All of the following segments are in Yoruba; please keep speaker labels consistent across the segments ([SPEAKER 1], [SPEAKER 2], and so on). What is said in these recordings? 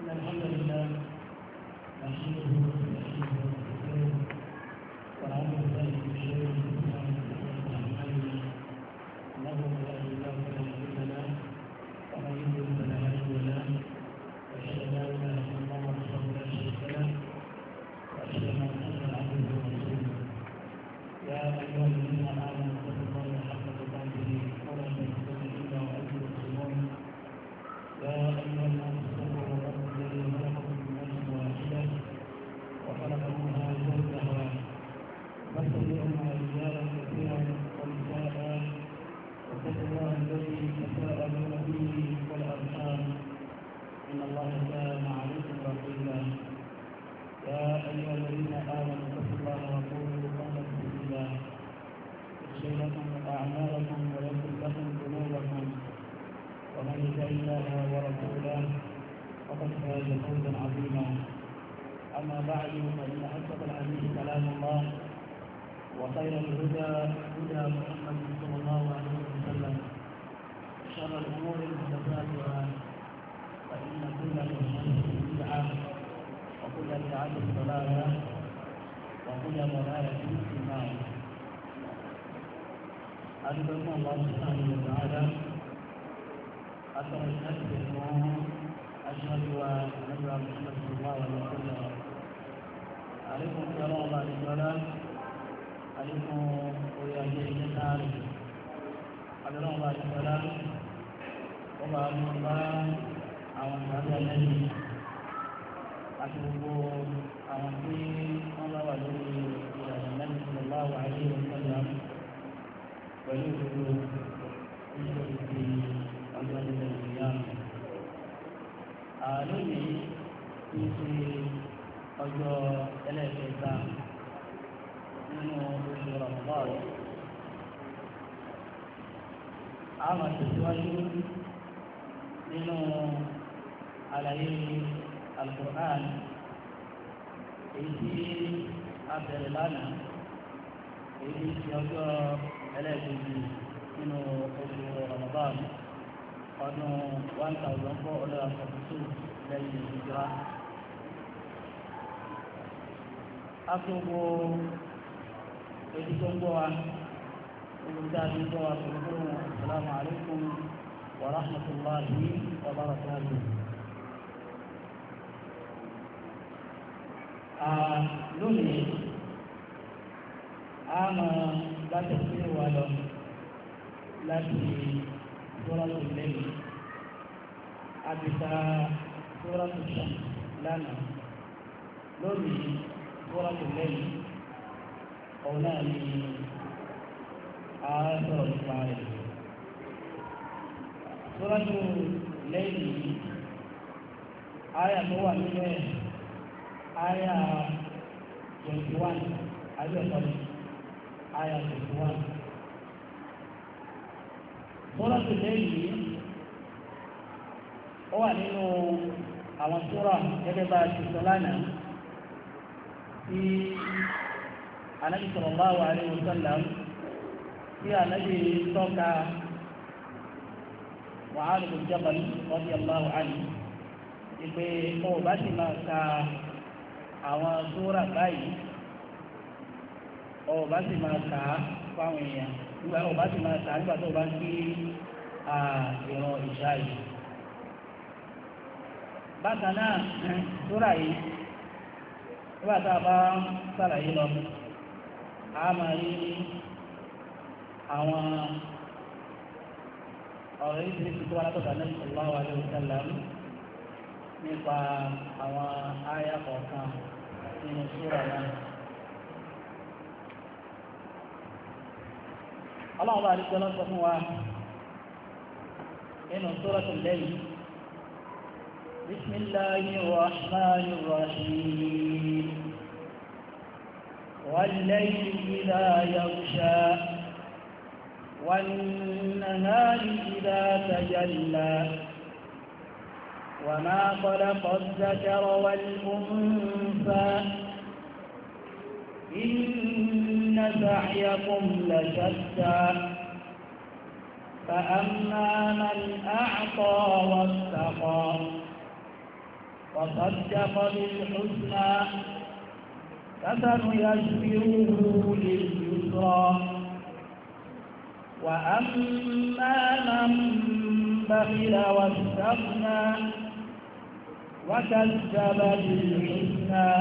[SPEAKER 1] الحمد لله نحمده ونستعينه ونستغفره ونعوذ بالله من شرور انفسنا ومن سيئات اعمالنا انه من يهده الله فلا مضل له ومن يضلل فلا هادي له واشهد ان لا اله الا الله وحده لا شريك له واشهد ان محمدا عبده ورسوله يا ايها الذين امنوا اتقوا الله حق تقاته ولا تموتن الا وانتم مسلمون يا ايها الناس اتقوا ربكم الذي خلقكم من نفس واحده وخلق منها زوجها وبث منهما رجالا كثيرا ونساء واتقوا الله الذي تساءلون به والارحام ان الله كان عليكم رقيبا يا ايها الذين امنوا اتقوا الله وقولوا قولا سديدا يغفر لكم اعمالكم ويغفر لكم ذنوبكم ومن يطع الله ورسوله فقد فاز فوزا عظيما اما بعد فان اصدق الحديث كلام الله وخير الهدى هدى محمد صلى الله عليه وسلم شر الامور محدثاتها فان كل محدثه بدعه وكل بدعه ضلاله وكل ضلاله في النار أدعو الله سبحانه وتعالى أثر النفس أشهد أن محمد صلى الله عليه وسلم عليكم سلام الله عليه عليكم ويا جيد تعالى على الله عليه السلام وبعد الله àwọn ìgbàlódé ẹlẹ́yìn àti gbogbo àwọn tí wọ́n bá wà lórí ìlànà lẹ́yìn tó bá wà ayé ìwọ̀nsẹ̀lá pẹ̀lú gbogbo ìṣòro ti ọjọ́ ilẹ̀ ìyá mi. Lónìí tí í ṣe ọjọ́ ẹlẹ́ẹ̀kẹta nínú oṣù Ramadan. A máa tẹ̀síwájú nínú àlàyé Al-Qur'an èyí tí a bẹ̀rẹ̀ lánàá èyí tí ṣe ọjọ́ ẹlẹ́ẹ̀kejì nínú oṣù Ramadan ọdún 1442 lẹ́yìn ìjọba. Akókò èyí tó ń gbọ́ wa olùdarí ń gbọ́ wa pẹ̀lú Assalamu alaikum wa rahmatullahi wa barakatuh. Lónìí a máa láti ṣe wà lọ láti Suratul Layl àbíta Suratul Shams lánàá. Lónìí Suratul Layl òun náà ni a sọ̀rọ̀ nípa rẹ̀. Suratul Layl yìí àyà tó wà nínú ẹ̀ àyà 21 àbẹ̀kọ́ni àyà 21. Suratul Layl yìí ó wà nínú àwọn sura gẹ́gẹ́ bá ti sọ lánàá tí Ànábì sallallahu alaihi wasallam tí Ànábì tọ́ka Mu'adh bin Jabal radiyallahu anhu ìpè ó bá ti máa ka àwọn sura báyìí ó bá ti máa kà á fáwọn èèyàn nígbà ó bá ti máa kà á nígbà tó bá ń kí ìran ìṣá yìí. Bákan náà sura yìí nígbà tá a bá sàlàyé lọ a máa rí àwọn ọ̀rọ̀ yìí tí wọ́n látọ̀dọ̀ Ànábì sallallahu alaihi wasallam nípa àwọn àyà kọ̀ọ̀kan nínú sura náà. Ọlọ́run bá àdìsọ́ lọ́sọ fún wa nínú Suratul Layl. Bismillahir Rahmanir Rahim. Wal-layli idha yaghsha wan-nahari idha tajalla wa ma khalaqa adh-dhakara wal-untha إن سعيكم لشتى فأما من أعطى واتقى وصدق بالحسنى فسنيسره لليسرى وأما من بخل واستغنى وكذب بالحسنى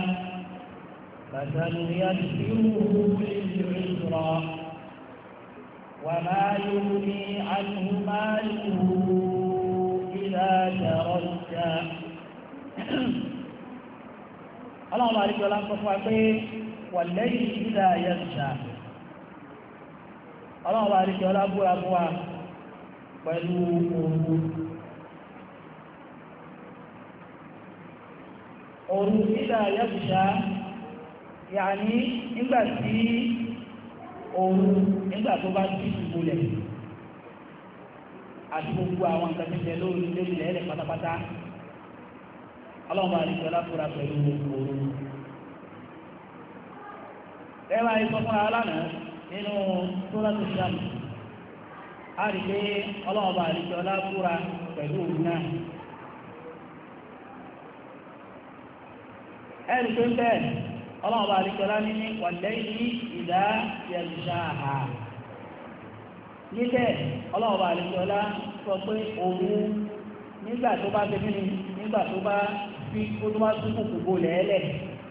[SPEAKER 1] فسنيسره للعسرى وما يغني عنه ماله إذا تردى. اللهم بارك لنا في والليل إذا يغشى. اللهم بارك لنا بوا pẹ̀lú òru ìdá yẹ́bùṣá yàní nígbàtí òru nígbà tó bá tí ìgbòlẹ̀ àti gbogbo àwọn nǹkan tí jẹ lórí lẹ́lẹ̀ pátápátá. Ọlọ́run bá àríkẹ́ lápúra pẹ̀lú òru. Ẹwà ìsọfúnra alánàá nínú Suratu Shams a rí pé Ọlọ́run bá àríkẹ́ lápúra pẹ̀lú òru náà. ẹ̀rì pé bẹ́ẹ̀ Ọlọ́run bá àríkẹ́ lá ní wal-layli idha yaghshaha. níbẹ̀ Ọlọ́run bá àríkẹ́ lá sọ pé òru nígbà tó bá tẹ́bí ni nígbà tó bá fi ó tó bá tún kòkòrò lẹ́ẹ̀lẹ̀.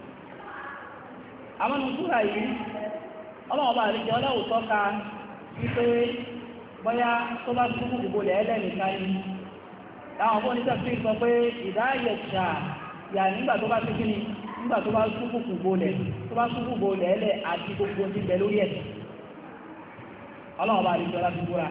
[SPEAKER 1] àwọn ìṣúra yìí Ọlọ́run bá àríkẹ́ ọlọ́wọ́ tọ́ka wípé bóyá tó bá tún kòkòrò lẹ́ẹ̀lẹ̀ nìkan ni láwọn fún oníṣẹ́ sọ pé idha yaghsha yà nígbà tó bá tẹ́bí ni nígbà tó bá tún kòkòrò lẹ́ẹ̀lẹ̀ àti gbogbo ti bẹ̀ lórí ẹ̀. Ọlọ́run bá àríkẹ́ ọlá ti búra.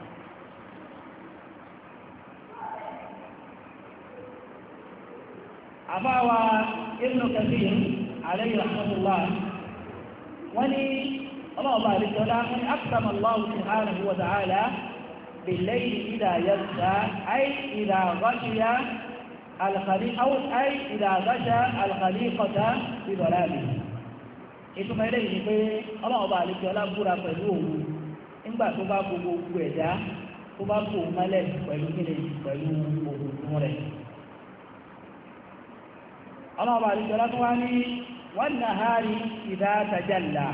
[SPEAKER 1] àbáwa Ibn Kathir alayhi rahmatullah wọ́n ní ọlọ́ọ̀bá àríkọ́lá ní aqsama Allahu subhanahu wa ta'ala bil-layli idha yaghsha ay idha ghashiya al-khaliqata bi dhalamihi. ìtumọ̀ ilé yìí pé ọlọ́ọ̀bá àríkọ́lá búra pẹ̀lú òru nígbà tó bá gbogbo ẹ̀dá tó bá kó mọ́lẹ̀ pẹ̀lú kíni pẹ̀lú òkùnkùn rẹ̀. ọlọ́ọ̀bá àríkọ́lá tó wá ní wan-nahari idha tajalla.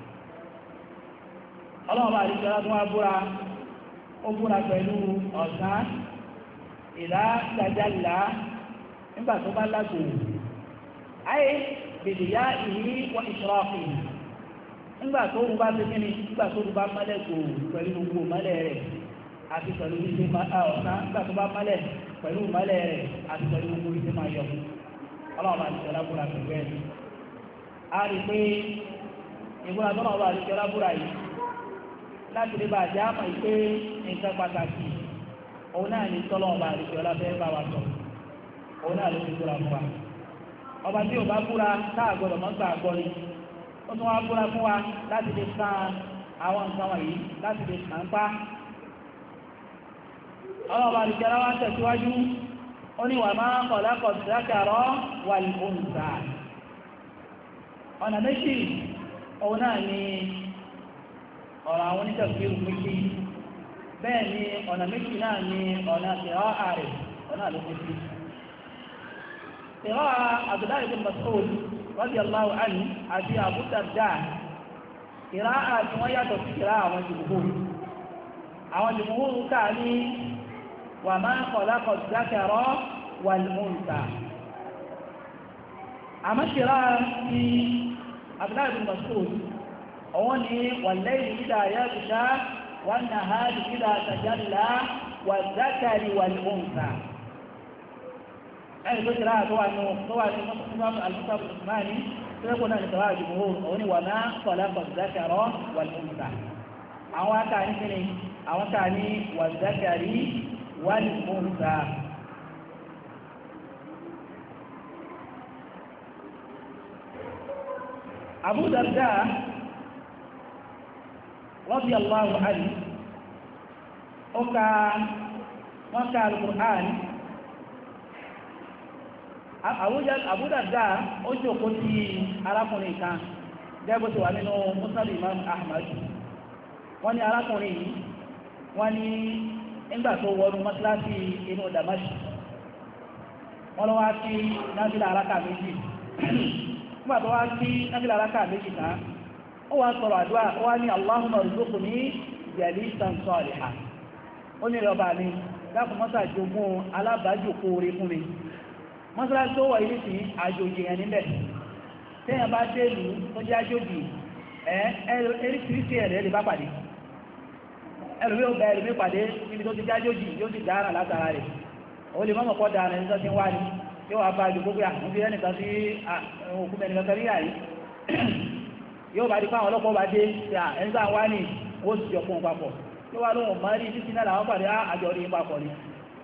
[SPEAKER 1] ọlọ́ọ̀bá àríkọ́lá tó wá búra pẹ̀lú ọ̀sán idha tajalla nígbà tó bá lágbò ayé bèdèyà ìhí wa ishraqihi nígbà tó rú bá ti kíni nígbà tó rú bá mọ́lẹ̀ kò pẹ̀lú gbogbo mọ́lẹ̀ rẹ̀ àti pẹ̀lú ìṣe ọ̀sán nígbà tó bá mọ́lẹ̀ pẹ̀lú mọ́lẹ̀ rẹ̀ àti pẹ̀lú gbogbo ìṣe máa yọ. ọlọ́ọ̀bá àríkọ́lá búra pẹ̀lú ẹ̀ a rí pé ìbúra tó náà bá àríkọ́lá búra yìí láti lè bá àjẹ́ àmà ìpé nǹkan pàtàkì òun náà ní tọ́lọ́ọ̀bá àríkọ́lá fẹ́ bá wa sọ òun náà ló ti búra fún wa. ọba tí ò bá búra táà gbọdọ̀ mọ́ gbà gbọ́ ni ó tún wá búra fún wa láti lè san àwọn nǹkan wọ̀nyí láti lè kàn ń pa. ọlọ́ọ̀bá àríkọ́lá wá tẹ̀síwájú ó ní wa ma khalaqa dhakara wal untha. ọ̀nà méjì òun náà ni ọ̀rọ̀ àwọn onítẹ̀síwájú méjì bẹ́ẹ̀ ni ọ̀nà méjì náà ni ọ̀nà tẹ̀rọ ààrẹ ọ̀nà ló méjì. tẹ̀rọ Abdullahi bin Mas'ud radiyallahu anhu àti Abu Darda ìrá àti wọ́n yàtọ̀ sí ìrá àwọn jùmùhúrù ká ní wa ma khalaqa dhakara wal untha. àmọ́ ìrá ti Abdullahi bin Mas'ud òun ni wal-layli idha yaghsha wan-nahari idha tajalla wadh-dhakari wal-untha. ẹni tó ti ráà tó wà ní al-Mus'haf al-Uthmani tó lẹ́kọ̀ọ́ náà ní tàwà jumhur òun ni wa ma khalaqa adh-dhakara wal-untha. àwọn aka ní kíni àwọn ká ní wadh-dhakari wal-untha. Abu Darda radiyallahu anhu wọ́n ka al-Qur'an. Abu Darda ó jókòó ti arákùnrin kan gẹ́gbó ti wà nínú Musnad Imam Ahmad. wọ́n ní arákùnrin yìí wọ́n ní nígbà tó wọnú mọ́sálásí inú Damask wọ́n lọ wá sí náfílà arákà méjì nígbà tó wá sí náfílà arákà méjì náà ó wá sọ̀rọ̀ àdúrà ó wá ní Allahumma rzuqni jalisan salihan ó ní ìrọ̀bà mi dákùn mọ́sá jogún alábàájòkó orí fún mi mọ́sálásí tó wọ̀ ilé sí àjòjì yẹn níbẹ̀ tẹ́yàn bá dé ìlú tó jẹ́ àjòjì eríṣiríṣi ẹ̀rẹ́ lè bá pàdé ẹlòmí ó bẹ ẹlòmí pàdé níbi tó ti jẹ́ àjòjì yóò ti dára látara rẹ̀ ó lè mọ́mọ̀ kọ́ dára ẹni tó ti ń wá ní yóò wá bá àjòkó pé àwọn fi ẹnìkan sí òkú mẹ́rin kankan rí àyí yóò bá di fáwọn ọlọ́pọ̀ bá dé ẹni tó wá ní ó sì jọ fún papọ̀ tó wá lóhùn mọ́ rí títí náà làwọn pàdé àjọ rí papọ̀ ni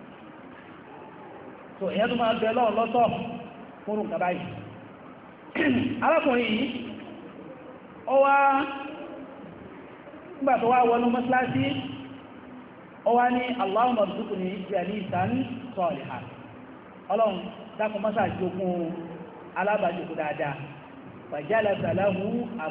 [SPEAKER 1] so ìyẹn tó máa bẹ lọ́run lọ́tọ̀ fún nǹkan báyìí arákùnrin yìí ó wá nígbà tó wá wọnú mọ́sálásí ó wá ní Allahumma rzuqni jalisan salihan ọlọ́run dákun mọ́sá jogún alábàájòkó dáadáa fajalasa lahu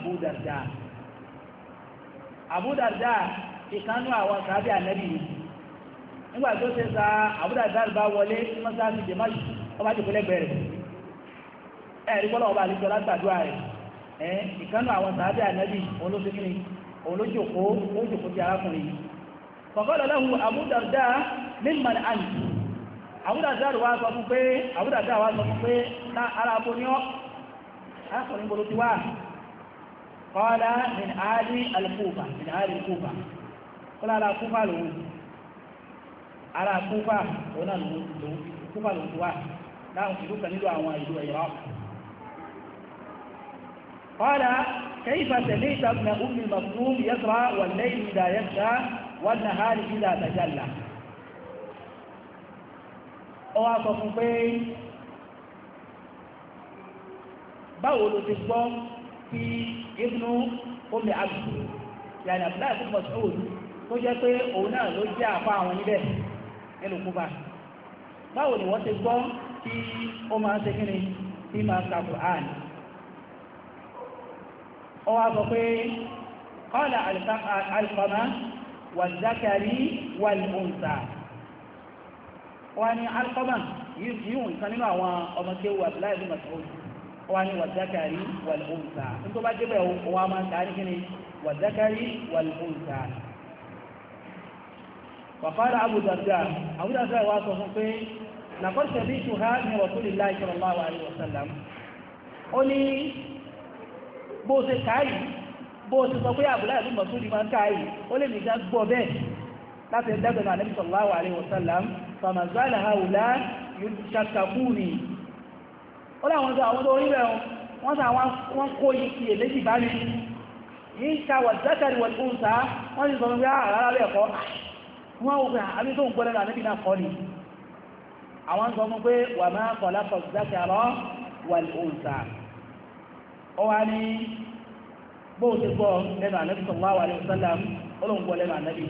[SPEAKER 1] Abu Darda ìkánú àwọn sàábì ànábì nígbà tó ṣe sa Abu Darda bá wọlé ní mọ́sálásí jẹ́máṣì ọba jòkó lẹ́gbẹ̀ẹ́ rẹ̀ ẹ̀rí bọ́lá ọba àlejò látàdúrà rẹ̀ ìkánú àwọn sàábì ànábì olóṣèkínní olójòkó ti arákùnrin yìí faqala lahu Abu Darda mimman anta Abu Darda wá sọ fún pé ara abo ní ọ́ arákùnrin bolo ti wá qala min ahli al-Kufa kọ́lá ara Kúfà lòun ara Kúfà òun náà Kúfà lòun ti wá láwọn ìlú kan nílò àwọn ìlú ẹ̀yọ́ قال كيف سمعت ابن أم مكتوم يقرأ والليل إذا يغشى والنهار إذا تجلى ó wá sọ fún pé báwo ló ti gbọ́ tí ibnu Ummi Abd yàní Abdullahi ibn Mas'ud tó jẹ́ pé òun náà ló jẹ́ àpá àwọn níbẹ̀ nílùú Kúfà báwo ni wọ́n ti gbọ́ tí ó máa ń ṣe kíni tí máa ń ka Qur'an ó wá sọ pé qala Alqama wal-Zakari wal-Unsa wọ́n ní Alqama yíò nǹkan nínú àwọn ọmọ tí ó wà Abdullahi ibn Mas'ud wọ́n ní wal-Zakari wal-Unsa ní tó bá jẹ́ bẹ́ẹ̀ wọ́n máa ń ta ní kíni wal-Zakari wal-Unsa وقال أبو درداء wá sọ fún pé لقد سمعتها من رسول الله صلى الله عليه وسلم ó ní bó ṣe káyì bó ṣe sọ pé Abdullahi ibn Mas'ud máa ń káyì ó lè nìkan gbọ́ bẹ́ẹ̀ láti ẹ̀dẹ́gbẹ̀rẹ̀ Ànábì sallallahu alaihi wasallam فما زال هؤلاء يشككوني ó láwọn tó àwọn tó orí rẹ̀ wọ́n sá wọ́n kó iye méjì bá mi yìí ká wal-Zakari wal-Unsa wọ́n sì sọ pé àrárá rẹ̀ kọ́ wọ́n wọ́n pé àbí tó ń gbọ́lẹ̀ náà níbi náà kọ́ ni àwọn sọ mú pé wa ma khalaqa az-Zakara wal-Unsa ó wá ní bóò ti gbọ́ lẹ́nu Ànábì sallallahu alaihi wasallam olóhùn gbọ́ lẹ́nu Ànábì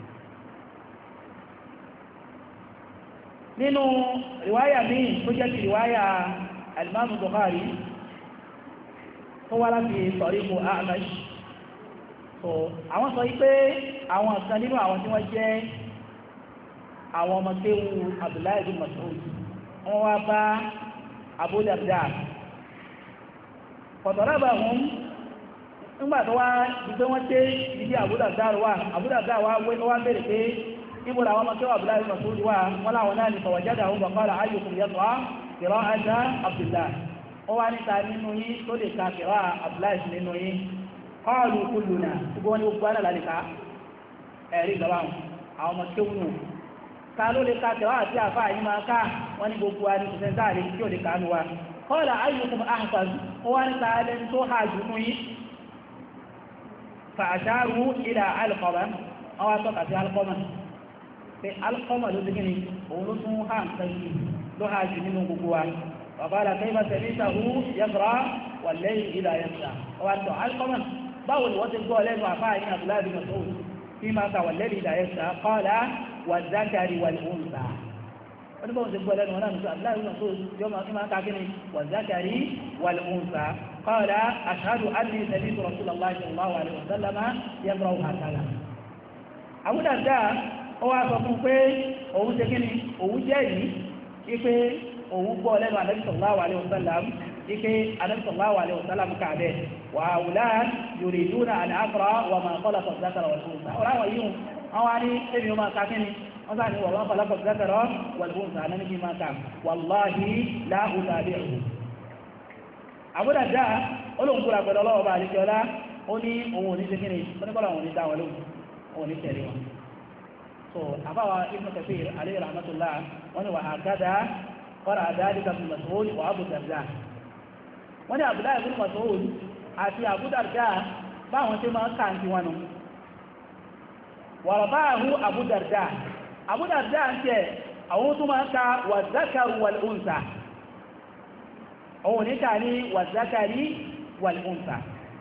[SPEAKER 1] nínú riwáyà míì tó jẹ́ ti riwáyà al-Imam Bukhari tó wá láti tariqu A'mash so àwọn sọ wípé àwọn kan nínú àwọn tí wọ́n jẹ́ àwọn ọmọ kéwú Abdullahi ibn Mas'ud wọ́n wá bá Abu Darda fọ̀tọ̀lábà wọn nígbà tó wá ìgbé wọ́n tẹ́ ìdí Abu Darda wá bèèrè pé ibo làwọn ọmọ kéwú Abdullahi ibn Mas'ud wà wọ́n láwọn náà ní fọwọ́jáde àwọn bàkọ́lá ayyukum yaqra qira'ata Abdullah ó wá níta nínú yín tó lè ka qira'a Abdullahi nínú yín qalu kulluna gbogbo wọn ni gbogbo ánà lálẹ́ka ẹ̀rí ìgbàwà àwọn ọmọ tí ó wùnú ká ló lè ká tẹ̀wà àti àfá yìí máa ká wọ́n ní gbogbo wa ní ìsẹ́ntàrí tí ó lè kánú wa qala ayyukum ahfaz ó wá ní tààlẹ́ tó ha jù mú yí fa asharu ila Alqama àwọn atọ́ka sí Alqama pé Alqama ló ti gíní òun ló tún ha nǹkan yìí ló ha jù nínú gbogbo wa wa qala kayfa sami'tahu yaqra wal-layli idha yaghsha ọwá tọ́ Alqama báwo ni wọ́n ti gbọ́ lẹ́nu àfáà ní Abdullahi bin Mas'ud tí máa ka wal-layli idha yaghsha qala waz-zakari wal-unsa wọ́n ní báwọn ti gbọ́ lẹ́nu wọn náà nípa Abdullahi bin Mas'ud yóò máa ka kí ni waz-zakari wal-unsa qala ashhadu anni sami'tu Rasulallahi sallallahu alaihi wa sallam yaqra'u hakadha. Abu Darda ó wá sọ fún pé òun ṣe kí ni òun jẹ́ yìí ipe
[SPEAKER 2] òun gbọ́ lẹ́nu Ànábì sallallahu alaihi wasallam ike Ànábì sallallahu alaihi wasallam kàbẹ̀ wà áwùlá yuriduna an aqra wa ma khalaqa dhakara wal unsa ọ̀rọ̀ àwọn yìí àwọn ní ẹbí ọmọ akẹ́kẹ́ni wọ́n sáà ní wà ma khalaqa dhakara wal unsa náà níbi máa kà wallahi la utabi'uhu. Abu Darda olóńgbòrà pẹ̀lú ọlọ́wọ́ bá àdìjọ́lá ó ní òun ò ní sekínì ó ní kọ́lá òun ní dáwọn lóhùn òun ní tẹ̀lé wọn. So àbáwa Ibn Kathir alayhi rahmatullah wọ́n ní wà hakadha qara'a dhalika Ibn Mas'ud wa Abu Darda. Wọ́n ní Abdullah ibn Mas'ud àti Abu Darda báwọn tí máa ń kà ń ti wọn nù. Wa rafa'ahu Abu Darda. Abu Darda ń tẹ̀ àwọn tó máa ń ka wà zakaru wal unsa. Òun ní ká ní wà zakari wal unsa.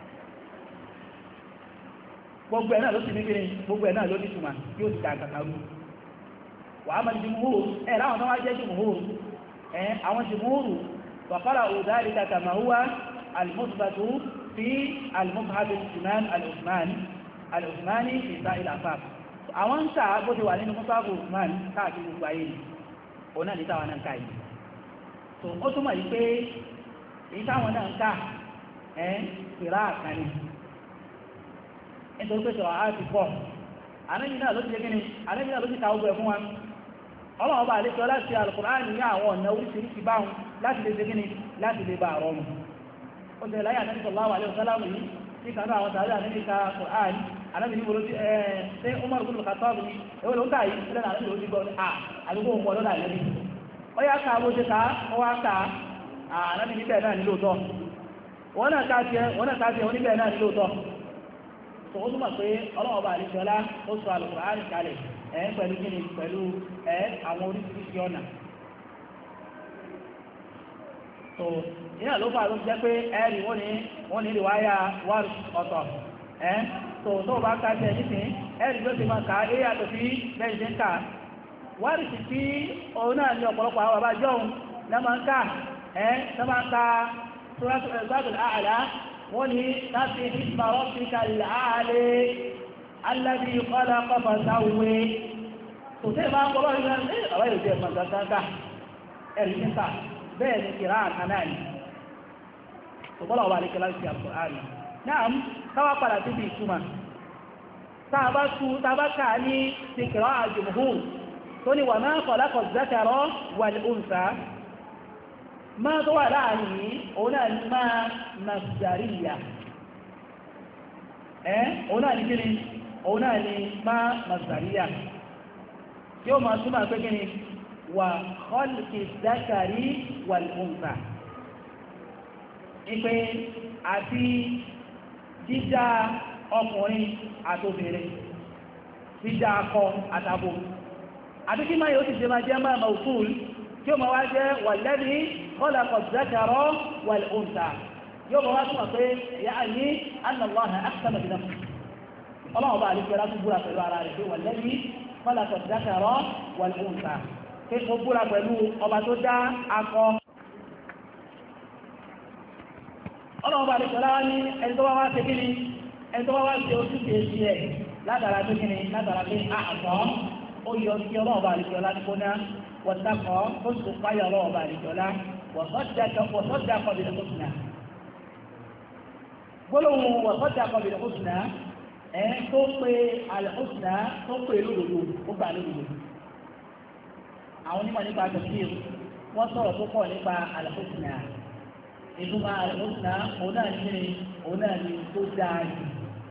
[SPEAKER 2] Gbogbo ẹ̀ náà ló ti ní kíni gbogbo ẹ̀ náà ló ní túmọ̀ tí ó ti dà kàkàrú. Wà á máa jùmúhùrù ẹ̀ láwọn tó wá jẹ́ jùmúhùrù àwọn jùmúhùrù wa qara'u dhalika kama huwa al-muthbatu fi al-mushaf al-imam al-Uthmani fi sa'il al-afaq. Àwọn ń ta bó ti wà nínú mushaf Uthman káàkiri gbogbo ayé ni òun náà ní táwọn náà ń ká yìí. So ó túmọ̀ yìí pé èyí táwọn náà ń ká kìrá àkànní nítorí pé sọ̀rọ̀ àti pọ̀ Ànábì náà ló ti jẹ́ kíni Ànábì náà ló ti ta ogun ẹ̀ fún wa ọlọ́wọ́ bá àlékọ́ láti Al-Qur'an ní àwọn ọ̀nà oríṣiríṣi báhùn láti lè jẹ́ kíni láti lè bá àrọ́mù ó tẹ̀lé láyé Ànábì sallallahu alaihi wasallam yìí tí kanú àwọn tàbí Ànábì ka Qur'an Ànábì ní wọ́n ṣe Umar ibn al-Khattab ní ewé ló ń ká yìí lẹ́nà Ànábì ló ti gbọ́ àdúgbò ń bọ̀ lọ́dà Ànábì ó yá ká bó ṣe ká ó wá ká Ànábì níbẹ̀ náà nílòótọ́ wọ́n náà ká tiẹ̀ oníbẹ̀ náà nílòótọ́ tó ó túnmọ̀ pé ọlọ́ọ̀bá àríṣọ́lá ó sọ Al-Qur'an kalẹ̀ pẹ̀lú gíní pẹ̀lú àwọn oríṣiríṣi ọ̀nà tó iná ló fà ló jẹ́ pé ẹ̀rì wọ́n ní ìwáyà wárù ọ̀tọ̀ tó bá ká jẹ́ nísìn ẹ̀rì ló ti máa ká é yàtọ̀ sí bẹ́ẹ̀ ṣe ń ká wárù sì tí òun náà ní ọ̀pọ̀lọpọ̀ àwọn bàbá jọ́un náà máa ń ká Suratul A'la wọ́n ní láti isma rabbika al-a'la alladhi khalaqa fasawwa tó tẹ́ bá ń kọ́ lọ́rí náà àwọn èrò jẹ́ mọ̀gángá ẹ̀rí nípa bẹ́ẹ̀ ni kìrá àkánáàni tó bọ́lá wà ní kẹlá sí Al-Qur'an náà káwà padà sí bí ìtumà tàbá ká ní ti kìrá al-jumhur tó ní wa ma khalaqa az-zakara wal-unsa máa tó wà láàrin yìí òun náà ní máa masdariya òun náà ní kíni òun náà ní máa masdariya yóò máa túnmà pé kíni wà khalqi zakari wal unsa ìpé àti dídá ọkùnrin àtòbìnrin dídá akọ àtàbò àti kí máa yóò ti jẹ́ máa jẹ́ máa mawsul tí ó máa wá jẹ́ walladhi khalaqa az-zakara wal-unsa yóò máa wá túnmọ̀ pé ya'ni anna Allaha aqsama bi nafsihi ọlọ́wọ́ bá àlejò ẹ̀rá tún búra pẹ̀lú ara rẹ̀ pé walladhi khalaqa az-zakara wal-unsa pé ó búra pẹ̀lú ọba tó dá akọ ọlọ́wọ́ bá àlejò ẹ̀rá ní ẹni tó bá wá ṣe kíni ẹni tó bá wá ṣe ojú kejì ẹ̀ látara pé kíni látara pé àtọ́ ó yọ sí ọlọ́wọ́ bá àlejò ẹ̀rá ní kó ná واتقى قلت قال الله بارك له وصدق بالحسنى قلوا وصدق بالحسنى tó pé al-husna tó pé lódodo ó gbà lódodo àwọn onímọ̀ nípa tafsir wọ́n sọ̀rọ̀ tó pọ̀ nípa al-husna ìtumọ̀ al-husna òun náà ní tó dáa jù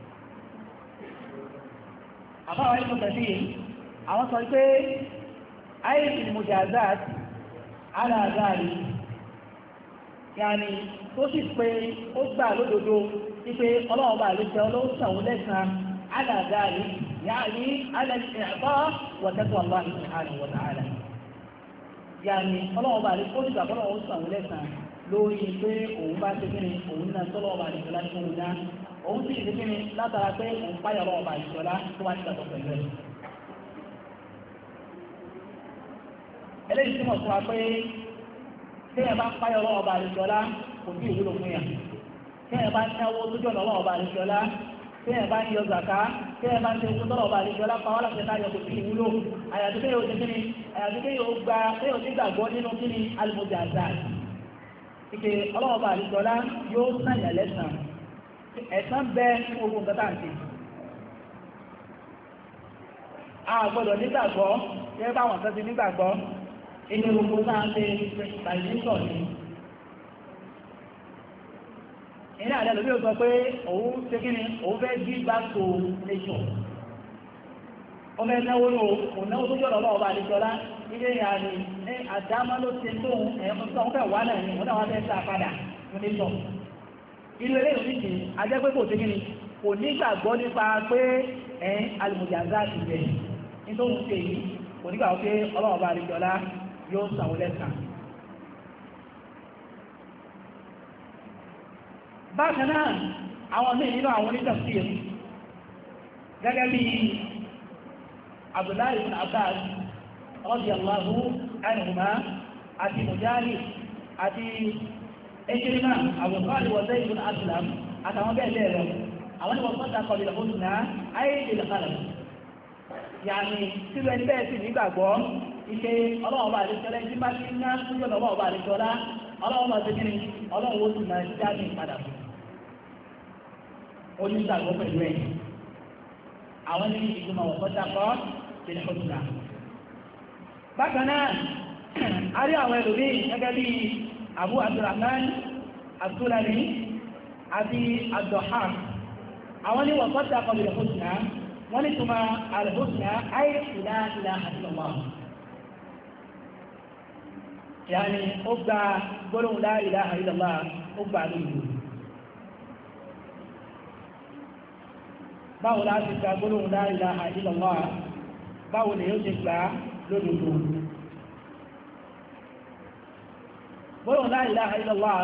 [SPEAKER 2] àbáwọn ẹ̀kọ́ tafsir àwọn sọ pé أي المجازات على ذلك يعني tó sì pé ó gbà lódodo wípé ọlọ́ọ̀bá àlejò ọlọ́sàn lẹ́sàn على ذلك يعني على الإعطاء وتقوى الله سبحانه وتعالى يعني ọlọ́ọ̀bá àlejò ó sì gbà ọlọ́sàn lẹ́sàn lórí pé òun bá ṣe kíni òun náà tọ́lọ́ọ̀bá àlejò láti fún un náà òun sì ṣe kíni látara pé òun páyọ̀ ọlọ́ọ̀bá àlejò lá tó wá nígbà tó pẹ̀lú ẹ̀ eléyìí tí mo sọ pé téèyàn bá ń páyọ̀ lọ́wọ́ ọba àlejòọlá kò sí ìwúlò fún yàn téèyàn bá ń náwó lójú ọ̀nà lọ́wọ́ ọba àlejòọlá téèyàn bá ń yọ zàká téèyàn bá ń ṣe ogún lọ́wọ́ ọba àlejòọlá pa wọ́n láti láyọ̀ kò sí ìwúlò àyàtí téèyàn ó ti kíni àyàfi pé yóò gba pé yóò ti gbàgbọ́ nínú kí ni al-mujazat ike ọlọ́wọ́ bá àdìsọ́lá yóò sànyà lẹ́sàn ẹ̀san bẹ́ẹ̀ fún ogun nǹkan táǹtì a gbọ́dọ̀ nígbàgbọ́ gẹ́gẹ́ bá wọn kan ti nígbàgbọ́ inú gbogbo náà ṣe bàìlísọ̀ ni ìní àdá lóbi ò sọ pé òun ṣe kí ni òun fẹ́ give back to nation ọmọ ẹ̀náwó ló ònáwó tó jọ̀rọ̀ ọlọ́wọ́ bá àdìsọ́lá ilé ìyá ni ní àdámá ló ti tóun ẹ̀kọ́ fẹ́ wà náà ni òun náà wá fẹ́ sá padà fún nation ìlú eléyìí ní ti ajẹ́ pé kò sí kí ni kò nígbàgbọ́ nípa pé alìmọ̀jàzá ti bẹ̀ nítorí ṣe yìí kò nígbàgbọ́ pé ọlọ́wọ́ bá àdìsọ́lá yóò sàwọn lẹ́sàn. bákan náà àwọn míì nínú àwọn onítafsir gẹ́gẹ́ bí Abdullahi ibn Abbas radiyallahu anhuma àti Mujahid àti Ikrima Abu Talib wa Zayd ibn Aslam àtàwọn bẹ́ẹ̀ bẹ́ẹ̀ lọ àwọn ni wọ́n sọ́dà kọ́ bil husna ay bil qalb yàní tí wọ́n bẹ́ẹ̀ sì nígbàgbọ́ ike ọlọ́wọ́ bá àdìsọ́lá tí bá ti ń ná sí ọlọ́wọ́ bá àdìsọ́lá ọlọ́wọ́ máa ṣe kíni ọlọ́wọ́ ó sì máa jáde padà onígbàgbọ́ pẹ̀lú ẹ̀ àwọn ní ìgbìmọ̀ wọ̀kọ́ta kọ́ tẹ̀lé ọdúnlá bákan náà a rí àwọn ẹlòmí gẹ́gẹ́ bí Abu Abdurrahman As-Sulami àti Ad-Dahhak àwọn ní wọ̀kọ́ta kọ́ tẹ̀lé ọdúnlá wọ́n ní túnmọ̀ al-husna ay la ilaha illallah yàní ó gba gbólóhùn la ilaha illallah ó gbà lóyún báwo la ti gba gbólóhùn la ilaha illallah báwo lè yóò ti gbà lódodo gbólóhùn la ilaha illallah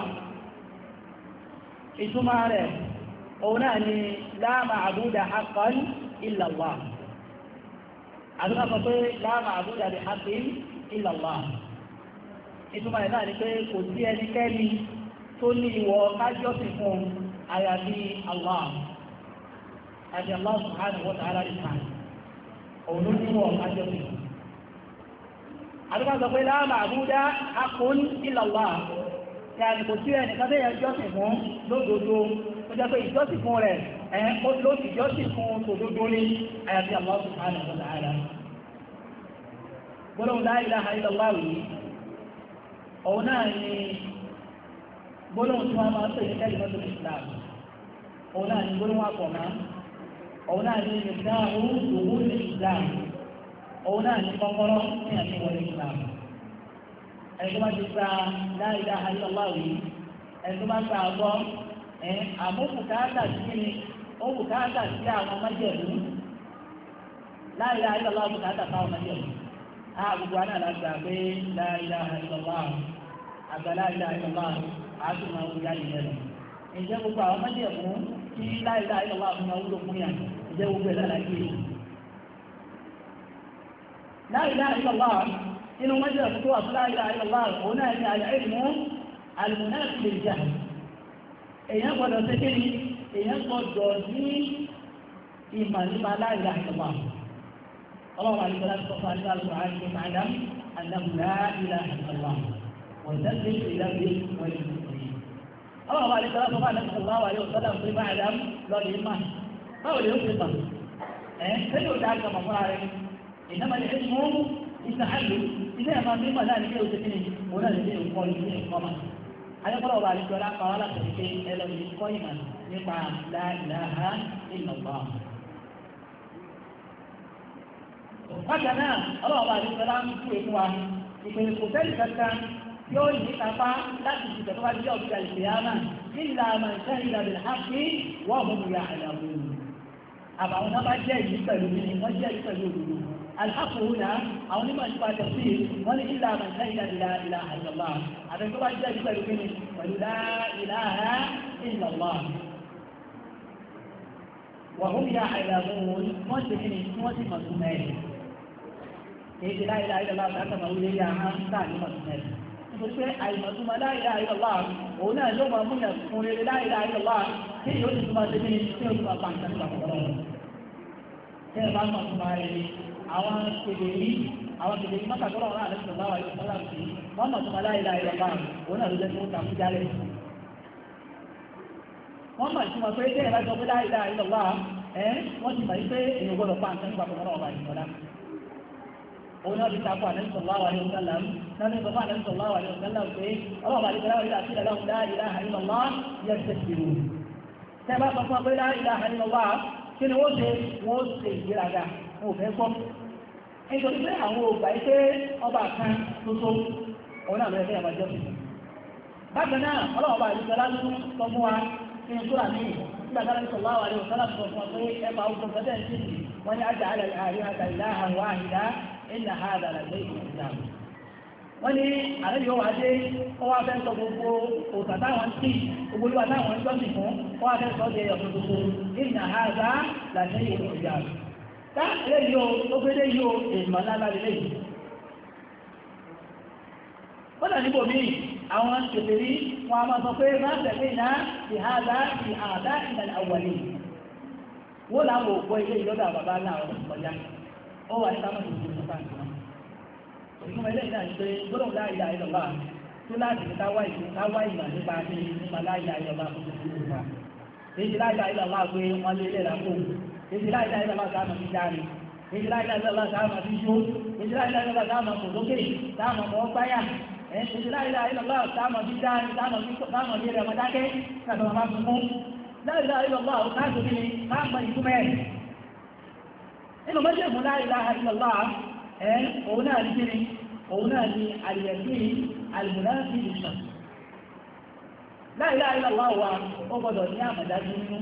[SPEAKER 2] ìtumọ̀ rẹ̀ òun náà ni la ma'buda haqqan illallah àdúrà sọ pé la ma'buda bi haqqin illallah ìtumọ̀ rẹ̀ náà ni pé kò sí ẹnikẹ́ni tó ní ìwọ kájọ́sìn fún àyàfi Allah àti Allah subhanahu wa ta'ala nìkan òun ló ní ìwọ kájọ́sìn àdúgbà sọ pé la ma'buda haqqun illa Allah yàní kò sí ẹnìkan tó yẹ jọ́sìn fún lódodo ó jẹ́ pé ìjọ́sìn fún rẹ̀ ló ti jọ́sìn fún tòdodo ní àyàfi Allah subhanahu wa ta'ala gbọ́dọ̀ la ilaha illa Allah yìí òun náà ni gbólóhùn tí wọ́n máa ń pè ní kalimatu Islam òun náà ni gbólóhùn àpọ̀mọ́ òun náà ni ìdáhù òwú ní Islam òun náà ni kọ́kọ́rọ́ ní àti wọlé Islam ẹni tó bá ti gba la ilaha illallah yìí ẹni tó bá gba àgbọ́ àmúbùkátà sí ni ó bùkátà sí àwọn májẹ̀mú la ilaha illallah bùkátà fáwọn májẹ̀mú gbogbo àná lágbà pé la ilaha illallah àgbàlá ilaha illallah àtúmọ̀ òwúyá ìlẹ̀ ìjẹ́ gbogbo àwọn májẹ̀mú tí la ilaha illallah fún ọwúlò fún yà ìjẹ́ gbogbo ẹ̀dá láti la ilaha illallah inú májẹ̀mú tó wà fún la ilaha illallah òun náà ní al-ilmu al-munafi lil-jahl èèyàn gbọ́dọ̀ ṣe kí ni èèyàn gbọ́dọ̀ ní ìmọ̀ nípa la ilaha illallah الله عليه الصلاة والسلام قال القرآن فاعلم أنه لا إله إلا الله وسبح لربك وللمسلمين الله عليه الصلاة والسلام صلى الله عليه وسلم فاعلم لا الإيمان فهو ليطلق فلو ذلك مصاري إنما العلم يستحل إذا ما مما لا نجيه سكنه ولا نجيه قول نجيه قمر هذا قال الله عليه الصلاة والسلام قال لك إلا بالقيمة نقع لا إله إلا الله bákan náà ọlọ́ọ̀bá àdìsọ́lá ń kú èkú wa ìpele kò tẹ́lẹ̀ kankan yóò ní kápá láti ṣùgbọ́n tó bá jẹ́ ọ̀gbìn àìsèyámà nílà àmà ìṣẹ́ ìlànà àfi wọ́n mú mi ra àyàwó àbàwọn náà bá jẹ́ yìí pẹ̀lú mi wọ́n jẹ́ yìí pẹ̀lú òdodo alhàkùnrin náà àwọn onímọ̀ nípa tẹ̀sí wọ́n ní nílà àmà ìṣẹ́ ìlànà àyàwó àbẹ̀ tó bá jẹ́ yìí pẹ̀lú mi pẹ̀lú láìláha ìlàlá wàhùn ya àyàwó wọ́n ti kí ni wọ́n ti mọ̀ tún mẹ́rin èyí la ilaha illallah àtàkàmà wílé yà á ń tà ní mọ̀túnmẹ́ nítorí pé àìmọ̀túnmọ̀ la ilaha illallah òun náà yóò máa múyàn fún rere la ilaha illallah tí yóò ti túnmọ̀ sí ní tí yóò túnmọ̀ pàǹtà nípa kọ̀ọ̀rọ̀ tí ẹ bá mọ̀túnmọ̀ rẹ̀ àwọn kèbèrè mọ́kàtọ́rọ̀ ọ̀rọ̀ àlẹ́ sallallahu alaihi wasallam sí wọ́n mọ̀ tó máa la ilaha illallah òun náà ló jẹ́ tó ń tàkú jálẹ̀ wọ́n mọ̀ ìtumọ̀ pé tẹ́yẹ̀ bá jọ pé la ilaha illallah wọ́n ti mọ̀ pé èèyàn gbọ́dọ̀ pa nǹkan nípa pọ̀mọ́rọ̀ ọba ìṣọ́lá òun náà ti takú àlẹ́ sallallahu alaihi wasallam náà ní sọ́fà àlẹ́ sallallahu alaihi wasallam pé ọlọ́ọ̀bà àlẹ́ ìlà sí ìlànà la ilaha illallah yastakbirun tẹ́ bá sọ fún pé la ilaha illallah kí ni wọ́n ṣe ìgbéraga wọn ò fẹ́ gbọ́ nítorí pé àwọn ògbà yìí pé ọba kan tuntun òun náà lọ́yẹ̀ fẹ́ yàrá jọ́ tuntun bákan náà ọlọ́ọ̀bà àlẹ́ ìjọba ló sọ fún wa nínú sóra míì nígbà tí wọ́n sallallahu alaihi wasallam sọ fún wa pé ẹ máa ń gbọ́ bẹ́ẹ̀ sí wọ́n ní ajá alẹ́ àárín àtà ilahan wahida inna hadha la shay'un ujab wọ́n ní àlejò wa dé ó wá fẹ́ sọ gbogbo òòtà táwọn tí gbogbo olúwa táwọn jọ́sìn fún ó wá fẹ́ sọ di ẹyọ tuntun inna hadha la shay'un ujab tá eléyìí o ó gbé léyìí o èèmọ̀ ńlá lélẹ́yìí ó dà níbò míì àwọn kèfèrí wọn a máa sọ pé máa tẹ̀lé iná ti hadha ti àdá ìlànà àwọ̀lé wọ́n làwọn òkú ilé ìlọ́dà bàbá náà kọjá ó wà ní sáwọn ìlú ìlú sáà nìkan ìgbìmọ̀ ilé ìdájí pé gbọ́dọ̀ la ilaha illallah tó láti ní káwá ìmọ̀ nípa la ilaha illallah fún ìlú ìlú èyí la ilaha illallah pé wọ́n lé ilé ìlàkó èyí la ilaha illallah sáà mọ̀ sí járe èyí la ilaha illallah sáà mọ̀ sí jó èyí la ilaha illallah sáà mọ̀ kò lókè sáà mọ̀ mọ́ gbáyà èyí la ilaha illallah sáà mọ̀ sí járe sáà mọ̀ sí rẹ̀ mọ́dákẹ́ sáà mọ̀ fún mú la ilaha illallah káàtó kí ni ká mọ̀ ìtumẹ̀ nínú mọ́jẹ̀mú la ilaha illallah òun náà ní kíni òun náà ní àyẹ̀kí àlùmọ́láàfí ìṣàn la ilaha illallah wa ó gbọ́dọ̀ ní àmọ̀dájú nínú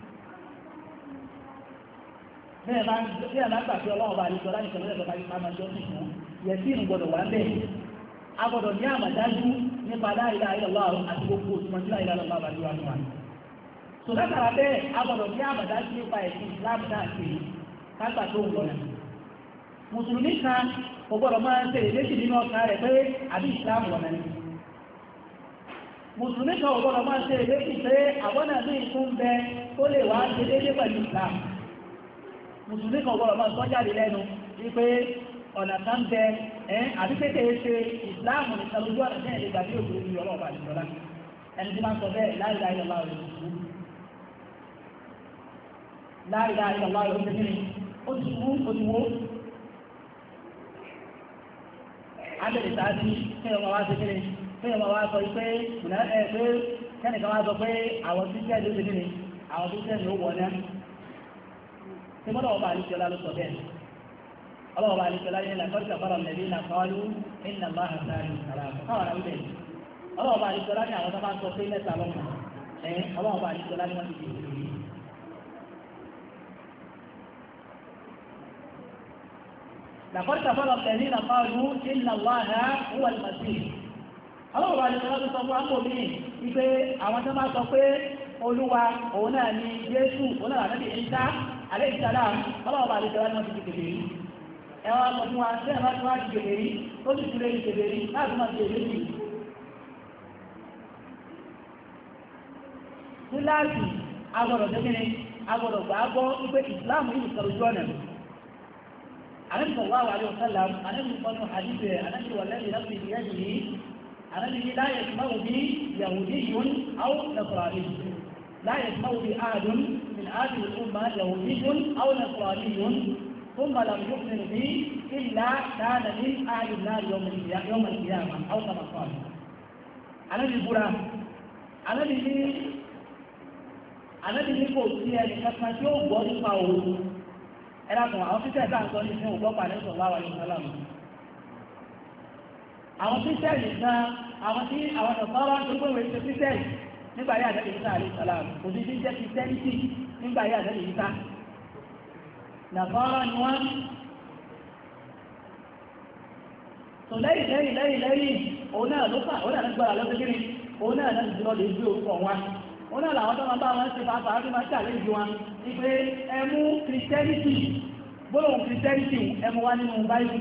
[SPEAKER 2] bẹ́ẹ̀ bá gbà pé ọlọ́ọ̀bá àlejò láti sọ̀rọ̀ ẹ̀sọ̀ káyí máa jọ sí fún yẹ̀sí ìrùn gbọ́dọ̀ wà bẹ́ẹ̀ a gbọ́dọ̀ ní àmọ̀dájú nípa la ilaha illallah àti gbogbo òṣùmọ̀ sí la ilaha illallah bá jọ àwọn so látara bẹ́ẹ̀ a gbọ́dọ̀ ní àmọ̀dájú nípa ẹ̀sìn Islam dáàkiri kágbà tó ń wọ̀nà mùsùlùmí kan kò gbọ́dọ̀ máa ń tẹ̀lé méjì nínú ọkàn rẹ̀ pé àbí Islam wọ̀nà ni mùsùlùmí kan kò gbọ́dọ̀ máa ń tẹ̀lé méjì pé àbọ́nà ní ìfún bẹ tó lè wá ṣe déédé pẹ̀lú Islam mùsùlùmí kan kò gbọ́dọ̀ máa sọ jáde lẹ́nu wípé ọ̀nà kan bẹ àbí kékeré ṣe Islam nìkan lójú ọ̀nà tẹ́lẹ̀ lè gbà bí òkú ní ọlọ́ọ̀bà àdìsọ́lá ẹni tí máa ń sọ bẹ́ẹ̀ la ilaha illallah la ilaha illallah ó ti wó abẹ́rẹ́ sáájú kéèyàn máa wá sí kíni kéèyàn máa wá sọ pé kẹ́nìkan wá sọ pé àwọn tíṣẹ́ ló ti kíni àwọn tíṣẹ́ ló wọ̀ náà tí mọ́tò ọba àlùjọ́lá ló sọ bẹ́ẹ̀ ọlọ́ọ̀ba àlùjọ́lá yẹn náà kọ́ríkà fọ́lọ̀ lẹ́bí náà kọ́ọ́lù iná máa hàn sáà ní àlàáfẹ́ káwọn àwọn ibẹ̀ ọlọ́ọ̀ba àlùjọ́lá ní àwọn tó bá ń sọ pé mẹ́ta lọ́kàn ọlọ́ọ̀ba àlùjọ́lá ní wọ́n ti di ìlú لقد كفر الذين قالوا إن الله هو المسيح ọlọ́wọ́ bá ní ọlọ́dún sọ fún àpò míì wípé àwọn tó máa sọ pé olúwa òun náà ni Jésù òun náà nàbí Ìsá alayhi salam ọlọ́wọ́ bá ní ọlọ́dún wọn ti di kèfèrí ẹwà sọ fún wa tí ẹ̀ bá tún wá di kèfèrí tó sì tún lé ní kèfèrí láti máa di èlé sí ní láti agbọ́dọ̀ tẹ́kẹ́ni agbọ́dọ̀ gbàgbọ́ wípé ìsìláàmù yìí sọ̀rọ̀ ojú ọ̀nà النبي صلى الله عليه وسلم النبي صلى حديثه النبي والذي نفسي بيده النبي لا يسمع بي يهودي او نصراني لا يسمع بي احد من هذه الامه يهودي او نصراني ثم لم يؤمن بي الا كان من اهل النار يوم القيامه او كما قال النبي بورا النبي kò sí ẹni kankan tí ó gbọ́ nípa òun ẹ̀rọ̀kùn àwọn títẹ̀ ìdáǹkọ́ ní fún ògbọ́pàá ní sallallahu alaihi wasallam àwọn títẹ̀ nìkan àwọn tí àwọn ọ̀sọ́rọ̀ tó gbé wèé ṣe títẹ̀ nígbàrí àdẹ́lẹ̀ Ìsá alaihi salam kò sí jẹ́ kìtẹ́nìtì nígbàrí àdẹ́lẹ̀ Ìsá nàfọ́rọ̀ ni wọ́n tó lẹ́yìn òun náà ló fà òun náà gbára lọ́sẹ̀kiri òun náà náà jùlọ lè gbé orúkọ wọn òun náà làwọn tó máa bá wọn ṣe fàáfàá tó máa ṣàlẹ́ ìjọ wọn wípé ẹmú kìrìtẹ́nìtì gbólóhùn kìrìtẹ́nìtì ẹmú wá nínú báyìí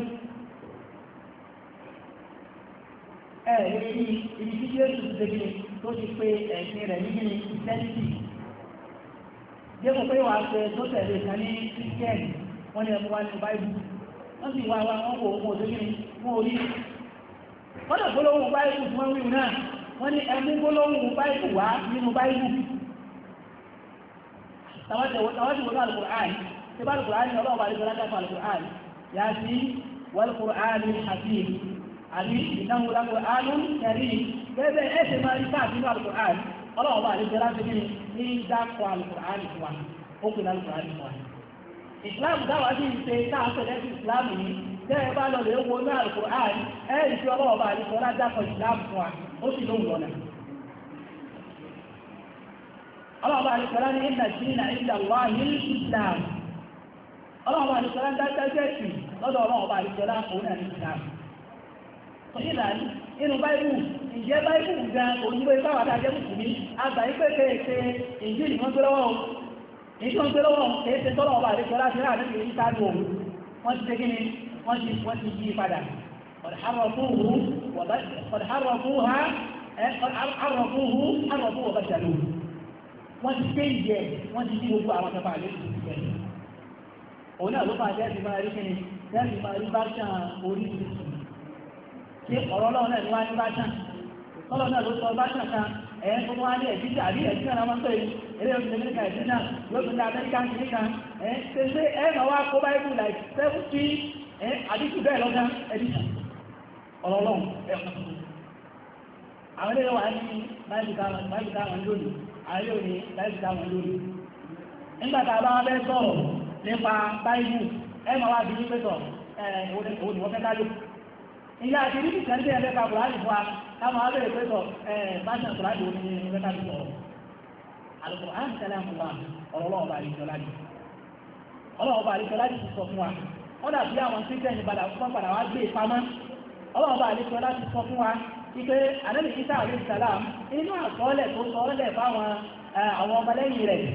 [SPEAKER 2] lórí ibi tí Jésù ti ṣe kíni tó ti pé ẹ̀sìn rẹ̀ ní kíni kìrìtẹ́nìtì jẹ́kọ̀ pé wàá pé tó tẹ̀lé kan ní kírísítẹ́nì wọ́n ní ẹmú wá nínú báyìí wọ́n sì wá wọn wò ó tó kí ni wọ́n orí kọ́dọ̀ gbólóhùn báyìí tí wọ́n wíwù náà wọ́n ní ẹmú gbólóhùn báyìí wá nínú báyìí tàwátì wọ́n al-Qur'an tí bá al-Qur'an ní ọlọ́ọ̀bà àríkọlá dáfà al-Qur'an yá sí wal-Qur'an al-Hakim àbí innahu la-Qur'anun karim gẹ́gẹ́ ẹ̀ṣẹ̀ máa rí káàkiri ní al-Qur'an ọlọ́ọ̀bà àríkọlá ti ní dákọ̀ al-Qur'an fún wa ó pè ní al-Qur'an fún wa Islam dáwà sí ìṣe káàkiri Islam yìí tẹ́ ẹ bá lọ lè wo ní al-Qur'an ẹ̀rì tí ọlọ́ọ̀bà àríkọlá dákọ̀ Islam fún wa ó sì lóhùn lọ́nà ọlọ́ọ̀bá àríkọlá ní inna ad-dīna 'inda Allāhi al-Islām ọlọ́ọ̀bá àríkọlá ń dájẹ́ sí lọ́dọ̀ ọlọ́ọ̀bá àríkọlá òun náà ní Islam ìlànà inú báìbù ìjẹ́ báìbù gan òyìnbó ipá wà dájẹ́ mùsùlùmí àgbà ipé kéèké Ìnjílì wọ́n gbé lọ́wọ́ èyí tó ń gbé lọ́wọ́ kéèké tọ́lọ́ọ̀bá àríkọlá ti rà níbi ìtàlù òun wọ́n ti ṣe kí ni wọ́n ti yí padà qad harrafuhu wa baddaluhu wọ́n ti pé ìjẹ́ wọ́n ti dí gbogbo àwọn tọpa àlejò ìjẹ́ òun náà ló fà jẹ́ ti máa rí kíni jẹ́ ti máa rí báṣán orí ìsìn tí ọ̀rọ̀ ọlọ́run náà ni wá ní báṣán tọ́lọ̀ náà ló sọ báṣán kan tó wá ní ẹ̀jíjà àbí ẹ̀jíjà náà wọ́n pẹ̀lú eré oṣù amẹ́ríkà ẹ̀jíjà yóò tún ní amẹ́ríkà kìíní kan ṣe máa wá kó báyìí like 70 àdínkù bẹ́ẹ̀ lọ́gán ẹ̀jíjà ọ̀rọ̀ ọlọ́run àwọn ilé wa ní báyìí táwọn lónìí ayé òní láìsí táwọn lórí nígbàtà bá wọ́n bẹ́ sọ̀rọ̀ nípa báìbù ẹmọ wá bí ní pẹ́tọ̀ òní wọ́n fẹ́ kájò ilé àti ní ìsẹ́ntẹ́ ẹ̀fẹ́ kàkùránì fún wa káwọn wá bẹ̀rẹ̀ pẹ́tọ̀ báṣẹ̀ kùránì òní ní fẹ́ kájò sọ̀rọ̀ alùpùpù á ń tẹ́lẹ̀ àmúwà ọlọ́ọ̀bà àríkọlá ti sọ fún wa wọ́n dàbí àwọn kíkẹ́ ìpadà wá gbé pamọ́ ọlọ́ọ̀bà àríkọlá ti sọ fún wa ipé Ànábì Ìsá alayhi salam inú àkọọ́lẹ̀ tó sọ ọ́lẹ̀ fáwọn àwọn ọmọlẹ́yìn rẹ̀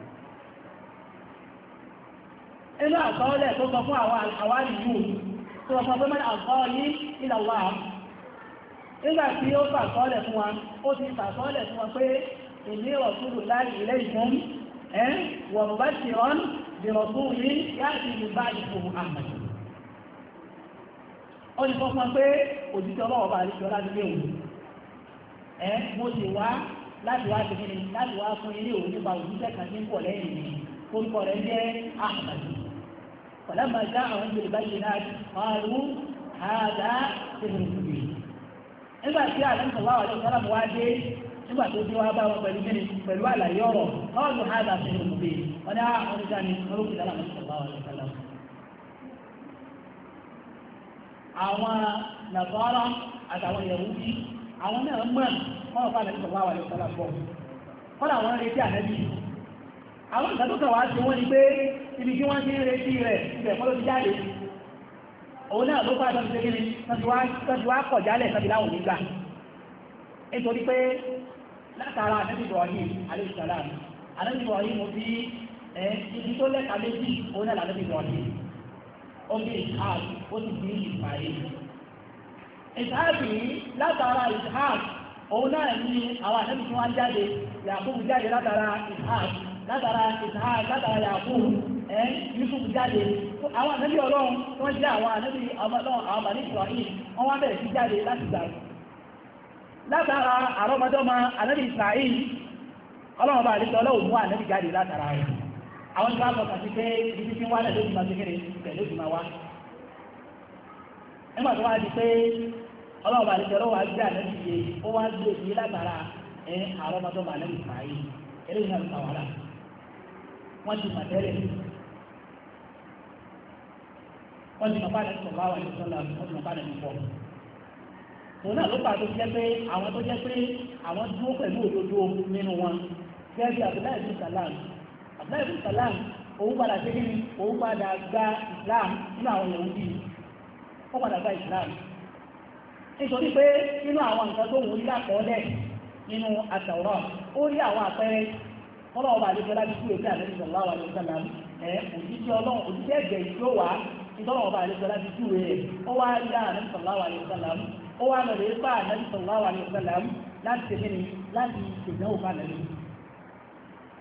[SPEAKER 2] inú àkọọ́lẹ̀ tó sọ fún àwọn àwárí yìí tó sọ fún mẹ́rin àkọọ́lẹ̀ ila Allah nígbà tí ó sàkọọ́lẹ̀ fún wa ó ti sàkọọ́lẹ̀ fún wa pé inni rasulullahi ilaykum wa mubashiran bi rasulin ya'ti min ba'di ismuhu Ahmad ó ní fọ́fún pé òjíṣẹ́ ọlọ́wọ́ bá àríṣẹ́ láti lé òun mo sì wá láti wá tìmí láti wá fún ilé òun nípa òjíṣẹ́ kan ní pọ̀ lẹ́yìn mi orúkọ rẹ̀ jẹ́ Ahmad pẹ̀lẹ́mà já àwọn ìgbèrè báyìí náà qalu hadha sihrun mubin nígbà tí àlẹ́sọ̀lá wà lọ́sọ̀ láti wá dé nígbà tó dé wá bá wọn pẹ̀lú kíni pẹ̀lú àlàyé ọ̀rọ̀ qalu hadha sihrun mubin wọn ní àwọn oníjà ni wọn ló fi dára àlẹ́sọ̀lá wà lọ́sọ̀ láti àwọn nàbọ́rọ̀ àtàwọn Yẹhudi àwọn náà mọ̀ wọ́n fà nàbí sọ̀rọ̀ àwọn ìṣọ́lá pọ̀ kọ́lá àwọn retí ànábì àwọn ìgbà tó kàn wá sí wọ́n ni pé ibi tí wọ́n ti ń retí rẹ̀ ibẹ̀ kọ́ ló ti jáde òun náà ló fà tọ́jú kékeré tọ́jú wá kọ̀ jálẹ̀ tọ́jú láwọn nígbà nítorí pé látara ànábì Ibrahim alayhi salam ànábì Ibrahim mo fi ibi tó lẹ́ka méjì òun náà ànábì Ibrahim ó bí ìsáàd ó ti bí ìfàyè ìsáàdì látara ìsáàd òun náà ní àwọn ànábì tí wọ́n jáde Yakubu jáde látara ìsáàd látara ìsáàd látara Yakubu Yusuf jáde àwọn ànábì ọlọ́run tí wọ́n jẹ́ àwọn ànábì ọlọ́run àwọn Bani Israel wọ́n wá bẹ̀rẹ̀ sí jáde láti gbà látara àrọ́mọdọ́mọ ànábì Israel ọlọ́run bá àdéjọ ọlọ́run mú ànábì jáde látara rẹ̀ àwọn tí wọ́n sọ kàtí pé ibi tí wọ́n lẹ́lẹ́ òjìmá kékeré pẹ̀lú òjìmá wá nígbà tó wá di pé ọlọ́ọ̀bà àti ọlọ́wà gbé ànẹ́bì yé ó wá gbé yé látara àrọ́mọdọ́mọ ànẹ́bì fàáyé eléyìí náà lùkà wàhálà wọ́n ti mà tẹ́lẹ̀ wọ́n ti mọ̀ bá ànẹ́bì sọ̀rọ̀ àwọn ànẹ́bì sọ̀rọ̀ wọ́n ti mọ̀ bá ànẹ́bì pọ̀ òun náà ló pa tó jẹ́ pé àwọn tó jẹ́ pé àwọn dúró pẹ̀lú òdodo nínú wọn gẹ́gẹ́ bí Abdullahi bin Salam Abdullahi bin Salam òun padà ṣe kí ni òun padà gba Islam nínú àwọn Yahudi ó padà gba Islam nítorí pé nínú àwọn nǹkan tó wù ú lápọ̀ọ́lẹ̀ nínú àtàwọ̀rọ̀ ó rí àwọn àpẹẹrẹ ọlọ́ọ̀bà àdéjọ́ láti kú èké àlẹ́ sallallahu alaihi wasallam òjíṣẹ́ ọlọ́run òjíṣẹ́ ẹ̀jẹ̀ ìjó wà ìtọ́lọ́ọ̀bà àdéjọ́ láti kú rẹ̀ ó wá rí àlẹ́ sallallahu alaihi wasallam ó wá lọ lè bá àlẹ́ sallallahu alaihi wasallam láti ṣe kí ni láti ṣèdánwò bá lẹ́yìn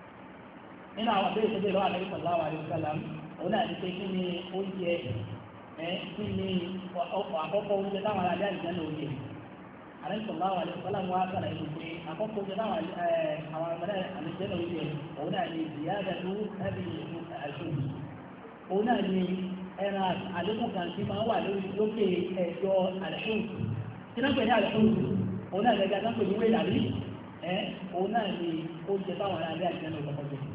[SPEAKER 2] nínú àwọn abẹ́rẹ́ tó bẹ́ẹ̀ lọ́wọ́ àlẹ́ sallallahu alaihi wasallam òun náà ti pé kí ni oúnjẹ kí ni àkọ́kọ́ oúnjẹ táwọn ará àjẹ́ náà oúnjẹ sallallahu alaihi wasallam wa sàlàyé pé àkọ́kọ́ oúnjẹ táwọn àwọn ọmọdé àjẹ́ náà oúnjẹ òun náà ni ziyadatu ẹbí àṣùbù òun náà ni ẹran àlékún kan tí máa wà lókè ẹ̀jọ́ àṣùbù kí náà pè ní àṣùbù òun náà lẹ́gbẹ̀ẹ́ kan pè ní wéèlà rí òun náà ni oúnjẹ táwọn ará àjẹ́ náà kọ́kọ́ jẹ.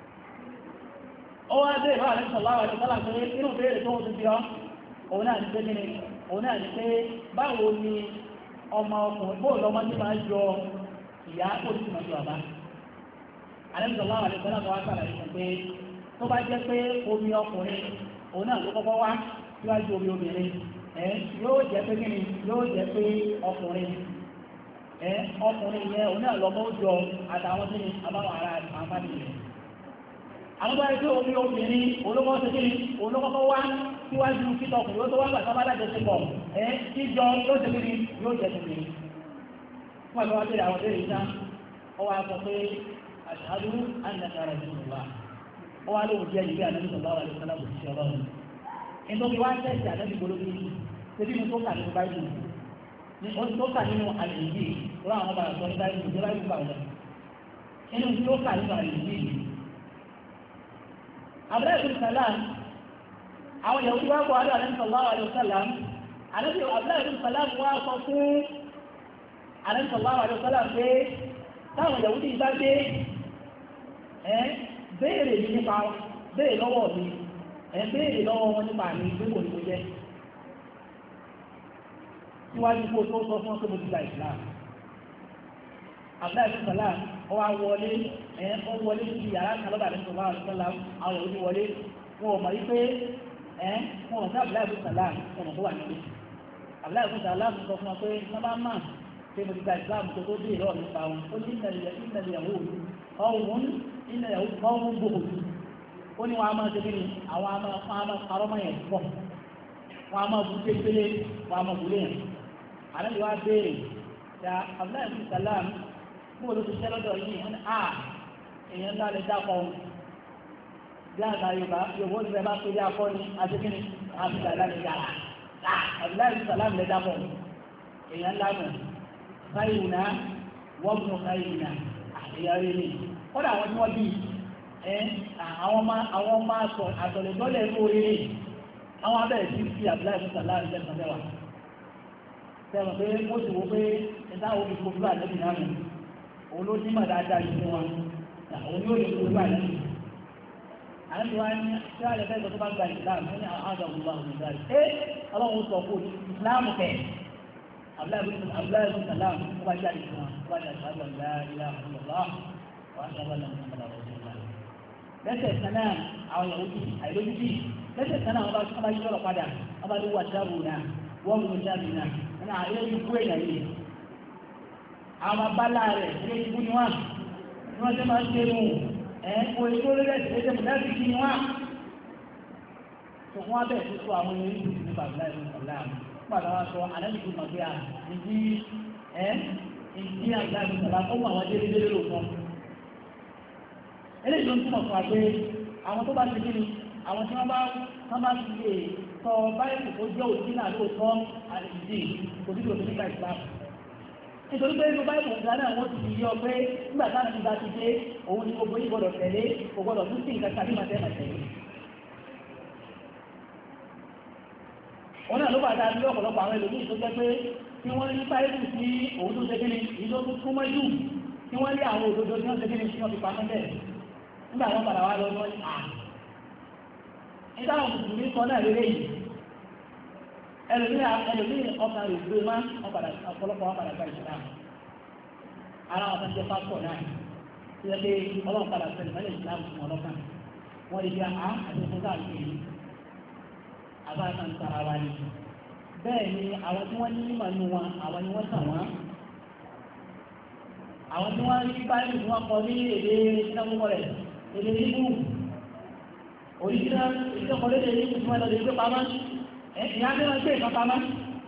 [SPEAKER 2] ó wá dé ìbára ní sallallahu alaihi wasallam pé inú béèrè tó ń ti ọ́ òun náà ní pé kíni òun náà ní pé báwo ni ọmọ ọkùnrin bóòlù ọmọ tí máa jọ ìyá kò sí máa jọ àbá Ànábì sallallahu alaihi wasallam wá sàlàyé fún pé tó bá jẹ́ pé omi ọkùnrin òun náà ló kọ́kọ́ wá síwájú omi obìnrin yóò jẹ́ pé kíni yóò jẹ́ pé ọkùnrin yẹn òun náà lọ́mọ jọ àtàwọn tí àbáwọn ará àǹfààní rẹ̀ àwọn bá ẹgbẹ́ omi obìnrin olókọ́ ṣe kí olókọ́ wá síwájú títọ́ ọkùnrin ó tó wá gbà sábà láti ṣe pọ̀ jíjọ yóò ṣe kí yóò jẹ́ tuntun fún àgbà wá bèèrè àwọn bèèrè ìta ó wá sọ pé ashhadu annaka rasulullah ó wá lóhùn jẹ́ ìgbé Ànábì sallallahu alaihi wasallam kò sí ọlọ́run nítorí wá tẹ̀sí Ànábì gbólógbé ṣebí mo tó kà nínú báyìí ní o tó kà nínú àlèyé lọ́wọ́ àwọn bàbá sọ ní báyìí ìjọba ìlú bàbá nínú tó kà nínú àlèyé Abdullahi bin Salam àwọn Yahudi wá kọ́ adọ́ Ànábì sallallahu alaihi wasallam Abdullahi bin Salam wá sọ fún Ànábì sallallahu alaihi wasallam pé táwọn Yahudi bá dé béèrè mi nípa béèrè lọ́wọ́ mi béèrè lọ́wọ́ wọn nípa mi pé kò ní mo jẹ́ síwájú kó tó sọ fún ọkọ̀ ìgbà Islam Abdullahi bin Salam ó wá wọlé ó wọlé sí yàrá kan lọ́dà Ànábì sallallahu alaihi wasallam àwọn òbí wọlé wọn ò mọ̀ wípé wọn ò sí Abdullahi bin Salam ọmọ tó wà nílé Abdullahi bin Salam sọ fún wọn pé wọ́n bá mà pé mo ti gba Islam tó tó dé ìrọ̀ nípa wọn ó ní ìnàlẹ̀ yahoo ọ̀hún gbòòrò ó ní wọn a máa ṣe kí ni àwọn a máa parọ́ mọ́ yẹn pọ̀ wọn a máa bu pépélé wọn a máa bu léyìn Ànábì wa béèrè ya Abdullahi bin Salam bóò ló ti ṣẹ́ lọ́dọ̀ yìí wọ́n ní èèyàn ńlá lè dákọ̀ bí àgbà Yorùbá ti rẹ̀ bá pé yá kọ́ ní adékíní àbídàlá lè yàrá Abdullahi bin Salam lè dákọ̀ èèyàn ńlá mọ̀ káyìí náà wọ́n mú káyìí náà èèyàn rí ni kọ́dà àwọn tí wọ́n bí àwọn ọmọ àtọ̀lẹ̀dọ́lẹ̀ ní oríire àwọn abẹ́rẹ́ sí fi Abdullahi bin Salam lẹ́sàn mẹ́wàá sẹ́wọ̀n pé ó sì wó pé ẹ̀dá omi kò fún àlẹ́bì náà mú òun ló nímọ̀ dáadáa yìí fún wọn òun yóò lè kó fún àlẹ́bì àlẹ́bì wa ní tí wàá lè fẹ́ tó bá gba ìsìlámù ní àwọn àgbà òun bá òun gbà ẹ́ ọlọ́run sọ fún ìsìlámù kẹ̀ Abdullahi bin Salam ó bá jáde fún wọn ó bá jáde fún wọn láàrín àlọ́lá wà á sábà lọ́wọ́ nípa àwọn ọ̀sẹ̀ lẹ́sẹ̀ kan náà àwọn Yahudi àìlójútì lẹ́sẹ̀ kan náà wọ́n bá yí ọ̀rọ̀ padà wọ́n bá ló wà dáàbò náà wọ́n mú jáde náà wọ́n náà ayé ikú èèyàn yìí àwọn abálá rẹ̀ ilé ikú ni wọ́n ní wọ́n tẹ́ máa ń ṣe mú kò èso lẹ́sẹ̀ lẹ́sẹ̀ mú láti kí ni wọ́n tó wọ́n bẹ̀rẹ̀ tó sọ àwọn èèyàn yìí ní bàbá ìlú ọ̀la nígbà táwọn sọ anábìkú màgbé à ìdí àgbà ìlú ọ̀la ó mú àwọn délé lóòótọ́ eléyìí ló ń túmọ̀ fún wa pé àwọn tó bá ti kí ni àwọn tí wọ́n bá ti lè sọ báyìí kò jẹ́ òsì náà lóòótọ́ àlèjì kò sí òsì nípa ìsìlámù nítorí pé inú báyìí kò náà wọ́n ti fi yọ pé nígbà táwọn ti bá ti dé òun ni gbogbo yìí gbọ́dọ̀ tẹ̀lé kò gbọ́dọ̀ tún sí nǹkan tàbí màtẹ́ màtẹ́ òun náà ló bá dáa ní ọ̀pọ̀lọpọ̀ àwọn ẹlòmíì tó jẹ́ pé tí wọ́n ní báyìí sí òun tó ṣe kí ni ìlú tó túmọ̀ jù tí wọ́n lé àwọn òdodo tí wọ́n ṣe kí ni tí wọ́n fi pamọ́ bẹ́ẹ̀ nígbà wọn padà wá lọ ní wọ́n nígbà wọn mùsùlùmí sọ náà lélẹ́ yìí ẹlòmíì ọkàn rẹ̀ gbé má ọ̀pọ̀lọpọ̀ wọn padà gba ìṣẹ̀dá ara wọn kan jẹ́ pásítọ̀ náà tí wọ́n lé ọlọ́run padà sẹ́lẹ̀ mẹ́lẹ̀ ìsìlámù fún ọlọ́kàn wọ́n lè fi àti fún sáà pé àbáta ń tara wa ni bẹ́ẹ̀ ni àwọn tí wọ́n ní mímọ̀ nínú wọn àwọn ni wọ́n tàn wọ́n àwọn tí wọ́n rí báyìí tí wọ́n kọ ní èdè ìdámúkọ rẹ̀ èdè ìbú òyìnbó ìjọkọ̀lẹ́ èdè ìbú tí wọ́n lọ lè gbé pamọ́ ìyá tí wọ́n gbé ìkan pamọ́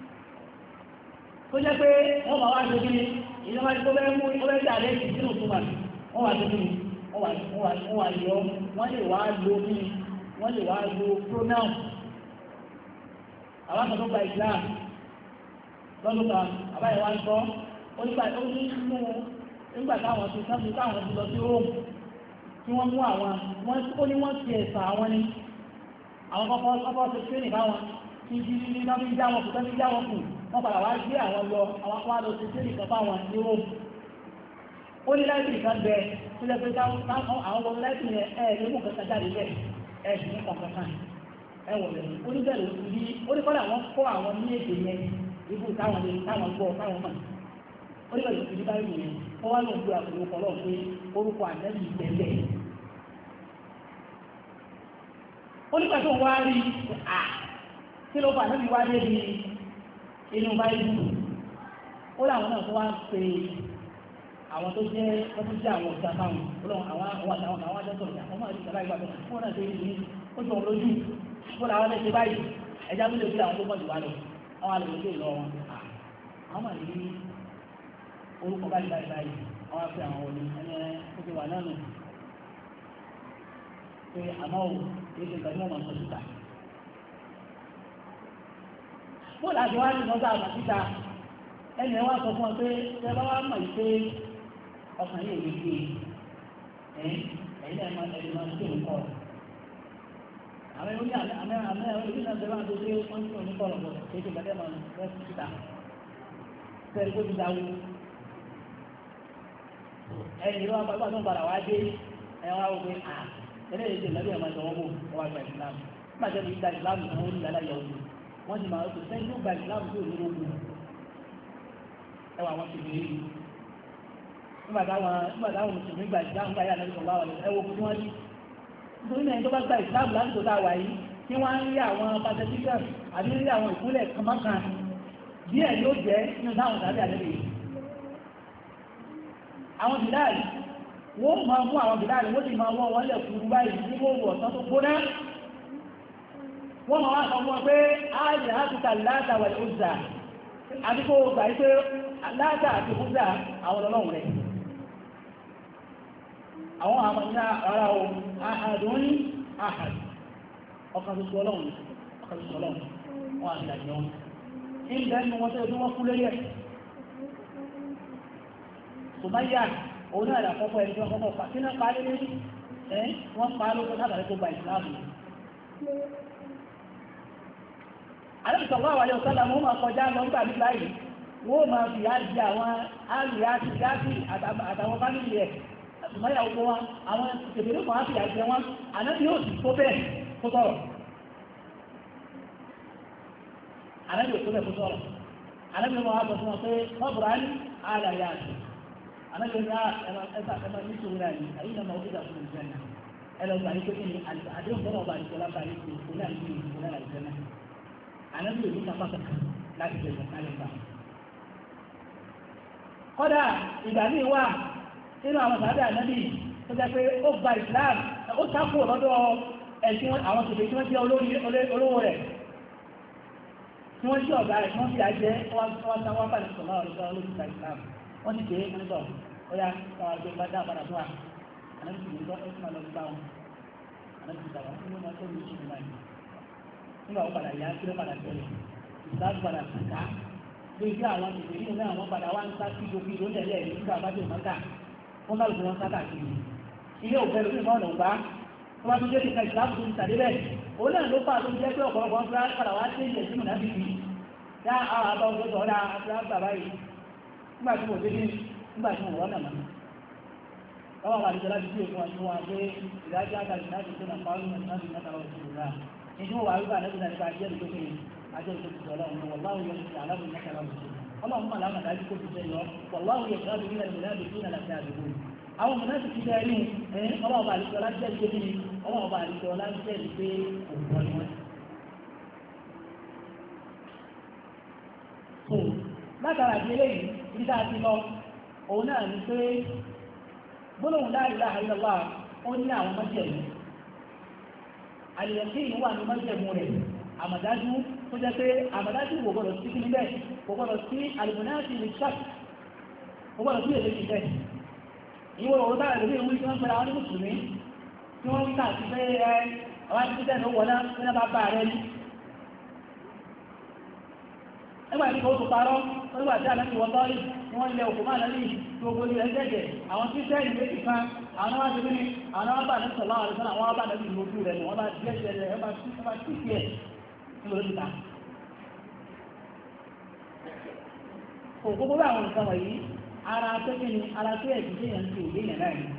[SPEAKER 2] tó jẹ́ pé wọ́n bá wá ṣe kí ni ìjọba tí ó bẹ́ mú ó bẹ́ jà lẹ́yìn sínú túmọ̀ wọ́n wá ṣe kí ni wọ́n wá yọ wọ́n lè wá lo kí ni wọ́n lè wá lo pronoun àwọn kan tó gba Islam lọ́dún kan àbáyé wa ń sọ nígbà táwọn ti sábì táwọn ti lọ sí Rome tí wọ́n mú àwọn ó ní wọ́n ti ẹ̀sà àwọn ni àwọn kọ́kọ́ ti tẹ́ nìkan wọn tí ní lábí já wọn kù tẹ́ ní já wọn kù wọ́n padà wá gbé àwọn lọ àwọn wá lọ sí tẹ́ nìkan fáwọn ní Rome ó ní láìpì kan bẹ tó lẹ́ pé àwọn ọmọ láìpì yẹn ló mú kankan jáde bẹ́ẹ̀ ní kọ̀ọ̀kan wọ̀ lẹ́yìn ó ní bẹ́ẹ̀ ló ti rí ó ní kọ́lá àwọn kọ́ àwọn ní èdè yẹn ibú táwọn gbọ́ táwọn mọ̀ ó ní bẹ́ẹ̀ ló ti rí báyìí yẹn ó wá lóun gbé àpòlò kọ́ lọ́ọ̀ pé orúkọ ànẹ́bì tẹ́lẹ̀ ó nígbà tó ń wá rí kí ló fà ànẹ́bì wá dé bí inú báyìí ó láwọn náà tó wá ń pe àwọn tó jẹ́ àwọn ọ̀gá fáwọn olóhùn àwọn ajọ́sọ̀ ìjà ọmọ àti ìjọba ìgbà tó fún ọ̀nà tó rí ní ó jọ lójú fún àwọn ẹlẹ́sẹ̀ báyìí ẹja tó lè fi àwọn tó mọ̀ jù wá lọ àwọn alẹ́sẹ̀ lọ wọn àwọn àlè ní orúkọ báyìí àwọn afẹ́ àwọn òní ẹni ó ti wà náà nù pé àmọ́ ò kìí ṣe ìgbàgbọ́ ọmọ sọ síta fún àti wá ní ọjọ́ àmọ̀ síta ẹni ẹ wá sọ fún ọ pé ṣe bá wá mọ̀ pé ọkàn yóò lè gbé ẹ̀yìn náà máa ẹni máa tó nǹkọ́ àwọn ẹni ní àmì àwọn ẹni náà bẹ̀rẹ̀ àti pé wọ́n tó nǹkọ́ lọ́pọ̀ kìí ṣe ìgbàgbọ́ ọmọ rẹ̀ síta fẹ́ẹ́ kó ti dáwó ẹni ìlú wọn pàápàá tó ń padà wá dé ẹ̀yìn wá wọ pé ẹlẹ́yìn tí ìlànà ìyàmọ̀ ìjọwọ́ bò wọ́n gba ìsìlámù nígbà tí wọ́n gba ìsìlámù tó ń ní aláyọ̀ ojú wọ́n ti máa ń sọ sẹ́yìn tó gba ìsìlámù tó ní ogun ẹwà wọn ti bèèrè yìí nígbà táwọn mùsùlùmí gba ìsìlámù gba ìyá nàìjíríà wà wọlé ẹwọ fún wọn ní nítorí náà tó bá gba ìsìlámù lásìkò tá a wà yìí tí wọ́n ń rí àwọn pàṣẹtíkà àbí rí àwọn ìpínlẹ̀ kọmọkàn díẹ̀ yóò jẹ́ nínú táwọn tàbí àlejò yìí àwọn bìláàlì wọ́n máa mú àwọn bìláàlì wọ́n sì máa wọ́n wọ́n lẹ̀ kúrú báyìí ní gbogbo ọ̀sán tó gbóná wọ́n máa wá sọ fún wọn pé áàlì áfíríkà láàtà wà ìhúzà àdúgbò gbà yí pé láàtà àti ìhúzà àwọn ọlọ́run rẹ̀ àwọn àmọ́ ní ara o àhàdùn ní àhàdù ọkàn tó sọ ọlọ́run wọn àti àjọ ìgbà ẹnu wọn tó wọ́n kú lórí ẹ̀ Sùmáyà òun náà àkọ́kọ́ ẹni tí wọ́n kọ́kọ́ pa kí náà parí lórí wọ́n pa lóko látàrí tó gba ìsìláàmù. Ànábì sallallahu alaihi wasallam wọ́n máa kọjá lọ nígbà nígbà yìí wọ́n máa fi ájì àwọn alùyáàtì gáàsì àtàwọn fámìlì ẹ̀ Sùmáyà gbogbo wọn àwọn kèfèrè kan á fi àjẹ wọn Ànábì yóò sì tó bẹ́ẹ̀ kó tọ̀rọ̀ Ànábì yóò tó bẹ́ẹ̀ kó tọ̀rọ̀ Ànábì yóò máa sọ fún wọn pé wọ́n bùrọ̀ á ní alàyàtì Ànábì ní ẹ̀sà ní sùúrù náà ní àyíká máa ó dà fún ìjẹ́nà ẹlọ́gbà ní pé kí ni àdéhùn tọ́lọ̀ ọba àdìsọ́lá bá ní ìṣòro náà ní ìṣòro náà ìjẹ́nà Ànábì ò ní kápá kankan láti bẹ̀rẹ̀ ìgbàlẹ̀ gbà. kọ́dà ìgbà míì wà nínú àwọn sàádé Ànábì tó jẹ́ pé ó gba Islam ó sáfù lọ́dọ̀ ẹ̀sìn àwọn tòbí tí wọ́n jẹ́ olówó rẹ̀ tí wọ́n jẹ́ ọ̀gá rẹ̀ tí wọ́n fi àjẹ́ wọ́n bá ní sọ̀rọ̀ ọ̀rọ̀ olóòtú Islam wọ́n ti dé ẹnìtọ̀ ọ̀yá káwà gbé bá dáa padà fún wa ànábì ní lọ ẹ̀sùn àlọ́ gbá wọn ànábì gbà wọn nínú ọjọ́ mi ṣe nígbà yìí nígbà wọn padà yá kí ló padà tẹ̀lé ìsáàbù padà kàkà lójú àwọn ìgbè nínú náà wọn padà wá ń sá sí gbogbo ìlú tẹ̀lé ẹ̀rí nígbà bá dé òmọ́gà wọn bá lùkọ́ wọn sá káàkiri ilé òfẹ́ lórí ìmọ̀ ọ̀nà ògbá wọn bá tún jẹ́ kíkà ìsìláàbù tó ń tàdé bẹ́ẹ̀ òun náà ló fà tó jẹ́ pé ọ̀pọ̀lọpọ̀ ń padà wá sí ilẹ̀ sínú náà bìbí yá àwọn àbá ọjọ́ tó ọ̀dà bàbá yìí nígbà tí mo dé nígbà tí mo rọ́ nàmà ọwọ́ àwọn àdìsọ́lá ti díẹ̀ fún wa tí wọ́n gbé ìdájọ́ àgbàlì láti tó nà pàálù náà ti mẹ́ta lọ́wọ́ ìṣòro náà ìdí wọ́n wà wípé àlejò náà nípa ajẹ́ ìgbésẹ̀ ajẹ́ ìgbésẹ̀ ọlọ́run ní wọ́láwù yẹn ti aláwọ̀ mẹ́ta lọ́wọ́ ìṣòro ọlọ́run mọ̀ láwọn àdájú kó ti jẹ́ lọ wọ́láwù yẹn ti nílẹ̀ ìmìlẹ̀ àbí ìnà láti àdúgbò àwọn mọ̀nà ti jẹ́ ẹni ọlọ́run bá àdìsọ́lá jẹ́ ìgbé ọlọ́run bá àdìsọ́lá jẹ́ ìgbé òkú ọ̀nà wọn. látara ìdílé yìí ibi tá a ti lọ òun náà ní pé gbólóhùn la ilaha illallah ó ní àwọn májẹ̀mú àlèyànjú ìlú wà ní májẹ̀mú rẹ̀ àmọ̀dájú tó jẹ́ pé àmọ̀dájú kò gbọdọ̀ sí kíní bẹ́ẹ̀ kò gbọdọ̀ sí àlùmọ́náàtì lè ṣáà kò gbọdọ̀ sí èdè ìfẹ́ ìwọ̀n òun tára ìlú ìwé tí wọ́n pẹ̀lú àwọn mùsùlùmí tí wọ́n ń kà sí pé àwọn ti tẹ́lẹ̀ wọ̀ náà ní bá bá rẹ̀ ní nígbà tí ó tún parọ́ nígbà tí ànábì wọ́n tọ́rí ni wọ́n ilẹ̀ òkú máa lọ́rí tí gbogbo ilẹ̀ jẹ́jẹ̀ àwọn tí sẹ́ẹ̀lì méjì kan àwọn wá ti rí àwọn bá ní sọ̀lá àwọn ìsọ́nà àwọn bá nàbí lójú rẹ̀ wọ́n bá jẹ́jẹ̀ rẹ̀ wọ́n bá tíkì ẹ̀ nílò níta. Gbogbo àwọn nǹkan wọ̀nyí ara tó kí ni ara tó ẹ̀sìn tí yẹn ń ṣe òye yẹn náà ni.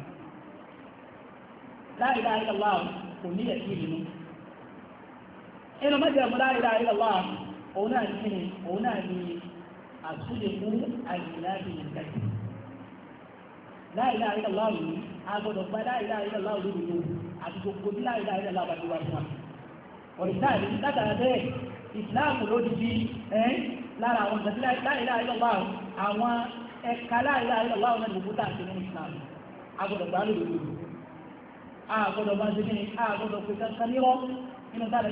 [SPEAKER 2] La ilaha illallah kò ní ẹ̀sìn ìlú. Inú mẹ́jẹ̀ la ilaha illallah òun náà ní kíni òun náà ní àtúndẹ̀kú àìsíláàbì ìgbàgbé. La ilaha illallah yìí agbọ́dọ̀ gba la ilaha illallah lódodo àti gbogbo tí la ilaha illallah bá ti wá fún wa. Ọ̀rìṣàlì látara bẹ́ẹ̀ ìsìláàmù ló di lára àwọn ìgbàtí la ilaha illallah àwọn ẹ̀ka la ilaha illallah náà gbogbo tá à ń ṣe nínú ìsìláàmù agbọ́dọ̀ gba lódodo. Agbọ́dọ̀ máa ń ṣe kíni agbọ́dọ̀ pé kankan nírọ́ nínú tá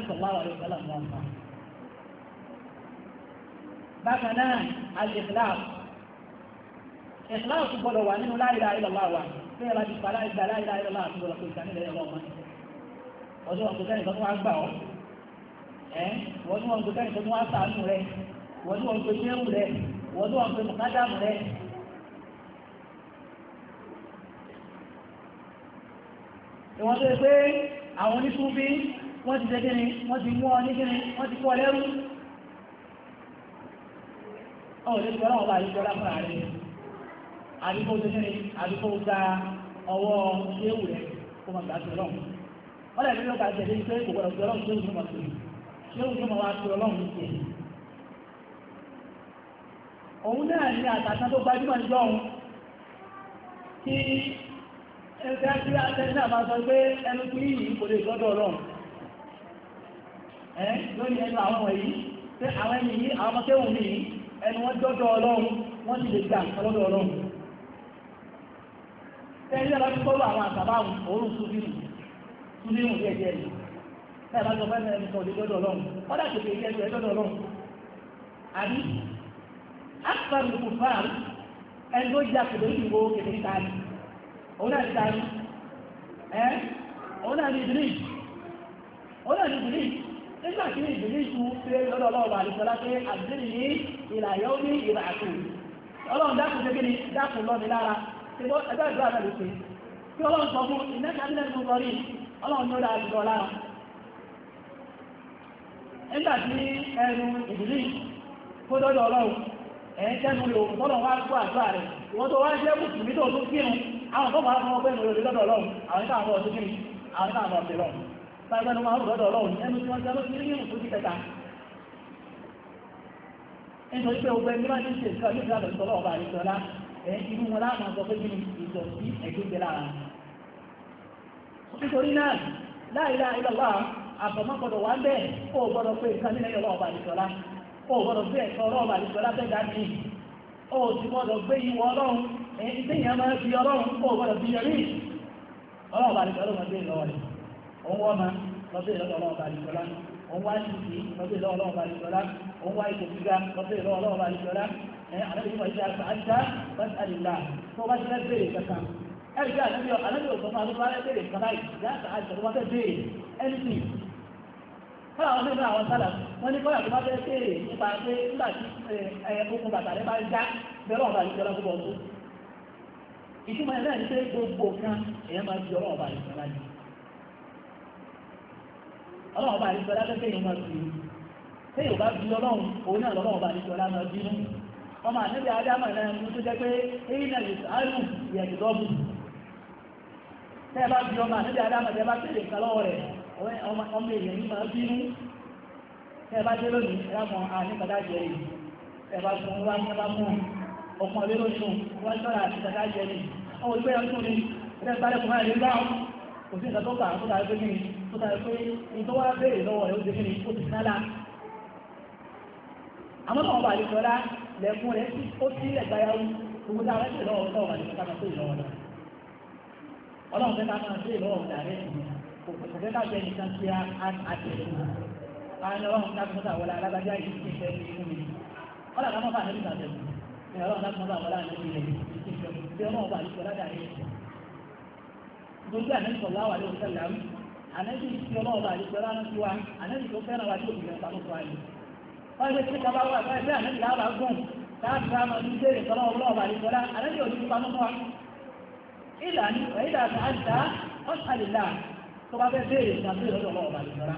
[SPEAKER 2] bákan náà al-ikhlas ìkìláàsì gbọdọ̀ wà nínú la ilaha illallah wa tí ẹ bá ti pàdá ìgbà la ilaha illallah àti gbọdọ̀ pé ìsànílẹ̀ ọlọ́ọ̀mọ́ ọdún wọn kò tẹ́nì kan tó wá gbà ọ́ wọ́n ní wọn kò tẹ́nì kan tó wá sàánú rẹ wọ́n ní wọn kò ṣéwù rẹ wọ́n ní wọn kò mọ̀kádàmù rẹ. ìwọ́n tó yẹ pé àwọn oníṣúbí wọ́n ti ṣe kíni wọ́n ti mú ọ ní kíni wọ́n ti kú ọ lẹ́rú ọ̀ lè fi ọlọ́wọ́ bá yí jọlá fúnra rẹ̀ àdúgbò tó ṣẹlẹ̀ àdúgbò gba ọwọ́ ṣéwù rẹ̀ kó máa gbà sí ọlọ́run wọ́n lè fi ọkà tẹ̀lé pé kò gbọdọ̀ fi ọlọ́run ṣéwù tó máa pè ṣéwù tó máa wá sí ọlọ́run ní tiẹ̀. òun náà ní àtàkàn tó gbajúmọ̀ níjọ́ òun tí ẹgbẹ́ tí atẹ́ni náà máa sọ pé ẹnu tí yìí kò lè gbọ́dọ̀ ọlọ́run lórí ẹnu àwọn wọ̀nyí pé àwọn ẹni yìí àwọn ọmọ kéwù mi ẹnu wọn dọ́dọ̀ ọlọ́run wọ́n ti lè gbà ọlọ́dọ̀ ọlọ́run tẹ́lẹ̀ bá ti tọ́lọ̀ àwọn àtàbáwọn òórùn súnbíhùn díẹ̀ díẹ̀ ni bẹ́ẹ̀ bá sọ fẹ́ ẹni sọ lè dọ́dọ̀ ọlọ́run kọ́dà tó kéèké ẹgbẹ́ dọ́dọ̀ ọlọ́run àbí akpar lùkù fáàrù ẹni tó jà kòtò ní ìwò kèké tani òun náà ti tani òun náà ní ìdílé nígbà tí ìdílé ìṣú pé lọ́dọ̀ ọlọ́run àdìsọ́lá pé àdìsí ní ìlàyọ́ ní ìbàkù ọlọ́run dákùn ṣe kí ni dákùn lọ́mi lára ẹgbẹ́ ìdúrà náà ló ṣe kí ọlọ́run sọ fún ìmẹ́kàílẹ̀ tó kọrí ọlọ́run ní ó dáa jùlọ lára nígbà tí ẹnu ìdílé kó dọ́dọ̀ ọlọ́run ẹ̀yìn tẹ́nu lò tọ́lọ̀ wá kó àdúrà rẹ̀ ìwọ́n tó wá jẹ́ mùsùlùmí tó tún kírun àwọn tó máa fún ọgbẹ́ ìròyìn lọ́dọ̀ ọlọ́run àwọn ìtàn àwọn ọdún kírun àwọn ìtàn àwọn ọ̀sẹ̀ lọ́run báyìí máa ń lọ́dọ̀ ọlọ́run ẹnu tí wọ́n jẹ́ ló sí nínú tó ti tẹ̀ta nítorí pé ogbẹ́ ní máa ń ṣe ìṣọ́ yóò dábẹ̀ sọ́lọ́ ọba àríṣọ́lá inú wọn láàmà sọ pé nínú ìjọ sí ẹgbẹ́ lára nítorí náà la ilaha illallah àfọ̀mọ́gbọ́dọ̀ wà bẹ́ẹ̀ ó gbọ́dọ̀ pé nǹkan nílẹ̀ ọlọ́ ọba àríṣọ́lá ó gbọ́dọ̀ gbé ẹ̀kọ́ ọlọ́ọ̀bà àríṣọ́lá fẹ́ dání ó sì gbọ́dọ̀ gbé ìwọ ọlọ́run èyí tí èèyàn máa fi ọlọ́run ó gbọ́dọ̀ fi yẹrí ọlọ́ọ̀bà àríṣọ́lá máa gbé ìlọ́wọ́ rẹ̀ òun wọ́n máa lọ́bẹ̀ ìlọ́wọ́ ọlọ́ọ̀bà àríṣọ́lá òun wá ìsìnkì lọ́bẹ̀ ìlọ́wọ́ ọlọ́ọ̀bà àríṣọ́lá òun wá ipò gíga lọ́bẹ̀ ìlọ́wọ́ ọlọ́ọ̀bà àríṣọ́lá àdábìnrin ìjà àṣà àdìlá tó bá ṣẹlẹ̀ bèèrè kankan ẹ̀rí jẹ́ àdábì òsàn máa ló bá bèèrè kan láì láti àṣà tó bá fẹ́ bèèrè anything kọ́lá àwọn mẹ́rin àwọn sálà wọ́n ní kọ́lá tó bá fẹ́ bèèrè nípa pé nígbà tí okùn bàtà rẹ bá já bẹ̀rẹ̀ ọ̀bà ìjọba gbogbo ọdún ìtumọ̀ ẹ̀ náà ní pé gbogbo kan èèyàn máa fi ọlọ́ọ̀bà ìjọba ní ọlọ́ọ̀bà ìjọba fẹ́ kéèyàn máa fi kéèyàn bá fi ọlọ́run òun náà lọ́lọ́ọ̀bà ìjọba máa bínú ọmọ àníbi adámà náà ní tó jẹ́ pé èyí náà lè sáàrù ìyẹ̀dùdọ́bù tẹ́ bá bí ọmọ àníbi adámà tẹ́ bá tẹ́lẹ̀ kan lọ́wọ́ rẹ̀ ọmọ èèyàn ní máa bínú tẹ́ bá dé lónìí ẹ̀rámọ̀ àníkàdá jẹ́ yìí tẹ́ bá fún wá ní ọba mú ọkàn lé lónìí wọ́n tọ́ra àti kàdá jẹ́ yìí ọmọ ìgbé ọdún ní ẹ̀rẹ́ ìbálẹ̀ fún àìlè gbá kò sí ìgbà tó kà tó tàbí pé ní tó tàbí pé ní tó wá béèrè lọ́wọ́ rẹ̀ ó ti fi ní ó ti sálá àmọ́ náà wọ́n bá lè sọ́lá lẹ́kún rẹ̀ ó sí ẹ̀gbáyàwó gbogbo táwọn ẹ̀sẹ̀ lọ́wọ́ tó wà ní ká máa tó ìlọ́wọ́ náà ọlọ́run fẹ́ ká máa tó ìlọ́wọ́ dàrẹ́ kò fẹ́ ká jẹ́ nìkan sí àtẹ̀lẹ́ àwọn ọlọ́run dákun mọ́ta wọlé alágbájá yìí ti fẹ́ ní fún mi ọlọ́run dákun mọ́ta àlẹ́ nígbà tẹ̀lé ní ọlọ́run dákun mọ́ta wọlé àlẹ́ nígbà tẹ̀lé tí ọlọ́run bá lè sọ́lá dàrẹ́ gbogbo àlẹ́ sọ̀lá wà lóò sẹ́lá àlẹ́ tí ọlọ́run bá lè sọ́lá náà sí wa àlẹ́ tó fẹ́ràn wa tí òbí rẹ̀ pa ló fọ́ àyè wọ́n gbé tí kaba wà fún ẹgbẹ́ ànábì láàbà gùn láti bá ọmọ ìdílé ìtọ́lọ́ ọlọ́ọ̀bà àdìsọ́lá ànábì òní ti pamọ́ fún wa ìlànà ìdá àti àjà ọ̀sàlìlà tó bá fẹ́ béèrè ìgbàgbé lọ́dọ̀ ọlọ́ọ̀bà àdìsọ́lá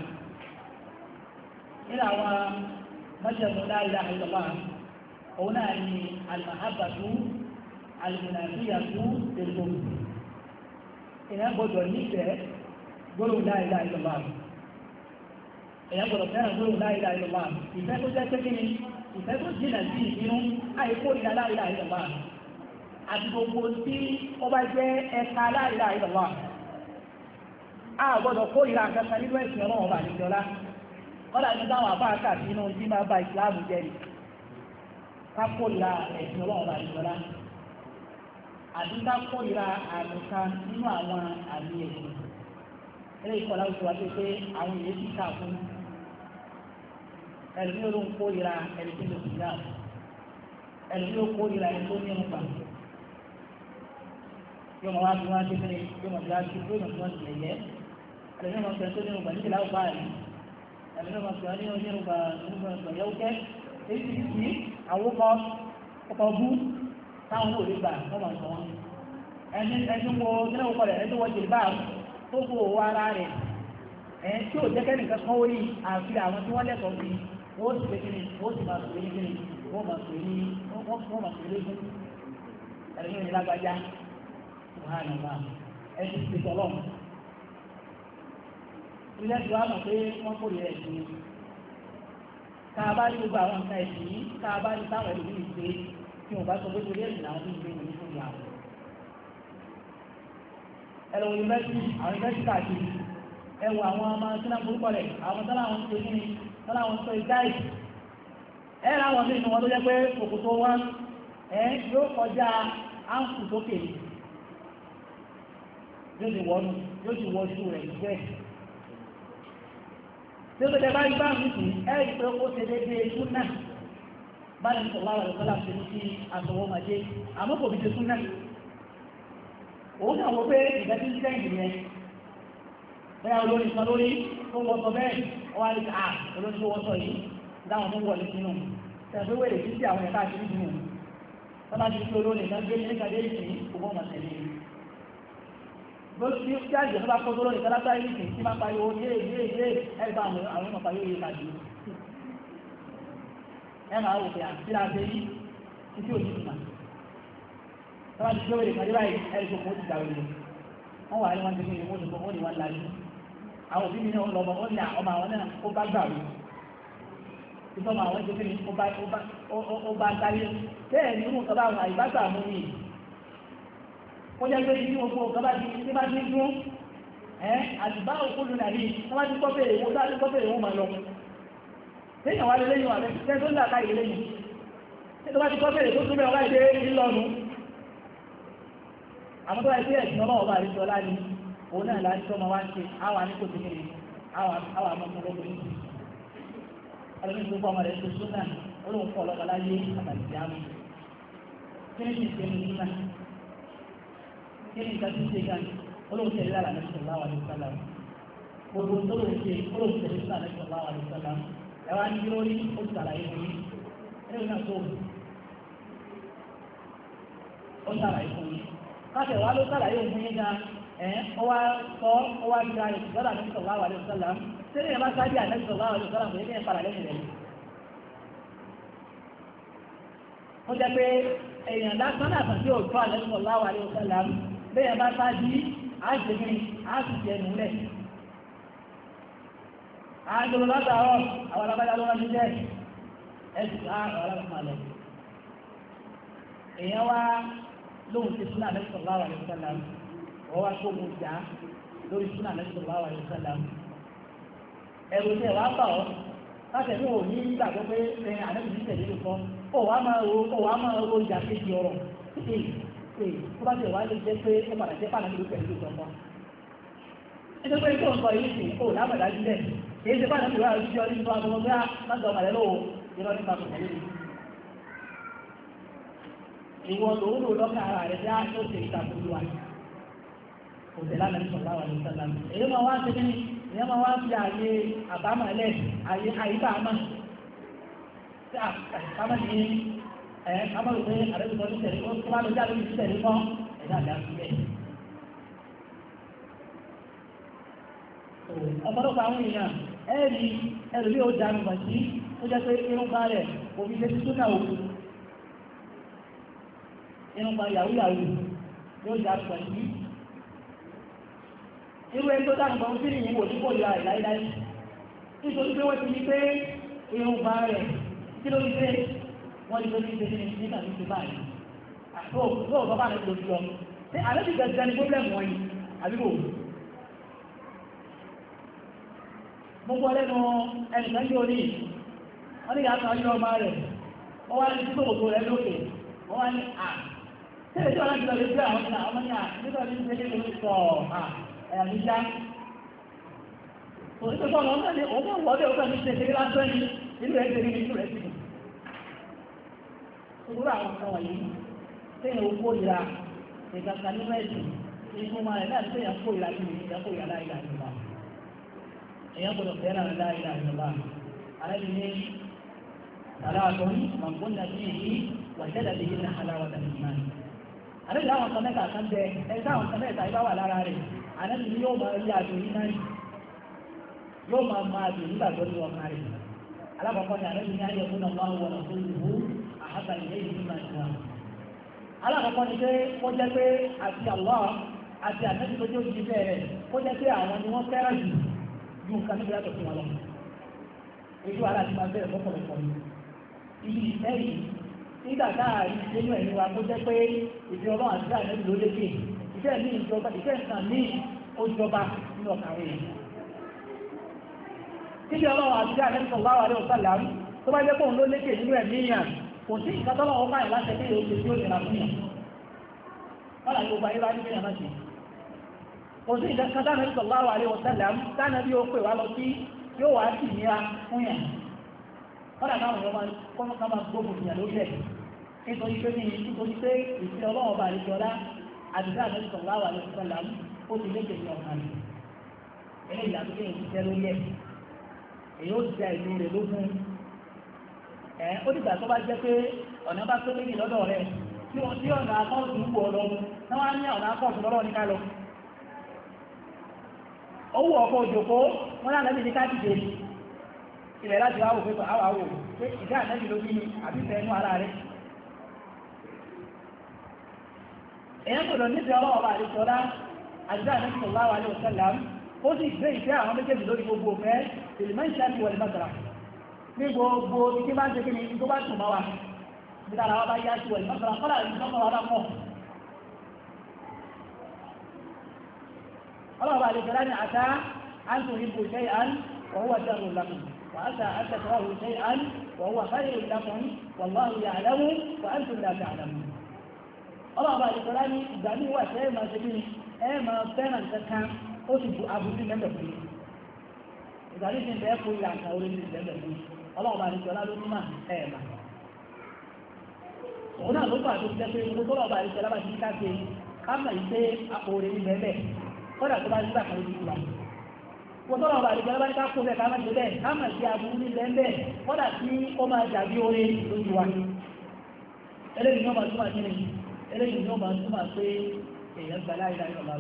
[SPEAKER 2] nínú àwọn mọ́jẹ̀mú la ilaha illallah òun náà ni al-mahabbatu al-munafiyatu lil-hubbi èèyàn gbọ́dọ̀ nífẹ̀ẹ́ gbọ́dọ̀ la ilaha illallah èèyàn gbọ́dọ̀ fẹ́ràn gbọ́dọ̀ la ilaha illallah ìfẹ́ tó jẹ́ pé kí ni ìfẹ́ tó jìnà sí ìbínú àìkó ìlà la ilaha illallah àti gbogbo tí ó bá jẹ́ ẹ̀ka la ilaha illallah a gbọ́dọ̀ kó ìlà kankan nínú ẹ̀sìn ọlọ́run ọba àdìjọlá kọ́dà ní táwọn àbáàkà sínú tí máa ba ìsìláàmù jẹ́ ni ká kó ìlà ẹ̀sìn ọlọ́run ọba àdìjọlá àti ká kó ìlà àmì kan nínú àwọn àmì ẹ̀sìn ilé ìkọlá oṣù wájú pé àwọn èyí ti ká fún ẹlòmí ló ń kó ìlà ẹni tí ló ti dá ẹlòmí ló kó ìlà ẹni tó ní ẹnu gbà yóò máa wá bí wọ́n á dé fẹ́rẹ́ yóò máa bí wọ́n á dé fẹ́rẹ́ yóò máa bí wọ́n ti ẹ̀yẹ ẹlòmí máa fẹ́ tó ní ẹnu gbà níbi láwùjọ àyè ẹlòmí máa fẹ́ ní ẹnu gbà yẹ́wùkẹ́ èyí ti fi àwọn ọkọ̀ bú táwọn náà lè gbà wọ́n máa sọ wọn ẹni wo kílẹ̀ wọ́n kọlẹ̀ ẹni wọ́n jìlì báà tó bó owó ara rẹ̀ tí ò jẹ́kẹ́ nìkan kan ó ní àfi àwọn tí wọ́n lẹ́kọ̀ọ́ sí wọ́n sì pé kíni wọ́n sì máa pè ní kíni wọ́n máa pè ní lógún ẹni ní lágbájá wàhánàmá ẹni ti tọ́lọ́ ilé ìjọ àmọ̀ pé wọ́n kórè ẹ̀ sí ká a bá ní gbogbo àwọn nǹkan ẹ̀sìn yìí ká a bá ní táwọn ẹ̀lú ní ìgbé tí wọ́n bá sọ pé torí ẹ̀sìn làwọn ní ìgbé ìwé fún ìyàwó ẹlọ yunifásitì àwọn yunifásitì káàkiri ẹwọ àwọn ọmọ sínú àpòrúkọ rẹ àwọn tọ́lá àwọn tó ní tọ́lá àwọn tó ìdáì ẹ̀rọ àwọn nínú wọn tó jẹ́ pé òkùtò wọn yóò kọjá áǹkù sókè yóò ti wọnú yóò ti wọ oṣù rẹ̀ nígbẹ́ tí ó tó jẹ́ bá rí báwọn nìkú ẹ̀rí pé ó ṣe déédéé súnà báyìí sọ̀rọ̀ àwọn ọ̀sọ́lá ṣe ní kí àtọwọ́ máa jẹ́ àmọ́ kò fi ṣe súnà òun náà wọ́n pé ìgbà tí ń sẹ́yìn yẹn bẹ́ẹ̀ olórin kan lórí tó wọ́n sọ bẹ́ẹ̀ wọ́n á rí à olórin tó wọ́n sọ yìí dáwọn tó wọlé sínú tẹ̀síwé wèrè títí àwọn ẹ̀ka àti nínú tọ́lá ti fi olórin kan gbé nígbà dé ìsìn ògbọ́n ọmọ tẹ̀lé tí àjẹ́ tó bá kọ́ lórí ìtọ́lágbá ìsìn tí máa pariwo yé ẹgbà àwọn ọmọ pariwo yé kàdé ẹ máa wò pé àti láti yí títí òjì ìgbà tọ́wọ́ ti gbé wèrè kan dé báyìí ẹ̀rí tó kó ti gbà wèrè wọ́n wà ní wọ́n ti fi ìwọ́n ti wọ́n ní wọ́n lájú àwọn òbí mi náà lọ bọ̀ ó ní ọmọ àwọn náà ó bá gbà wí ìtọ́mọ àwọn tó fi ó bá táyé bẹ́ẹ̀ ni irú nǹkan bá àwọn àìbágbà mú mi ó jẹ́ pé ní gbogbo nǹkan bá ti dún àtìbá òkúlù nàbí wọ́n bá ti gbọ́ bèrè wọ́n sáré gbọ́ bèrè wọ́n máa lọ lẹ́yìn àwọn lẹ́yìn wà lẹ́yìn tó ń dà káyè lẹ́yìn tó bá ti gbọ́ bèrè tó tún bẹ́ẹ̀ wá ìdé ńlọrùn àwọn tó wáyé pé ẹ̀sìn ọlọ́wọ́ bá àríṣọ́ láti òun náà láti tọ́ ma wá ń ṣe àwọn àníkò tó kéré àwọn àmọ́kùn lọ́gbọ̀n yìí ẹlẹ́mí tó kọ́ ọmọ rẹ̀ tó súnà olóhùn kọ́ ọlọ́gbà láyé àtàlìsí àmì kí ni ti ṣe ní súnà kí ni ìta ti ṣe gan olóhùn tẹ̀lé lára ní sallallahu alaihi wasallam gbogbo tó lóhùn ṣe olóhùn tẹ̀lé lára ní sallallahu alaihi wasallam ẹwà ní lórí ó ti sàlàyé fún yín ẹlẹ́mí náà tó ó sàlàyé fún yín káṣẹ̀ wá ló sàlàyé òun yín gan ọwá ìgbà ìgbàlá ní sallallahu alaihi wasallam tẹ́lẹ̀ yẹn bá sáájú àlẹ́ sallallahu alaihi wasallam kò ní kí ẹ padà lẹ́yìn rẹ̀ ó jẹ́ pé èèyàn lásán àtàn tí òòtú àlẹ́ sallallahu alaihi wasallam bẹ́ẹ̀ bá sáájú àjẹmí àtúntì ẹnu lẹ̀ àjọlọ látàárọ̀ àwọn alábájá ló wá ní jẹ́ ẹ̀sùn àwọn alábàmà lọ èèyàn wá lóhun ti súnà Ànábì sallallahu alaihi wasallam wọ́n wá tó mú jà lórí súnà Ànábì sallallahu alaihi wasallam ẹ̀rù tẹ̀ wá bà ọ́ láti ní òní gbàgbọ́ pé ẹ̀yìn Ànábì ní tẹ̀lé ló kọ́ ó wàá máa ro ìjà kejì ọ̀rọ̀ tó bá tẹ̀ wá lè jẹ́ pé ó padà jẹ́ pàdánù ló pẹ̀lú ìjọba ẹjọ́ pé tó ń sọ yìí sí ó lábàdájú bẹ́ẹ̀ èyí ti pàdánù ìwà àrùjọ nínú àtọmọ bí láti ọmọ rẹ lọ́wọ́ ìrọ̀ nípa kò tẹ̀lé ìwọ lòun lò lọ́kà ara rẹ̀ bí a tó ṣe ìtàkùn wa kò tẹ̀lé Ànábì sallallahu alaihi wasallam èyí máa wá ń ṣe ní ìyẹn máa wá ń fi àyè àbámọ̀ ẹlẹ́ àyè àyíká àmà kámẹ́ ní kámẹ́ rò pé àdébùsọ ní tẹ̀lé tó bá lọ jáde ní tẹ̀lé mọ́ ẹ̀dá àdá sílẹ̀. ọ̀pọ̀lọpọ̀ àwọn èèyàn ẹ̀rí ẹ̀rù bí ó dànù bàtí ó jẹ́ pé irun bá rẹ̀ òbí ṣe tuntun náà òkú irun bá yàwó yàwó yóò dànù bàtí irú ẹni tó dànù bàtí sí ìyẹn wò ní kò yà láíláí nítorí pé wọ́n ti ní pé irun bá rẹ̀ kí ló ń ṣe wọ́n ní lórí ìṣe ní nígbà tó ti báyìí àtò yóò bọ́ bá rẹ̀ lójú lọ ṣé àlẹ́ ti gẹ̀ẹ́sì ní pọ́blẹ́mù wọn yìí àbíkò mo gbọ́ lẹ́nu ẹnìkan yóò ní wọ́n ní yàtọ̀ ayé ọmọ rẹ̀ wọ́n wá ní títò òkú rẹ̀ lókè wọ́n wá ní à tẹ́lẹ̀ tí wọ́n láti lọ lè gbé àwọn ọmọ ọmọ ní à nígbà tí ó ṣe lè sọ ẹ̀yà mi já òṣìṣẹ́ sọ̀rọ̀ ọmọ ní òun kò wọ́dẹ̀ òkú ẹ̀mí ṣe ṣe lásán ní inú ẹ̀ ṣe ní inú rẹ̀ sì gbogbo àwọn nǹkan wọ̀nyí tẹ́yìn owó ìra ìgbàgbà ní mẹ́ẹ̀sì ìgbìmọ̀ rẹ̀ náà tẹ́yìn kó ìra ní ìjẹ́kó ìra láìláì nígbà èèyàn gbọdọ̀ fẹ́ràn láìláì nígbà àrẹ́bí ní sàlátọ̀ ní màgbọ́nà bí i wàjẹ́dà bí i ní aláwọ̀dà ní ìmáà àrẹ́bí láwọn kan mẹ́ta kan bẹ ẹgbẹ́ àwọn kan mẹ́ta ibá wà lára rẹ̀ àrẹ́bí ní yóò máa rí àjò ní náà yóò máa àjò nígbàgbọ́ ní ọkàn rẹ̀ alákọ̀ọ́kọ́ ni àrẹ́bí ní ayé fún ọmọ àwọn ọ̀nà tó lù ú àhábà ilé ìlú máa ti wà alákọ̀ọ́kọ́ ni pé kó jẹ́ pé àti Allah àti àtẹ́sí tó jẹ́ òjì bẹ́ẹ̀ kó jẹ́ pé àwọn ni wọ́n fẹ́ràn jù ju nǹkan níbi látọ̀ fún wọn lọ èyí wà láti máa bẹ̀rẹ̀ lọ́pọ̀lọpọ̀ ní ibi ìfẹ́ yìí nígbà táàrí nínú ẹ̀yìn wa tó jẹ́ pé ìfẹ́ ọlọ́run àti àìlẹ́bì ló lékè ìfẹ́ ní ìjọba ìfẹ́ nǹkan ní ojọba nínú ọkàwé yìí kíbi ọlọ́run àti àìlẹ́bì sallallahu alaihi wasallam tó bá jẹ́ pé òun ló lékè nínú ẹ̀mí yàn kò sí ìkàtọ́lọ́ ọmọ àyàn láti ẹgbẹ́ ìlú tí ó nira fún yàn wọ́n láti gbogbo ayé bá ní bẹ́ẹ̀ máa ṣe kò sí ìkàtọ́lọ́ àìlẹ́bì sallallahu alaihi wasallam dáná bí ó pè wá lọ sí yóò wá sí ìnira fún yàn kọ́dà káwọn èèyàn máa gbógun ìyàn lórí ẹ̀ nítorí pé ìfẹ́ ọlọ́run bá àlejò ọlá àdìsá àmẹ́sì sallallahu alaihi wasallam ó ti lékè ní ọ̀kan rẹ̀ eléyìí àti kéèyàn ti tẹ́ lórí ẹ̀ èyí ó ti da ìlú rẹ̀ lógún ó dìgbà tó bá jẹ́ pé ọ̀nà bá tó méjì lọ́dọ̀ rẹ̀ tí ọ̀nà akọ́ọ̀tù ń wọ̀ lọ náà wá ní ọ̀nà akọ́ọ̀tù lọ́rọ̀ ní ká lọ owó ọkọ̀ òjòkó wọ́n náà lẹ́bí ní ká dìde ilẹ̀ láti wá wò pé àwà wò pé ìdá ànẹ́bì ló bí ní àbífẹ́ inú ara rẹ̀ èyàn kò lọ nífẹ̀ẹ́ ọlọ́wọ́ bá àdéṣọ́lá àdìsá ànẹ́bì sallallahu alaihi wasallam ó sì gbé ìfẹ́ àwọn méjèèjì lórí gbogbo ọ̀fẹ́ tèlèmẹ́ǹṣẹ́ àti wọlé bàtàrà ní gbogbo tí bá ń ṣe kí ni tó bá tún bá wà bí dára wá bá yá sí wọlé bàtàrà kọ́lá ìjọba wà bá pọ̀ ọlọ́wọ́ bá àdéṣọ́lá ní àtá àǹtò ìbò ṣe àn وهو شر لكم وعسى أن تكرهوا شيئا وهو خير لكم والله يعلم وأنتم لا تعلمون الله بعد الكلام ìgbàmí wà tẹ́ máa ṣe bí ẹ máa fẹ́ràn kankan ó sì bu abúlé lẹ́mẹ̀ fún yìí ìgbàmí ti ń bẹ́ẹ̀ fún ìlà àkà orí lẹ́mẹ̀ fún yìí ọlọ́run bá nìjọlá ló ní máa ẹ̀ mà òun náà ló fà tó jẹ́ pé gbogbo tọ́lọ̀ bá nìjọlá bá ti ní ká ṣe ká mọ̀ yìí pé oore ní bẹ́ẹ̀ kọ́dà tó bá ní gbàkan lójú wa wọ́tọ́lọ̀ ọba àdìgbẹ́ bá ní ká kó bẹ́ẹ̀ ká má jẹ bẹ́ẹ̀ ká má jẹ aburú ní lẹ́ńbẹ́ kọ́dà tí ó máa dàbí oore lójú wa eléyìí ni wọ́n máa túmọ̀ kíni eléyìí ni wọ́n máa túmọ̀ pé èèyàn gba la ilaha illallah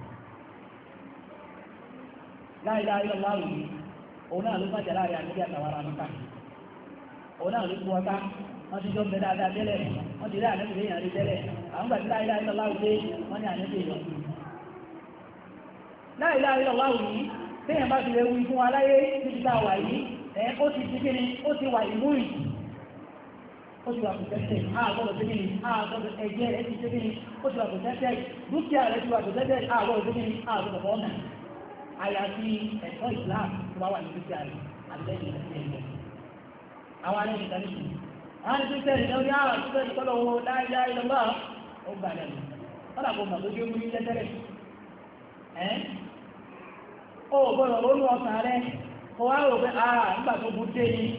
[SPEAKER 2] la ilaha illallah òun náà ló má jà láàrin àdébí àtàwọn ará mọ́ta òun náà ló kú ọká wọ́n ti jọ bẹ dáadáa tẹ́lẹ̀ wọ́n ti rí àdébí lẹ́yìn àrí tẹ́lẹ̀ àwọn gbà tí la ilaha illallah dé wọ́n ní àdébí èèyàn la ilaha illallah téèyàn bá ti lè wí fún aláyé níbi tá a wà yìí ó ti di kíni ó ti wà ìmú yìí ó ti wà kò tẹ́tẹ́ àgbọ̀dọ̀ sí kíni àgbọ̀dọ̀ ẹ̀jẹ̀ rẹ̀ ti sí kíni ó ti wà kò tẹ́tẹ́ dúkìá rẹ̀ ti wà kò tẹ́tẹ́ àgbọ̀dọ̀ sí kíni àgbọ̀dọ̀ fọ́ọ̀nà àyàfi ẹ̀tọ́ Islam tó bá wà ní dúkìá rẹ̀ àtẹ́yìn ẹ̀jẹ̀ àwọn alẹ́ nìkan nìkan àwọn ẹni tó tẹ́lẹ̀ náà ní àwọn àtúntò ìkọlọ̀ owó láyá ilọ́gbà ó gbà lẹ́nu wọ́n dàpọ̀ mọ̀ tó gé mú ní tẹ́tẹ́rẹ̀ ó gbọ́dọ̀ lónú ọ̀sán rẹ̀ kò wá rò pé nígbà tó bú dé ní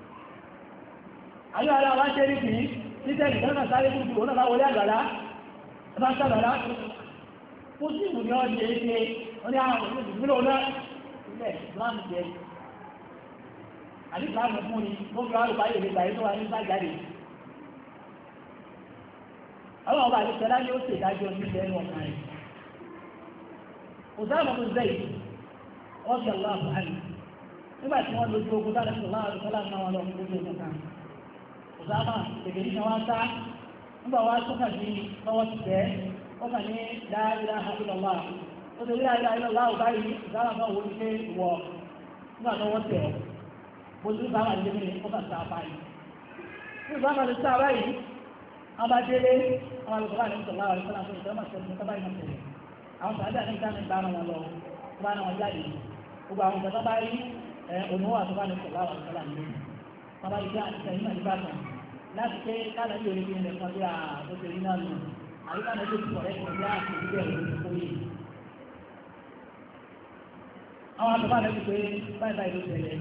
[SPEAKER 2] ayọ́ ara wá ṣe rí kìí títẹ̀lì tẹ́lẹ̀ sáré gbùgbù ó náà bá wọlé àgbàlá bá sábàlá fún sí ìwù ní ọdí ẹgbẹ́ oní àwọn ìgbìmọ̀ náà ilẹ̀ islam jẹ́ àbí ìsìláàmù fún ni ó fi wá lùpá yìí lè gbà yìí tó wà ní sájáde ọlọ́run bá àdìsẹ́ láyé ó ṣèdájọ́ ní ilẹ̀ ẹnu ọ̀kan rẹ̀ Usama bin Zayd ọ̀bí aláàbò àná nígbà tí wọ́n lójú ogun dára sọ̀rọ̀ láàrín sọ́lá náà wọn lọ lójú ogun kan Usama tètè ní wọn sá nígbà wá sọ́kà sí lọ́wọ́ ti tẹ́ ó kà ní la ilaha illallah ó ti rí la ilaha illallah ò báyìí Usama bá wọlé pé wọ nígbà tó wọ́n tẹ̀ bó ti Usama lé mi ó kà sá báyìí ní Usama lè sá báyìí abadélé àwọn alùpùpù àti ìṣọ̀lá àwọn ìṣọ̀lá fún ìṣọ̀lá máa ṣẹlẹ̀ nípa báyìí máa ṣẹlẹ̀ àwọn sàádà ní ìdáná ìgbàna wọn lọ bá náà wọn jáde gbogbo àwọn ìjọba bá rí oníwà tó bá ní ìṣọ̀lá àwọn ìṣọ̀lá nílé wọn bá rí pé àti ìṣẹ̀yìn náà ìbátan láti pé káàdà bí orílẹ̀ ilẹ̀ kan bí i àtúnṣe rí náà nù àríkà náà tó ti pọ̀ rẹ̀ kò bí àti ìdíbẹ̀ òṣèlú yìí àwọn àtọ́bá rẹ̀ ti pé báyìí báyìí ló ṣẹlẹ̀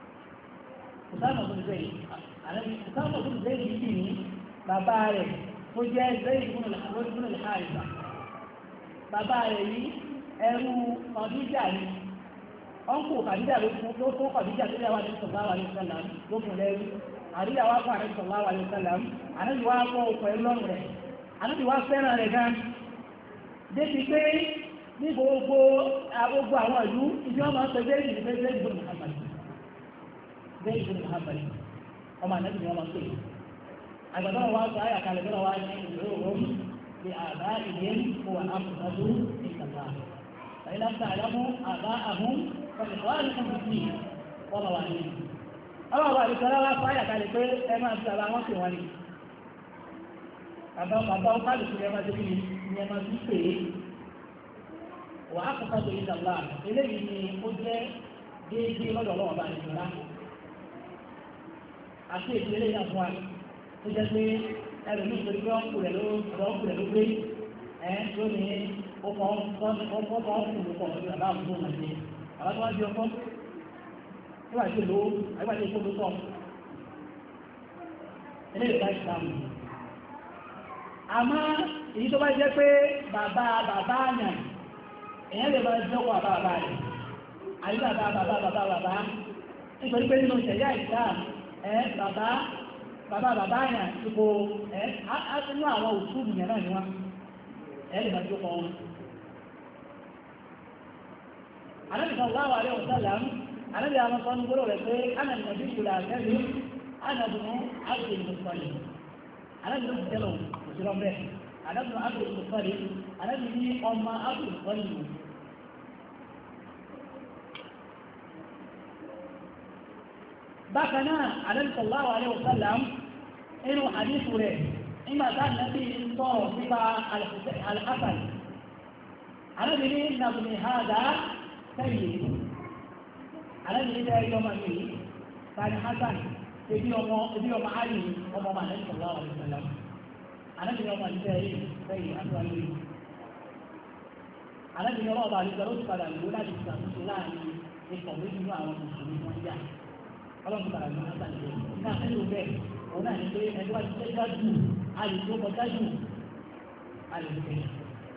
[SPEAKER 2] Usama bin Zayd yìí ní bàbá rẹ̀ tó jẹ́ Zayd ibn al-Haritha bàbá rẹ̀ yìí ẹrú Khadija ni ọ̀nkù Khadija ló fún Khadija tó yà wà ní sallallahu alaihi wasallam ló fún lẹ́rú àríyá wá fún àrẹ sallallahu alaihi wasallam ànábì wá fọ́ ọkọ̀ ẹrú lọ́rùn rẹ̀ ànábì wá fẹ́ràn rẹ̀ gan débi pé ní gbogbo àwọn ìlú ìdí wọn máa ń sọ Zayd ibn Muhammad ọmọ ànábì ni wọn máa ń pè àgbàdo wa sọ ayà kalẹ̀ bí wọ́n ní ìlú òun bí àbá ìyẹn kó wà áfùnàdó ìkàtà ẹ̀yìn láti àlámú àbá àhún pẹ̀lú àlùkùn sí wọ́n máa wà ní ìlú. ọlọ́wọ́ wa ìṣẹ́lá wa sọ ayà kalẹ̀ pé ẹ máa fi àbá wọn pè wọ́n ni bàbá wọn kálukú ni ẹ máa débi ni ẹ máa fi pè é wà áfùnàdó ìkàtà eléyìí ni ó jẹ́ déédéé lọ́dọ̀ ọlọ́wọ́ bá ìṣẹ́lá àti èdè eléyìí náà fún wa tó jẹ́ pé ẹrù ní ìtorí pé ọkùnrin ló gbé tó ní ọkọ̀ ọkùnrin pọ̀ sí àbá àbúrò náà ṣe àwọn tó wá di ọkọ̀ níwájú ló àgbàdo ìkó ló tọ̀ eléyìí bá ìsàmù àmọ́ èyí tó bá jẹ́ pé bàbá àyàn èèyàn lè máa jọ́kọ̀ bàbá rẹ̀ àyí bàbá nítorí pé nínú ìṣẹ̀yà ìsàmù bàbá àyà ipò inú àwọn òṣùlù yẹn náà ni wọ́n lè máa jókòó wọn. Ànábì sallallahu alaihi wasallam ànábì àwọn sọ́nù gbọ́dọ̀ rẹ̀ pé ana nàbí ìgbòlá àgbẹ̀rẹ̀ ánàbùnú Abdul Muttalib ànábì ló ti tẹ́lọ̀ òṣìlọ́ bẹ́ẹ̀ ànábùnú Abdul Muttalib ànábì ní ọmọ Abdul Muttalib. bákan náà Ànábì sallallahu alaihi wasallam inú àdífù rẹ̀ nígbàtá nàbí sọ̀rọ̀ nípa al-Hasan Ànábì ní nàbùnì hádà sẹ́yìn Ànábì ní bẹ́ẹ̀ yọmọ mi tani Hasan ebi ọmọ Ali ọmọ Ànábì sallallahu alaihi wasallam Ànábì ní ọmọ sẹ́yìn àtúwáyé Ànábì ní ọlọ́ọ̀bà àdìgbà ló ti padà lò láti ṣàtúnṣe láàrin ikọ̀ méjì ní àwọn mùsùlùmí wọn yá ọlọ́run bàrà ní ọ̀sán ìjọ nígbà ẹ̀lú bẹ́ẹ̀ òun náà ní pé ẹjọ́ bá ti tẹ́ dájú àlùkò kọjá jù àlùkò kẹ̀yà.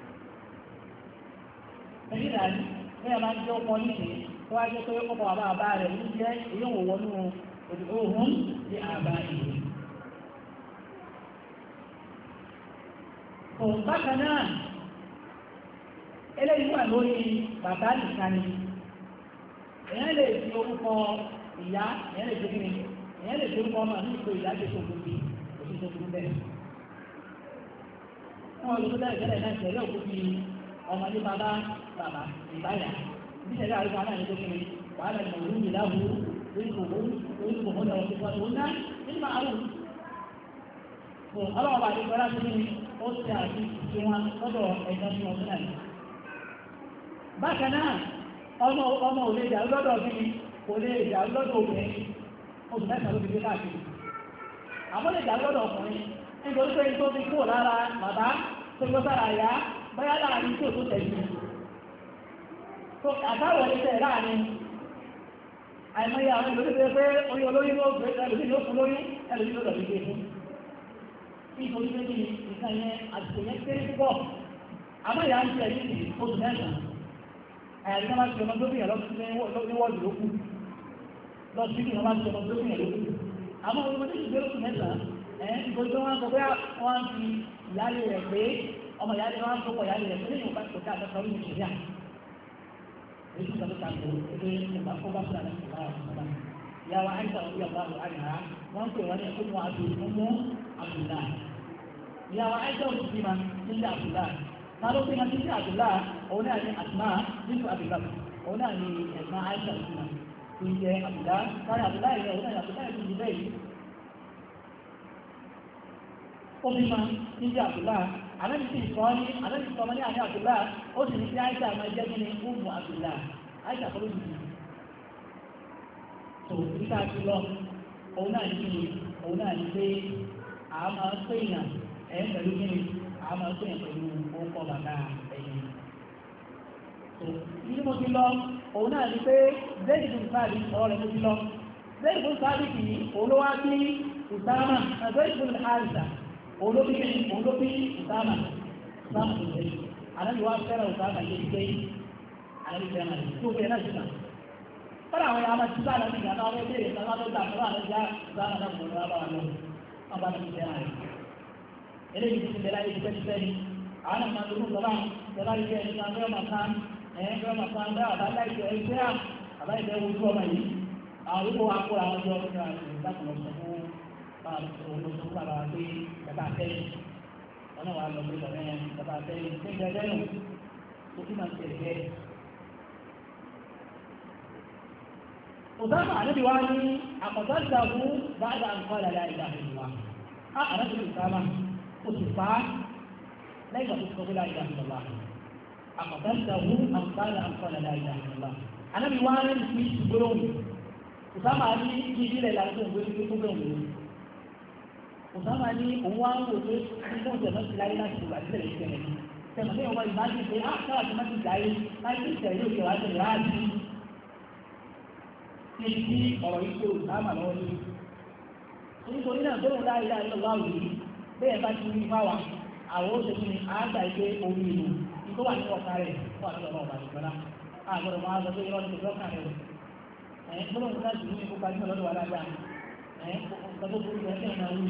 [SPEAKER 2] ẹ̀yìn ìdájí bẹ́ẹ̀ máa ń jẹ́ ọkọ níṣẹ́ tó wá jẹ́ pé ọkọ̀ bàbá rẹ̀ ń jẹ́ èyí òun wọnú òhun ní àbá ìlú. òun bákan náà eléyìí wà lórí bàbá nìkan ni èèyàn lè fi orúkọ ìyá ìyẹn lè dókè ìyẹn lè dókè ọmọ ní ìpò ìyá tó tóbi bí òfin tó tóbi bẹ́ẹ̀. wọ́n lè gbọ́dọ̀ ìṣẹ̀lẹ̀ náà ṣẹlẹ̀ òkú bí ọmọ ní bàbá ìbáyà bí ṣẹlẹ̀ àríwá náà ní dókè wàhálà ìmọ̀ òun yìí láwù lórí kòkó náà ti fọ́n òun náà nínú àrùn. ọlọ́wọ́ bá ti gbọ́dọ̀ sí ní ó ti àti ti wọn lọ́dọ̀ ẹ̀jọ́ sí wọn náà. bákan náà ọmọ òun lè lọ́dọ̀ bí kò lè jà lọ́dọ̀ obìnrin oṣù mẹ́ta ló fi gbé káàkiri àmọ́ lè jà lọ́dọ̀ ọkùnrin nítorí pé tó fi kúrò lára bàbá tó gbọ́ sára ìyá bóyá láàrin tí ò tó tẹ̀lé tó àtàwọn ẹ̀ṣẹ̀ láàrin àìmọye àwọn ìlú tó pé orí olóyún ló gbé ẹlòmí ló fún lóyún ẹlòmí ló dọ̀bí gbé fún nítorí pé ní ìkan yẹn àtìkò yẹn kéré púpọ̀ àmọ́ ìyá ń tẹ̀ ní oṣù mẹ́ta àyàrí náà máa ti ọmọ tó bìyàn ní wọ́ọ̀dù ló kù lọ sí kí wọ́n bá ti ọmọ tó fún ẹ̀ lókù àmọ́ ọmọ tó ti gbé lókù mẹ́sàn-án nítorí wọn sọ pé wọ́n fi ìyáálé rẹ̀ pé ọmọ ìyáálé wọn tó pọ̀ ìyáálé rẹ̀ pé lẹ́yìn òkú kòtà àtọ́sọ orí ìṣẹ̀lẹ̀ èyí tó ta kò pé nípa kó bá fúnra lẹ́sìn lára ọ̀sán ìyàwó àìsàn òbí ọ̀gá àbò àyà wọ́n pè wọ́n ní ẹ̀kọ́ mọ́ àbí mú àbùdá ìyàwó àìsàn òbí bí ma nílé àbùdá máa ló pé ma nílé àbùdá òun náà ní àtúmá nínú àbùdá òun náà ní ẹ̀gbọ́n àìsàn òbí ma tó ń jẹ àbùdá kárí àbùdá ìyẹn òun náà ní àbùdá ìyẹn tó ń bẹ́ẹ̀ yìí ó bí ma nílé àbùdá àlẹ́bí sì sọ ní àlẹ́bí sọ ní àní àbùdá ó sì ní kí àìsàn máa jẹ́ kí ni ọmọ àbùdá àìsàn kọ́ ló ti dì tó nígbà tí lọ òun náà ní òun náà ní pé a máa ń pèèyàn pẹ̀lú kí ni a máa ń pèèyàn pẹ̀lú orúkọ bàbá ẹ̀yìn tó ní mo ti lọ òun náà ní pé zéèdì fún sáàbì ọ̀rọ̀ rẹ̀ mo ti lọ zéèdì fún sáàbì kì í olówó bí ìsáàmà zéèdì fún àìsà olóbi ìsáàmà tó lè àlejò wa fẹ́ràn ìsáàmà yé gbé àlejò fẹ́ràn rẹ̀ tó fẹ́ náà jìnnà fọ́nà àwọn yàrá ti sáà lọ́sí ìgbà táwọn ẹgbẹ́ ìrìn sáà tó gbà fún àwọn ẹgbẹ́ ìsáàmà náà kò lọ́wọ́ bá wà lọ wọn bá ti fẹ́ràn rẹ̀ eléyìí ti bẹ̀rẹ̀ ayé ti fẹ́ ní àwọn ọmọ tó ń sọ́lá ìjọba ìjẹ́ ẹni kan fẹ́ máa kan fẹ́ máa kan bẹ́ àbáláìjẹ́ ẹgbẹ́ àbáláìjẹ́ ojú ọmọ yìí àwọn olùkọ́ wa kó àwọn ọjọ́ ìjọba ìdákùnrin sọ fún bàbá pé bàbá àtẹ́yìn wọn náà wà lọ pé bàbá àtẹ́yìn ní ìgbẹ́jẹ́ nù tó kí máa ń tẹ̀lé bẹ́ẹ̀. Òsáàmà àdébí wá ní àkọ̀tọ́sàwú bá dà ń kọ́ ìlàlẹ́ ìlà ìlúwa. Á àdájọ́ ìsáàmà ó sì pa á lẹ́yìn tó sọ pé láì dà ìlúwa. Àkọ̀tọ́sàwú àkọ́tọ́sà ń kọ́ ìlàlẹ́ ìlà ìlúwa. Àdébí wá ní ìpín ìgbóhùn. Òsáàmà ní kí ìdílé ìlànà tó ń gbé ní gbogbo ìwé. Òsáàmà ní òun wá ń wò pé nígbà tó ń ti láyé láti ìgbà sílẹ̀ ìṣẹ̀lẹ̀ ní. Tẹ̀mọ̀tẹ́ ọmọ ìmájì pé á káwà tó má ti láyé láti ìṣẹ̀lẹ̀ òkè wá tẹ̀lé láti ní ti ọ̀rọ̀ yìí pé Òsáàmà lọ́wọ́ ní. Nítorí náà bẹ́ẹ̀ láyé láyé lọ́wọ́ yìí bẹ́ẹ̀ bá ti rí fáwa àwọn oṣù ní àgbà ìgbé orí ìlú tó wà ní ọ̀ka rẹ̀ wà ní ọ̀rọ̀ ọ̀bà ìgbọ́lá. Àgbọ̀dọ̀ máa sọ pé irọ́ ní ìjọba rẹ̀. Gbọ́dọ̀ ń láti ní ìkópa ní ọlọ́dọ̀ wa dáadáa. Nǹkan tó burú ẹ̀ kẹ́hìn náà wú.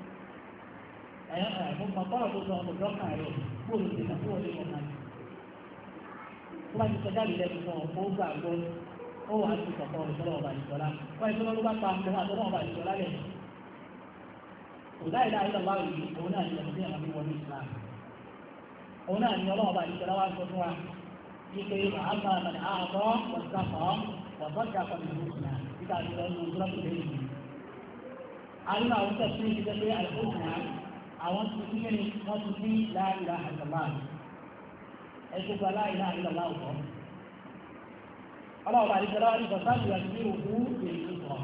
[SPEAKER 2] Mo mọ̀ kọ́rọ̀ tó sọ ọ̀dọ̀ ọ̀ka rẹ̀ bóòlù ti nà fún ọ̀lẹ́ ọ̀ka rẹ̀. Tó bá ti sọ jáde lẹ́nu fún ọ, ó gbàgbọ́ ó wà ní ìkọ̀kọ̀ ìṣọ́lọ̀ ọba ìṣọ́lá wọ́n ìṣọ́lọ́ ló bá pa ọmọ àtọ́lọ́ ọba ìṣọ́lá lẹ̀ kò láì láì lọ́wọ́ yìí òun náà ní ẹ̀mí àmì wọlé Islam òun náà ní ọlọ́ọ̀ba ìṣọ́lá wá sọ fún wa ike àmà àmàlà àtọ́ wọ̀sáfọ́ wọ̀sọ́jà kọ́ni ìlú náà títà àti lọ́nà ìṣọ́lá tó lè yìí. àwọn àwọn tẹ̀sí ti jẹ́ pé àìsàn náà àwọn ti fi kíni wọ́n ti fi láìlà àìsàlá ẹ̀ṣẹ̀ gba láìlà àìsàlá ọ̀tọ̀ ọlọ́ọ̀bà àdìsọ́lá ní bọ̀sáàbù àti òkú èyí sọ.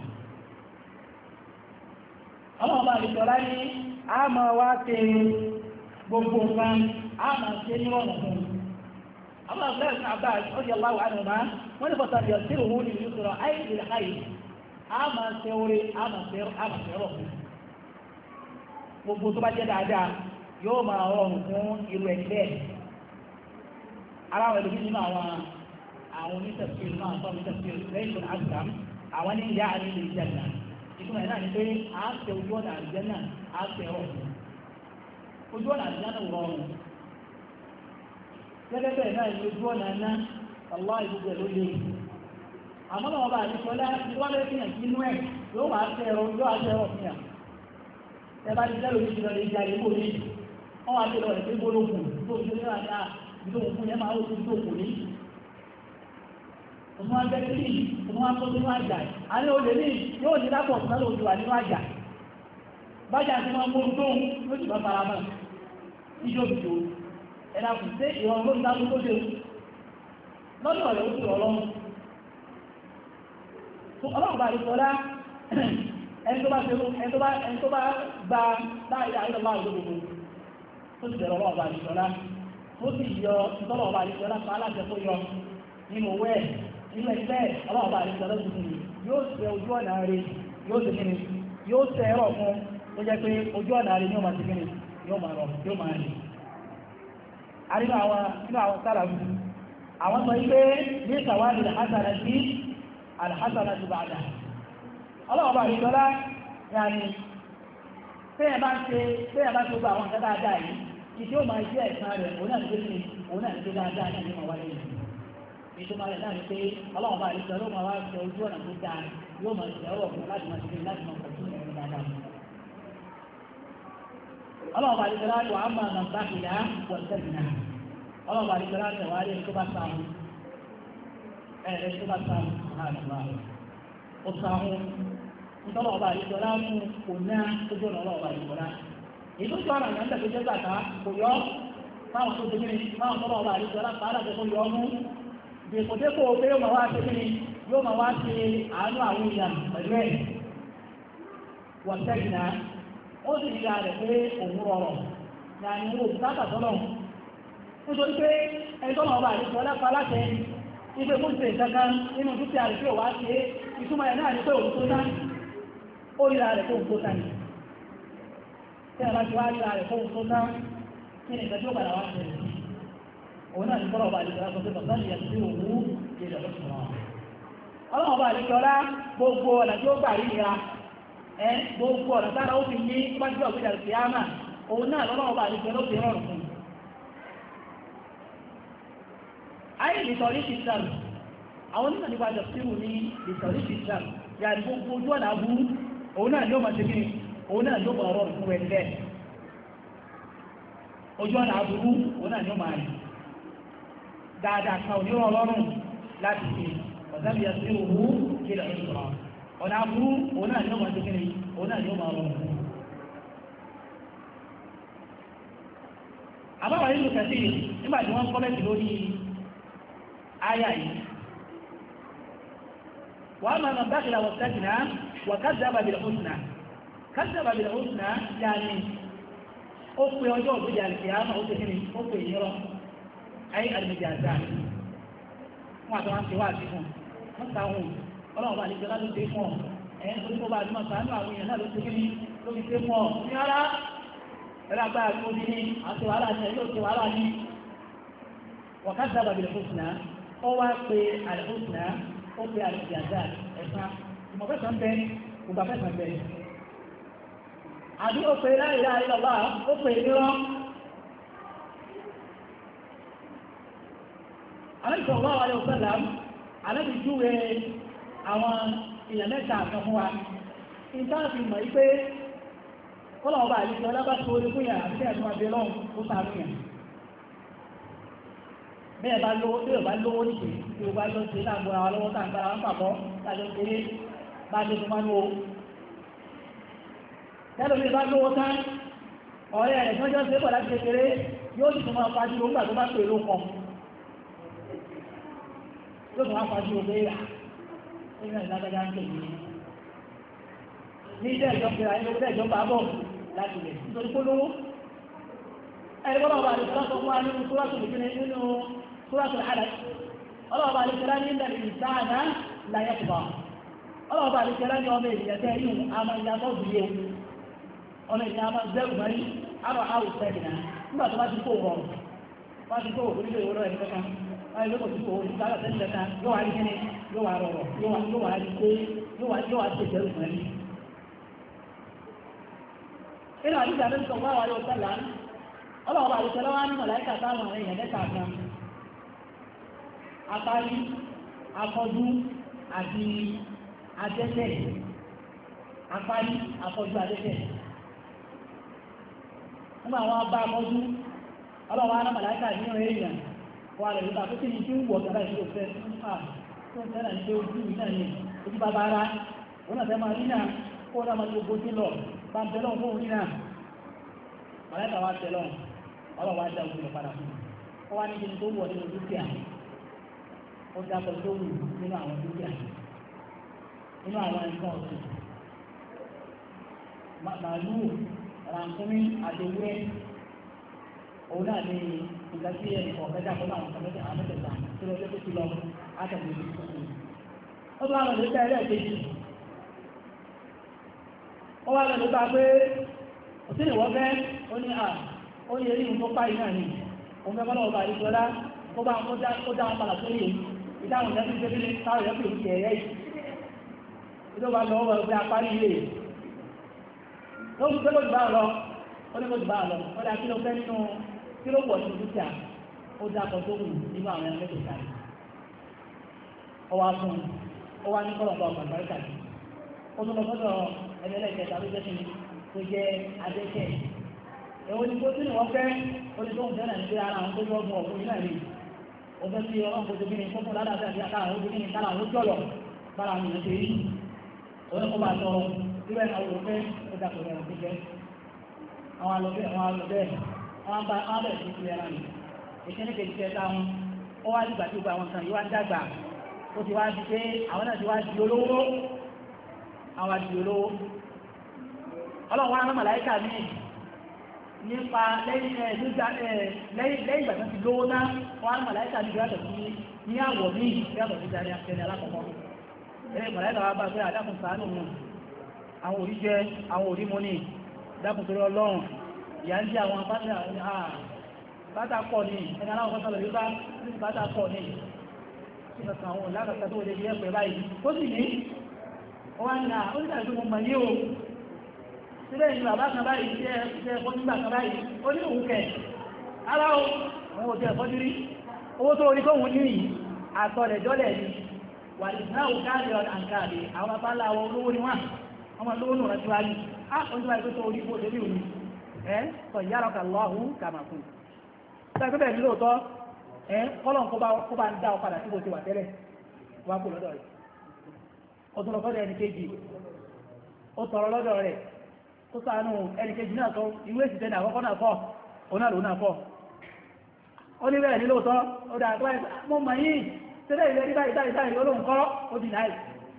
[SPEAKER 2] ọlọ́ọ̀bà àdìsọ́lá ní a máa wá ṣe gbogbo nǹkan a máa ṣe ní ọ̀nà fún un. àwọn àgbẹ̀ ẹ̀sìn àbá ọ̀dì aláwọ̀ àdùnmá wọ́n ní bọ̀sáàbù àti òkú èyí sọ̀rọ̀ ayé ìlú ayé a máa ṣe orí a máa ṣe rọ̀ fún un. gbogbo tó bá jẹ́ dáadáa yóò máa rọrùn fún irú ẹ̀ bẹ́ẹ̀. aláwọ̀ ẹ̀lú nínú àwọn onítẹ̀síìrì náà sọ onítẹ̀síìrì lẹ́yìn tó ní àgbàm àwọn ní ìyá àní lè jẹ́ náà ìtumọ̀ náà ni pé a ṣe ojú ọ̀nà àjẹ́ náà a ṣe ọ̀rọ̀ ojú ọ̀nà àjẹ́ náà rọrùn gẹ́gẹ́ bẹ́ẹ̀ náà ni ojú ọ̀nà náà ọlọ́ ìgbogbo ló lé àmọ́ náà wọ́n bá àdìsọ́lá wọ́n lé fihàn sínú ẹ̀ yóò máa ṣe ẹ̀rọ yóò á ṣe ẹ̀rọ fihàn ẹ bá ti lẹ́rù ní ìṣẹ̀lẹ̀ ìjà ìlú òní wọ́n wá ṣe lọ rẹ̀ pé gbólógùn tó ṣe ní àná ìdókòkun yẹn máa ó ti dókòó ní òun wá bẹ́ẹ̀ sí òun wá tó nínú àjà àní olè ní yóò ní lápò ọ̀sán náà òjò wà nínú àjà bájà tí wọ́n mú tó ń ló sì máa fara mọ́ ìjọ òjò ẹ̀dá kù sí ìrọ̀rùn ló ń dá tó dé lọ́dọ̀ rẹ̀ ó sì ọlọ́run tó ọlọ́run bá rí sọlá ẹni tó bá gba láì láì lọ́wọ́ àwọn olóògbé tó sì bẹ̀rẹ̀ ọlọ́run bá rí sọlá tó sì yọ ìtọ́lọ́run bá rí sọlá pa aláṣẹ kó yọ nínú owó ẹ̀ nínú ẹgbẹ́ ọlọ́ọ̀bá àríṣẹ́ lọ́dún yóò ṣe ojú ọ̀nà rẹ̀ yóò ṣe kíni yóò ṣe ẹ̀rọ fún tó jẹ́ pé ojú ọ̀nà rẹ̀ yóò máa ṣe kíni yóò máa rọ̀ yóò máa rìn. a nínú àwọn sálàbù àwọn sọ pé ní ìsàwádìí alhásánà sí alhásánà ti bàdà ọlọ́wọ́ bá àríkọlá yàní bẹ́ẹ̀ bá ṣe gbogbo àwọn nǹkan dáadáa yìí ìdí ó máa jẹ́ ẹ̀sán rẹ̀ òun náà ní pé òun náà ní pé dáadáa náà ní máa wáyé yìí ìtumọ̀ rẹ̀ náà ní pé ọlọ́wọ́ bá àríkọlá ó máa wá ṣe ojú ọ̀nà tó dáa yóò máa ṣe ọ̀rọ̀ fún láti máa ṣe láti máa pọ̀ sí ẹ̀rọ dáadáa ọlọ́wọ́ bá àríkọlá wà á máa nà bá ìyá wọ̀ sẹ́yìnà ọlọ́wọ́ bá àríkọlá tẹ̀wárí ẹni tó bá sáwọn ẹni tó bá sáwọn ó sáwọn nítorí ọba àríkọlá mú kò ná ojú ọ̀nà ọlọ́wọ́ bá àríkọlá èyí tó tó ara ìyá ń tẹ̀lé jẹ́ gbàtà kò yọ fáwọn tó dégé fáwọn tọ́lọ́ ọba àríkọlá pàálà tó yọ ọmú dèkòdékò pé yóò máa wá ṣe kí ni yóò máa wá ṣe àánú àwọn èèyàn pẹ̀lú ẹ̀ wọ́n tẹ́gì náà ó sì nígbà rẹ̀ pé òun rọrọ̀ ní àyìn owó bùkátà tọ́lọ̀ nítorí pé ẹni tọ́lọ̀ ọba àríkọlá pa láṣẹ ipe fún ṣe ìkankan nínú dúkìá rẹ̀ tí ó wá ṣe ìtumọ̀ ẹ̀ náà ní pé òun tó ná ó ríra rẹ̀ fóun tó ná ní tí a bá ti wá ríra rẹ̀ fóun tó ná kí ni ìgbẹ́jọ́ padà wá ṣe òun náà ní tọ́lọ̀ ọba àríkọlá sọ pé bàbá ìyà sí òun ìrẹ̀ lọ́sùn ọlọ́run ọba àríkọlá gbogbo ọ̀nà tí ó gbà ríra gbogbo ọ̀nà tára ó fi ní pàjú ọ̀gbẹ́dà sí àmà òun náà lọ́lọ́run ọba àríkọlá ó fi rọrùn fún ayé ìtọ̀rí ti Islam àwọn onímọ̀ nípa jọ̀síwù ní ìtọ̀rí ti Islam yà ní gbogbo ojú ọ̀nà abú òun náà yóò máa ṣe kíni òun náà yóò máa rọrùn fún ẹni bẹ́ẹ̀ ojú ọ̀nà aburú òun náà yóò máa rí dáadáa kan ò ní rọ̀ lọ́rùn láti ṣe ọ̀sábì yà sí òwú kí lè sọ̀rọ̀ ọ̀nà aburú òun náà yóò máa ṣe kíni òun náà yóò máa rọrùn fún. àbáwá nínú kẹsì nígbà tí wọ́n kọ́mẹ́tì lórí آية وأما من دخل واستثنى وكذب بالحسنى كذب بالحسنى يعني أخوي وجوه بجال القيامة أخوي يرى أي المجازات ما تمام سواتكم ما تقول ọlọ́run bá lè jẹ́ láti dé fún ọ ẹ̀yìn tó ní kó bá àdúmọ̀ sàánú àwọn èèyàn náà ló ti kíní ló fi dé fún ọ ní ara ẹ̀rọ agbára tó ní àti wàhálà ní ẹ̀yọ́ ti wàhálà ní wọ̀kátà bàbìlẹ̀ fòsìnà ó wá pé àlẹ́fòsìnà ó pé àlẹ́fìyàjá ẹ̀sán ìmọ̀fẹ́sàn bẹ ògbàfẹ́sàn bẹ àbí ó pé láìlá ìlọ́lá ó pé nírọ́ alẹ́sọ̀ wá wà lẹ́wọ̀ sẹ́lá alẹ́bí júwe àwọn èèyàn mẹ́ta kan fún wa ìtàfi mọ̀ wípé kọ́lọ̀ ọba àlejò ọlábàtò orí fún yàrá àti ẹ̀sùn àbẹ̀ lọ́hùn ó sàánú yàn bẹ́ẹ̀ bá lówó tí ò bá lówó nìké tí ò bá lọ sí láàgbọ́ra wa lọ́wọ́ tàǹgbára wọn pàpọ̀ tàjọ kéré bá ṣe fún mánú o tẹ́lómi bá lówó tán ọ̀rẹ́ rẹ̀ tí wọ́n jọ ṣe pọ̀ láti kékeré yóò sì tún máa fajú ló ńgbà tó bá pè ló kàn yóò tún máa fajú ló pé yà nínú ìdájọ́ ń tèmi ní ilé ẹ̀jọ́ pé ayé lórí ẹ̀jọ́ bá bọ̀ láti lè nítorí kó lówó ẹ̀rí bọ́lá ọba àdìsọ́lá sọ fún wa nínú súrátù ìpínlẹ̀ nínú súrátù Alaq ọlọ́ọ̀bá àdìsọ́lá ní ilẹ̀ ìsáàdá láyẹ̀kùbà ọlọ́ọ̀bá àdìsọ́lá ní ọmọ ènìyàn tẹ́ inú àmà ìyàtọ̀ bìíye ọmọ ènìyàn àmà zẹ́rù mẹ́rí àrọ̀ àwù sẹ́gìnà nígbà tó bá ti kó rọrùn bá ti kó òkú nílé ìwòrán ẹ̀rí kankan wáyé lókò ti kó òkú sára sẹ́yìn lẹ́ta yóò wá rí kíní yóò wá rọrọ̀ yóò wá rí pé yóò wá ṣe zẹ́rù mẹ́rí inú àdìsọ́ àdìsọ́ wá wà yóò sẹ́lá ọlọ́ọ̀bá àdìsọ́lá wá ní mọ̀láíkà táwọn àwọn èèyàn mẹ́ta kan apárí afọ́jú àti adẹ́tẹ̀ apárí afọ́jú adẹ́tẹ̀ nígbà wọn bá afọ́jú ọlọ́ọ̀bá ní mọ̀láíkà nínú èèyàn wà lè nípa tó kí ni tí ń wọ̀ gàdá ìṣòro fẹ́ tó ń tẹ́lẹ̀ ní pé ojú náà ní ojú bàbá ara òun náà fẹ́ máa rí náà kó náà máa gbogbo sí lọ bá ń tẹ́lọ̀ fún orí náà mọ̀láíkà wá tẹ́lọ̀ ọlọ́wọ́ ajá ojú rẹ̀ padà fún ọ wá ní kí ni tó wọ̀ nínú dúkìá ó dákọ̀ tó wù nínú àwọn dúkìá nínú àwọn nǹkan ọ̀sìn màálù ràǹkúmí àti ewúrẹ́ òun náà ní nǹkan tí ẹnì kọ̀ọ̀kan dákọ̀ náà àwọn kàmẹ́tẹ̀ àwọn mẹ́tẹ̀ẹ̀ta tí wọ́n lé ti lọ átàgbé ní ìsọ̀kùn ó tún wá lọ lóta ẹlẹ́ẹ̀kejì ó wá lọ lóta pé òsínì wọ́n fẹ́ ó ní ó yẹ ní ìwọ̀n tó páyì náà ni òun fẹ́ bọ́lọ̀ ọba àríṣọ́lá kó bá kó dá wọn padà sórí èyí ìdáhùn ìdájú tó délé táwọn ìyẹ́pẹ̀ ìṣẹ̀ ẹ̀yẹ́ yìí ìjọba lọ wọ́n pé apárí ilé ló ń gbé lójú bá lọ ó ní lójú bá lọ ó dá kí ló fẹ́ nínú kí ló pọ̀ nínú dúkìá ó dákọ̀ tó wù nínú àwọn ẹran mẹ́tẹ̀ẹ̀ta rẹ̀ ó wá fún un ó wá ní kọ́lọ̀ ọ̀pọ̀ àgbáríkà sí ó tún lọ sọ́dọ̀ ẹlẹ́lẹ́kẹta ló jẹ́ kíni tó jẹ́ adẹ́kẹ̀ èwo ni tó tún wọ́n fẹ́ ó ní tó ń fẹ́ràn ní ara àwọn tó yọ ọgbọ̀n ọ̀pọ̀ náà rí ó fẹ́ sí ọlọ́run kó tóbi ní fúnfún ládàá àti àkára àwọn obìnrin ní kára àwọn jọ̀lọ̀ bára àwọn èèyàn ṣe rí òun kó bá tọrọ síbẹ̀ àwọn olùfẹ́ ó dàpọ̀ ẹ̀rọ tó jẹ́ àwọn alọ́bẹ̀ àwọn bẹ̀rẹ̀ sí ilẹ̀ ara rẹ̀ ìkíní kejì kẹta wọn ó wá dìgbà tí ó gba àwọn kan yóò wá dàgbà ó ti wá di pé àwọn náà ti wá di olówó àwọn àti olówó ọlọ́run wá rán màláíkà ní nípa lẹ́yìn ìgbà tó ti lówó náà wọ́n rán màláíkà ní ìgbàtọ̀ sí ní àwọ̀ ní ìgbàtọ̀ sí ìdarí àtẹni alákọ̀ọ́kọ́ ẹ̀rẹ́ màláíkà wá bá pé àdákùn ṣàánú mu àwọn òrí jẹ àwọn òrí mú ní dákùn torí ọlọ́run ìyá ń jẹ́ àwọn bátà pọ̀ ní ẹni aláwọ̀ kọ́sọ̀ lórí bátà pọ̀ ní ìfẹ̀sàn àwọn òlákàtà tó wọlé ilé ẹ̀pẹ̀ báyìí ó sì ní wọ́n ní ó ní àìsí mo mọ̀ ní o sílẹ̀ ní bàbá kan báyìí iṣẹ́ ẹ̀kọ́ nígbà kan báyìí ó ní òun kẹ̀ ara o àwọn òjò ẹ̀kọ́ dírí owó tó orí kóhun ní yìí àtọ̀lẹ̀ jọ́lẹ̀ ni wà ní náà káàdì ọ̀dà àǹkáàdì àwọn bàbá láwọ olówó ni wọ́n ọmọ olówó nù rájú wáyé á oúnjẹ wáyé tó tó orí kó débi òní ẹ́ sọ ìyá ọkà lọ́hùn kàmàkùn sẹ́gbẹ́ ní lóòótọ́ kọ́lọ̀ kó bá ń dá ọ padà tí kò ti wà tẹ́lẹ̀ wá kó lọ́dọ̀ rẹ̀ ọdún lọ́kọ́dọ̀ ẹni kejì ó tọrọ lọ́dọ̀ rẹ̀ tó ṣàánú ẹni kejì náà tó ìwé ìsìtẹ́ ní àkọ́kọ́ náà kọ́ òun náà lòun náà kọ́ ó ní bẹ́ẹ̀ ní lóòótọ́ ó dà tó báyìí mọ́ mọ̀ yìí tẹ́lẹ̀ ilẹ̀ ní báyìí olóhùn kọ́ ó dì náà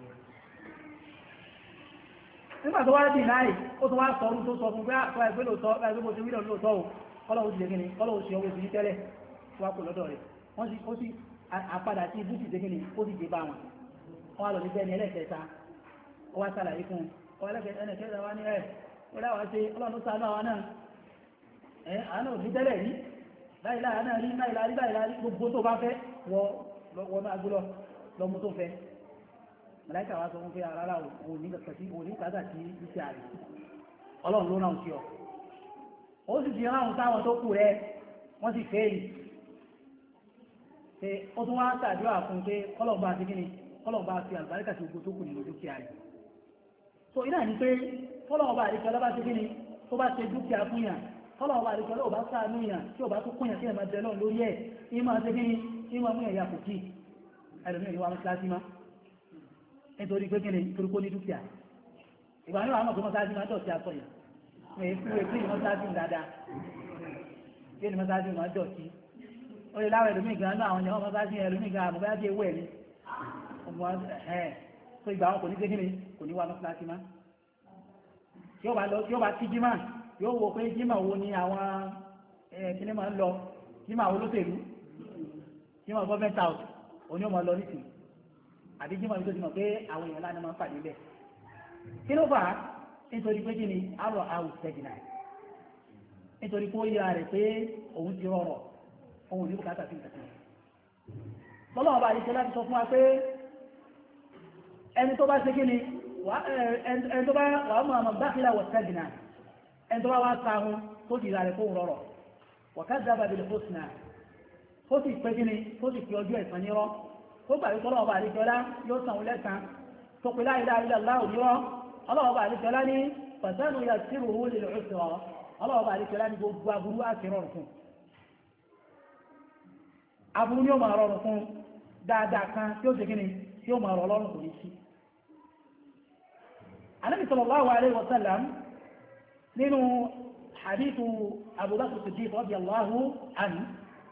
[SPEAKER 2] nígbà tó wá dì náà ó tún wá sọ ọdún tó sọ fún pé àtọ́ ẹgbẹ́ lóòótọ́ ẹgbẹ́ bó ti wílọ̀ lóòótọ́ o kọ́lọ́wọ́ ti lè gíní kọ́lọ́wọ́ ti ọwọ́ ìsìn tẹ́lẹ̀ wá kò lọ́dọ̀ rẹ̀ ó sì àpadà sí ibùsì tẹ́ gíní ó sì dé bá wọn wọ́n á lọ ní bẹ́ẹ̀ni ẹlẹ́kẹta ó wá sàlàyé fún ọ ẹlẹ́kẹta wá ní ẹ̀ ó dáwà ṣe ọlọ́run ṣàánú àwọn náà ẹ̀ àánú òbí tẹ́lẹ̀ rí láìláà náà rí láìláà gbogbo tó bá fẹ́ wọ́n máa gbọ́lọ́ lọ́mú tó fẹ́ màláíkà wá sọ fún pé rárá òní kàtà sí iṣẹ́ àrẹ ọlọ́run ló náà sí ọ ó sì fi ráhùn táwọn tó kù rẹ wọ́n sì fẹ́ yìí pé ó tún wá ṣàdúrà fún pé kọ́lọ̀bá ti kíni kọ́lọ̀bá ti àlùbáríkà ti gbogbo tó kù nínú dúkìá rẹ̀ so iná ní pé kọ́lọ̀bá àdìkọ́ lọ́bá ti kíni tó bá ṣe dúkìá fún yàn kọ́lọ̀bá àdìkọ́ lọ́bá ṣàánú yàn tí ò bá tó kúnyàn sí ẹ̀mà jẹ lọ́n lórí ẹ̀ ìmọ̀ ṣe kíni ìmọ̀ mú ẹ̀yà kò kí ẹlòmíràn ìwà mọ́sálásí má nítorí pé kíni torí kó ní dúkìá ìgbà níwà mọ̀ tó mọ́sálásí má dọ̀tí aṣọ yìí èkú mọ́sálásí dáadáa kí ni mọ́sálásí má dọ̀tí ó lè láwọn ẹlòmíì gan náà àwọn ènìyàn mọ́sálásí ẹlòmíì gan àmọ́ bá dé ewé ẹ̀mí ọmọ ẹ̀ tó ìgbà wọn kò ní gbé kíni kò ní wá mọ́sálásí má tí ó bá tí jímà yóò wo pé jímà wo ni àwọn kíní máa ń lọ jímà wo lóṣèlú jímà government house òní ò máa lọ nísìnyí àbí jímà yìí tó ti mọ̀ pé àwọn èèyàn lánàá máa ń pàdé bẹ́ẹ̀ kí ló fà á nítorí pé kí ni àrò house tẹ̀gìnà nítorí pé ó yára rẹ̀ pé òun ti rọrọ̀ òun ní bùkátà sí ìtàkùn lọ́lọ́wọ́ bá àdìsẹ́ láti sọ fún wa pé ẹni tó bá ṣe kí ni ẹni tó bá wà mọ̀ àmọ̀ bákìlá wọ̀ tẹ̀gìnà ẹni tó bá wá sáhun tó ti rà rẹ̀ fóun rọrọ̀ wọ̀ká dábàá bil husna ó sì pé kí ni ó sì fi ọjọ́ ẹ̀san nírọ́ ó gbà wípé ọlọ́wọ́ bá àdìsọ́lá yóò san òun lẹ́san tó pe la ilaha illallah ònírọ́ ọlọ́wọ́ bá àdìsọ́lá ní fasanu yassiruhu lil usra ọlọ́wọ́ bá àdìsọ́lá ní gbogbo aburú àti rọrùn fún aburú ni ó máa rọrùn fún dáadáa kan tí ó ṣe kí ni tí ó máa rọ lọ́rùn kò ní sí. Ànábì sallallahu alaihi wa sallam nínú hadithu Abu Bakr Siddiq radiyallahu anhu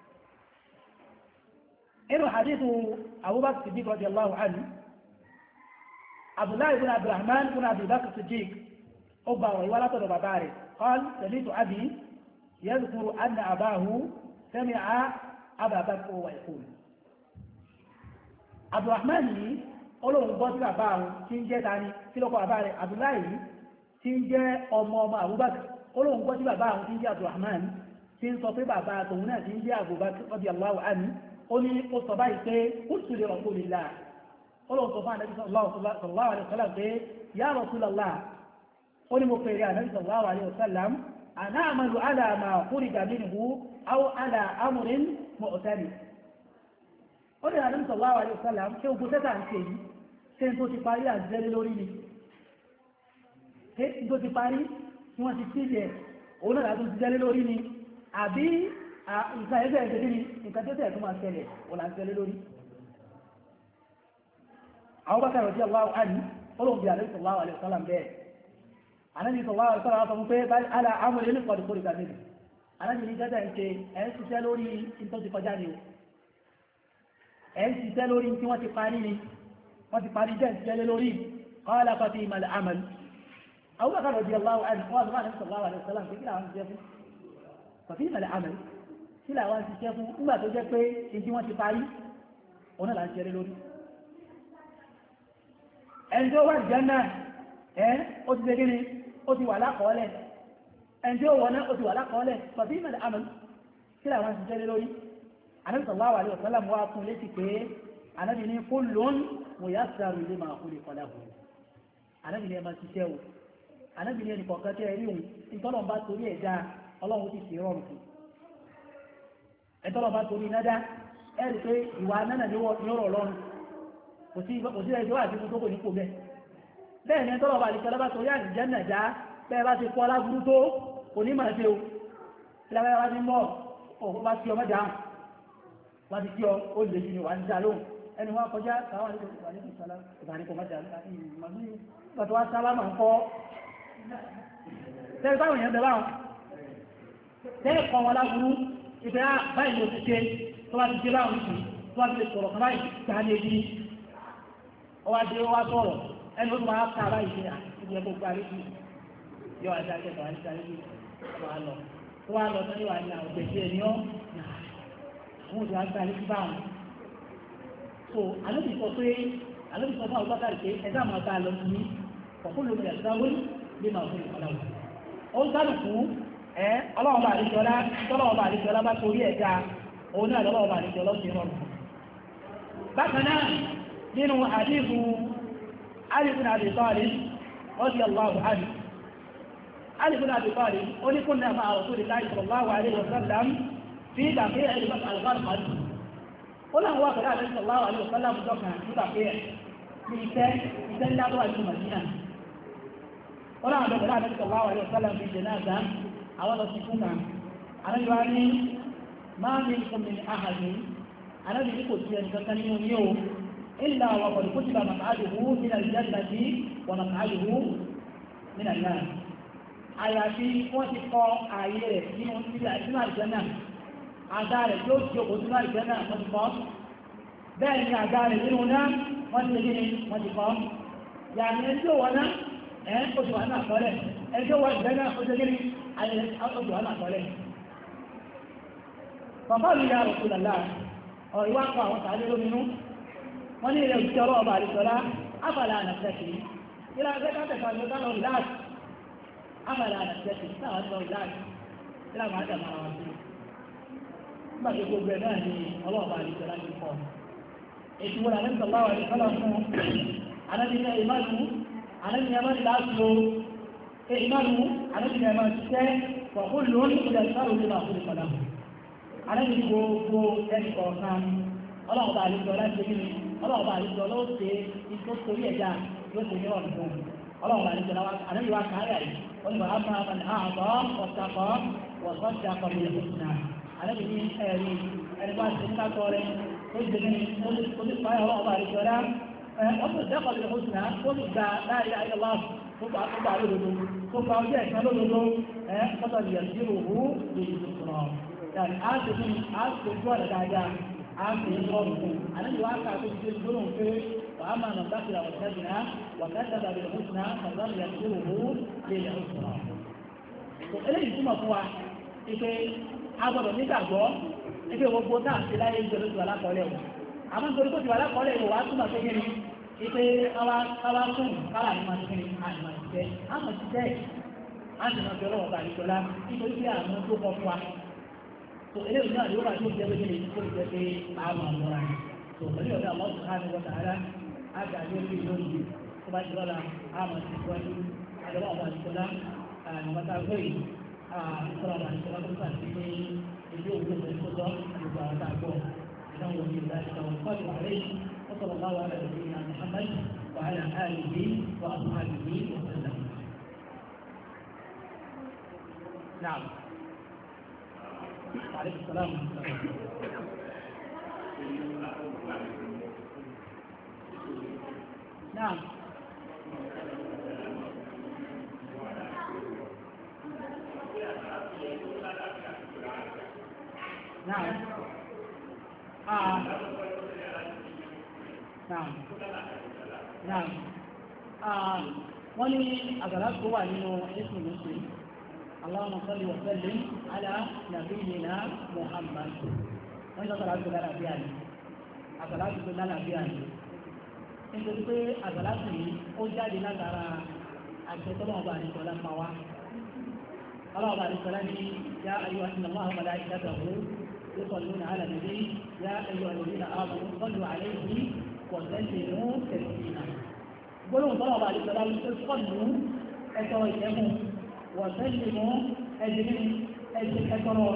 [SPEAKER 2] inú hadithu Abu Bakr Siddiq radiyallahu anhu Abdullah ibn Abdurrahman ibn Abi Bakr Siddiq ó bá wà ìwá látọ̀dọ̀ bàbá rẹ̀ qal sami'tu abi yadhkuru anna abahu sami'a Aba Bakr wa yaqul Abdurrahman yìí olóhùn gbọ́ sí bàbá àwọn tí ń jẹ́ tani tí lọ́kọ̀ bàbá rẹ̀ Abdullah yìí tí ń jẹ́ ọmọ Abubakar olóhùn gbọ́ sí bàbá àwọn tí ń jẹ́ Abdurrahman tí ń sọ pé bàbá tòun náà tí ń jẹ́ Abubakar radiyallahu anhu ó ní ó sọ báyìí pé qultu li rasulillah ọlọ́run sọ fún ànábì sallallahu alaihi wasallam pé ya Rasulullah ó ní mo pèrè ànábì sallallahu alaihi wasallam ana amalu ala ma khurija minhu aw ala amrin mu'tari ó ní ànábì sallallahu alaihi wasallam ṣé ogun tẹ́tà ń ṣe yìí ṣé n tó ti parí àjẹ́lé lórí ni ṣé n tó ti parí tí wọ́n ti sílẹ̀ òun náà tó ti jẹ́lé lórí ni àbí nǹkan ẹgbẹ́ ẹgbẹ́ ní nǹkan tẹ́tẹ̀ tó máa ṣẹlẹ̀ òun là ń ṣẹlẹ̀ lórí àwọn Bakar radiyallahu anhu olóhùn bí ànábì sallallahu alaihi wasallam bẹ́ẹ̀ ànábì sallallahu alaihi wasallam sọ fún pé ala amúlé ní kọ̀dùkọ̀dù kan níbi ànábì ní tẹ́tẹ̀ ń ṣe ẹ̀ ń ṣiṣẹ́ lórí tó ti kọjá ni o ẹ̀ ń ṣiṣẹ́ lórí tí wọ́n ti parí ni wọ́n ti parí jẹ́ ìṣiṣẹ́ lórí qala fa fima al-amal àwọn Bakar radiyallahu anhu wọ́n sọ fún ànábì sallallahu alaihi wasallam pé kí làwọn ṣiṣẹ́ fún fa fima al-amal kí làwọn ṣiṣẹ́ fún nígbà tó jẹ́ pé ìdí wọ́n ti parí òun náà là ń ṣiṣẹ́ lórí ẹni tó wà Jánnà ó ti ṣe ni ó ti wà lákọọ́lẹ̀ ẹni tó wọ́n náà ó ti wà lákọọ́lẹ̀ tọ̀bí ìmọ̀lẹ̀ àmì kí làwọn ti ṣiṣẹ́ lórí Ànábì sallallahu alaihi wasallam wá fún létí pé Ànábì ní kullun muyassaru lima khuliqa lahu Ànábì ní ẹ máa ṣiṣẹ́ o Ànábì ní ẹnì kọ̀ọ̀kan tẹ́ ẹ rí òun ìtọ́lọ̀ bá torí ẹ̀ dá Ọlọ́run ti fi rọrùn fún ẹ̀tọ́lọ̀ bá torí iná dá ẹ rí pé ìwà náà ní ọ̀rọ̀ Ọlọ́run kò sí ẹjọ́ àti tó kò ní kò bẹ́ẹ̀ bẹ́ẹ̀ ni ẹ̀tọ́lọ̀ bá lè tọ́lá bá torí àlùjánnà dá bẹ́ẹ̀ bá ti kọ́ aláburú tó kò ní máa ṣe o ìlànà bá ti mọ́ ọ̀ bá ti ọmọ dáhùn bá ti kí ọ ó lè ṣe wà ń dá lóhùn ẹni wọn kọjá káwọn àlejò sálá ìbánikọ̀ má dá lọ́tọ̀ wá sábà máa ń kọ́ tẹ́lẹ̀ báwọn èèyàn bẹ̀ báwọn tẹ́lẹ̀ kọ́ wọn láburú ìfẹ́ báyìí ló ti ṣe tó bá ti ṣe báwọn nìkan tó bá ti lè sọ̀rọ̀ kan báyìí gbà ní ebi ọwá dé ọwá sọ̀rọ̀ ẹni ó máa ká báyìí ṣe ìdí ẹgbẹ́ gbà lójú yọ àti akẹ́kọ̀ọ́ àti àlejò wà lọ tó wá lọ sọ́yọ́ àní àwọn òṣèṣẹ́ ẹni ọ́ àwọn òṣèṣẹ́ àti àlejò báwọn so àlejò sọ fún àwọn bákàrí pé ẹ̀dá máa bá lọ sí ọ̀pọ̀ lómi ẹ̀dáwó lè máa fún ìpàdánù ó ń sáré fún ọlọ́wọ́ bá àlejòọlá tọ́lọ́wọ́ bá àlejòọlá bá torí ẹ̀dá òun náà lọ́wọ́ bá àlejòọlá ti rọrùn bákan náà nínú àdíhù Ali ibn Abi Talib radiyallahu anhu Ali ibn Abi Talib ó ní kunna ma'a Rasulillahi sallallahu alaihi wa sallam fi Baqi' al-Gharqad ó láwọn wà pẹ̀lú àlejò sallallahu alaihi wa sallam jọ́kàn ní Baqi' ní iṣẹ́ ńlá tó wà ní Madina ó láwọn pẹ̀lú àlejò sallallahu alaihi wa sallam fi janaza àwọn lọ sí fún kan àlejò wa ní ma minkum min ahadin àlejò ní kò sí ẹni kankan nínú ní o إلا وقد كتب مقعده من الجنة ومقعده من النار àyàfi wọ́n ti kọ ààyè rẹ̀ nínú àìjẹ́nà àdá rẹ̀ tí ó ti òkú sínú àìjẹ́nà wọ́n ti kọ́ bẹ́ẹ̀ ni àdá rẹ̀ nínú náà wọ́n ti lè wọ́n ti kọ́ yàmì ẹni tí ó wọ́n náà ó ti wà náà kọ́lẹ̀ ẹni tí ó wọ́n ìjẹ́nà ó ti gírí ayẹyẹ ó ti wà náà kọ́lẹ̀ bàbá mi yà Rasulullah ìwà kọ àwọn tàbí lóminú wọ́n ní ilẹ̀ òṣìṣẹ́ ọlọ́ọ̀bà àríṣọ́lá afàlà ànàṣẹ́kì ilẹ̀ akẹ́kọ̀ọ́ ló tánà ìlàáṣì afàlà ànàṣẹ́kì sáwọn tó ìlàáṣì ilẹ̀ àwọn àjàmà àwọn sí nígbàtí gbogbo ẹ̀ náà ni ọlọ́ọ̀bà àríṣọ́lá ti kọ́ ètò wọn àrẹ́ sọ̀lá wà ní kọ́lá fún anábìnrin ìmáàlú anábìnrin ẹmọ́ ìlàáṣì o ìmáàlú anábìnrin ẹmọ́ ṣiṣẹ́ wọ̀kún lónìí ìlẹ̀ ìsáàrò ní màá fún ìkọlá anábìnrin gbogbo ẹnì kọ̀ọ̀kan ọlọ́ọ̀bà àríṣọ́lá ti rí ọlọ́ọ̀bà àríjọ ló ṣe ìtò torí ẹ̀dá yóò ṣe ní ọ̀nà fún ọlọ́ọ̀bà àríjọ àríjọ wa kárí àrí wọ́n ni wà á máa bàní àbọ̀ ọ̀sàkọ̀ wọ̀sọ̀tà kọ̀mílẹ̀ òṣìnà àríjọ ní ẹ̀rí ẹni wá ṣe nípa tọ́ rẹ̀ ó ṣe ní onípàá ọlọ́ọ̀bà àríjọ rá ọ̀sọ̀ ìdẹ́kọ̀mílẹ̀ òṣìnà ó sì gba láàrin ayélujára tó gba lódodo tó gba ojú ẹ̀sán lódodo ọ̀sọ̀ ìyẹ̀sìrò hù lórí ìṣòro ààfin ọ̀rùn àlejò wá ká tó ṣe gbóná pé wàá máa nà bá kìlà ọ̀sẹ̀ bìnà wàkàtà tàbí ìhùsùnà tàbí ìyàtúrò owó lè lè ọ̀sùnà. eléyìí túmọ̀ fún wa ike agbọ́dọ̀ nígbàgbọ́ ike gbogbo táà sí láyé ìjọ lóṣù alákọ̀ọ́lẹ̀ wò àmọ́ nítorí tó ti wà alákọ̀ọ́lẹ̀ wò wá túmọ̀ pé kíni ike káwá fún kálà ní máa kíni àmà ìṣẹ́ àmà ìṣẹ́ àti ìmọ̀ ìjọ lọ́wọ́ bá ìjọlá nítorí pé àwọn tó kọ fún wa tó eléyìí náà yóò bá tó jẹ́ pé kíni tó jẹ́ pé àwọn àmọ́ra tó pẹ̀lú ọ̀dọ́ àwọn subhanahu wa ta'ala àgbà lórí lónìí tó bá ti lọ́la àmọ̀ sí ìwájú àdọ́wọ́ àwọn àdìsọ́lá àmọ́ta gbóyè ìṣọ́ra àwọn àdìsọ́lá tó sàtì ní ilé òwúrò tó tọ́ gbogbo àwọn àgbọ̀ ìdáwọ̀ ní ìdájọ́ ọ̀pọ̀lọpọ̀ àárẹ̀ وصلى الله على نبينا محمد وعلى آله وأصحابه وسلم. نعم. وعليكم السلام ورحمة الله. نعم. نعم. نعم. نعم. wọ́n ní àgbàlá tó wà nínú ẹ̀sùn Muslim Allahumma salli wa sallim ala nabiyyina Muhammad wọ́n ní àgbàlá tó lára bí àyè àgbàlá tó lára bí àyè nítorí pé àgbàlá tó yìí ó jáde látara àgbẹ̀tọ́lọ́wọ́ àdìsọ́lá pa wá ọlọ́wọ́ àdìsọ́lá ní yá ayyuha Allaha wa malaikatahu yusalluna ala nabi yá ayyuha alladhina amanu sallu alayhi وسلموا تسليما قولوا طلب عليه السلام صلوا اتوجهوا وسلموا اجمعوا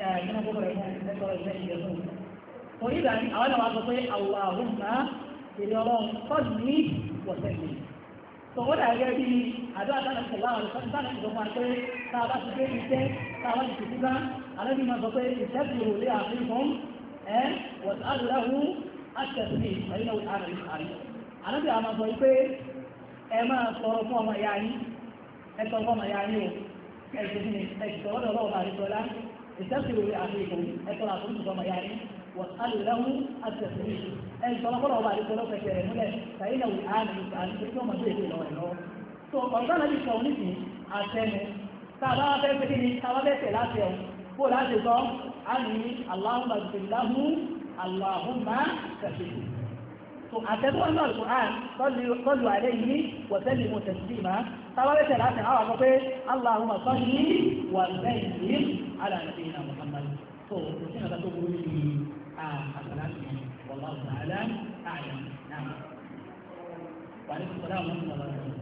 [SPEAKER 2] وإذا أنا أقول اللهم اليوم صل وسلم فقول أجابي أدعى أنا صلى الله عليه وسلم أنا أقول تعالى سبحانه تعالى سبحانه أنا بما تقول استغفروا لأخيكم واسألوا له التسبيح فإنه الآن للآن أنا bí a máa sọ wípé ẹ máa sọ̀rọ̀ fún ọmọ ìyá yín ẹ sọ fún ọmọ ìyá yín o ẹ̀sìn ọ̀dọ̀ ọlọ́ọ̀bà àríṣọ́lá ìtẹ́sìrò àfihàn ẹ sọ̀rọ̀ àforíjì fún ọmọ ìyá yín wọ́n alùlẹ́hún àtẹ̀sìrì ẹ sọ̀rọ̀ fún ọmọ àríṣọ́lá fẹsẹ̀ rẹ̀ múlẹ̀ فإنه الآن للآن tí wọ́n máa bèèrè lọ́wọ́ ẹ̀ lọ́wọ́ tó ọ̀gá náà bí sọ oníṣìí àtẹnu tàbá fẹ́ fẹ́ kí ni tàbá fẹ́ tẹ̀ láti ẹ̀ bó láti sọ á ní Allahumma jùlọ اللهم كفيه أتدعو أن القرآن صلوا عليه وسلموا تسليما طوالة ثلاثة أعرف اللهم صل وسلم على نبينا محمد وسنة تقول لي السلام والله تعالى أعلم نعم وعليكم السلام ورحمة الله وبركاته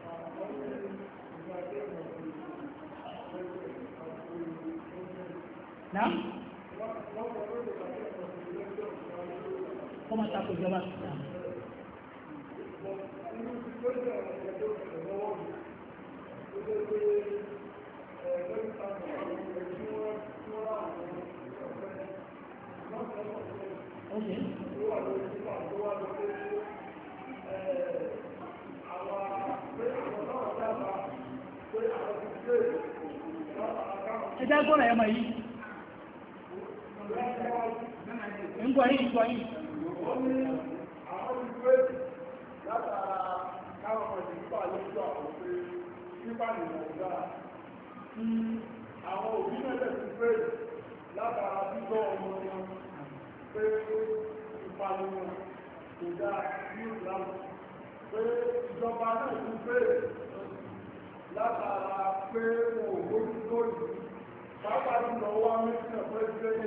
[SPEAKER 2] نعم ¿Cómo está tu llevar? Ẹjá gbọ́nà ẹmọ yìí. ń gbọ́ yìí gbọ́ yìí.
[SPEAKER 3] Ó ní àwọn ìgbé látara káwọn ọmọ ìgbà lójú àwọn pé nípa nìyàn dáa. Àwọn òbí mẹ́lẹ̀ ti pé látara bíbọ́ ọmọ wọn pé ìpànìyàn kò dáa ní ìlànà. Pé ìjọba náà ti pé látara pé wọn ò mójú lórí. Pápá jùlọ wá méjì ọ̀pẹ́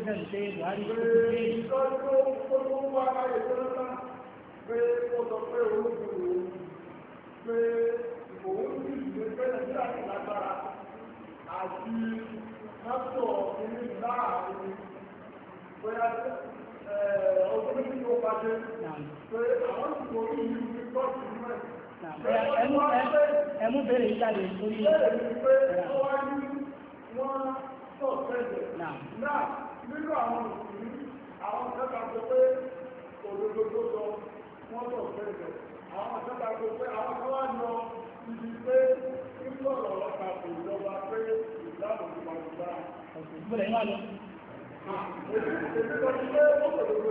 [SPEAKER 3] ìtọ́jú ó wá láyé tọ́lọ́lá pé ó sọ pé olóògbé pé òun ní ìgbé pé nàìjíríà ti lágbára àti mọ́tò ní láàrin pé ọdún méjì ó bá dé pé àwọn ìgbòrí ìlú ní tọ́jú mẹ́.
[SPEAKER 2] Ẹmú bèèrè ìjáde lórí
[SPEAKER 3] wọ́n sọ̀tẹ́jẹ̀ náà nínú àwọn òṣìṣẹ́ àwọn kẹta tó pé òdòdó tó sọ wọ́n sọ̀tẹ́jẹ̀ àwọn kẹta tó pé àwọn tó wá lọ ibi pé nígbọ̀rọ̀ ọ̀pá kò lọ́wọ́ pé ìdáàbò ti wà nígbà.
[SPEAKER 2] Bọ́lẹ̀ yín wá lọ.
[SPEAKER 3] Èdè tó ti pé ó òdòdó.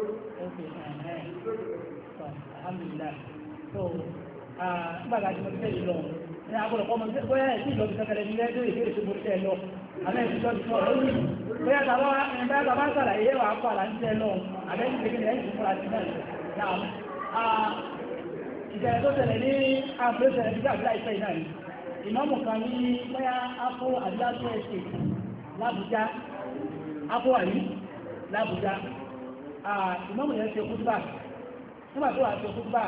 [SPEAKER 2] Alhamdulillah. So, nígbà tí mo ti tẹ́lẹ̀ lọ, ní agbọ́dọ̀ kọ́ mọ́ bóyá ẹ̀ sí ìjọba kẹkẹrẹ ní lẹ́jọ́ ìbéèrè tó mo ti tẹ́ lọ. Àmẹ́ ìjọba ti sọ̀rọ̀ lórí. Bóyá tàbá ń sàlàyé wà á kọ́ àlà ń tẹ́ lọ. Àbẹ́ ìgbèkèlè ẹ̀yìn fún àti náà. Ìṣẹ̀lẹ̀ tó tẹ̀lẹ̀ ní àpẹẹsẹ̀lẹ̀ bí àbúlá ìfẹ́ ìnáà ni. Ìmáàmù kan ní bóyá Afro Adúláṣọ́ Estate l'Àbújá. Afro àrí l'Àbújá. Ìmáàmù yẹn ṣe kútúbà. Nígbà tó wà ṣe kútúbà,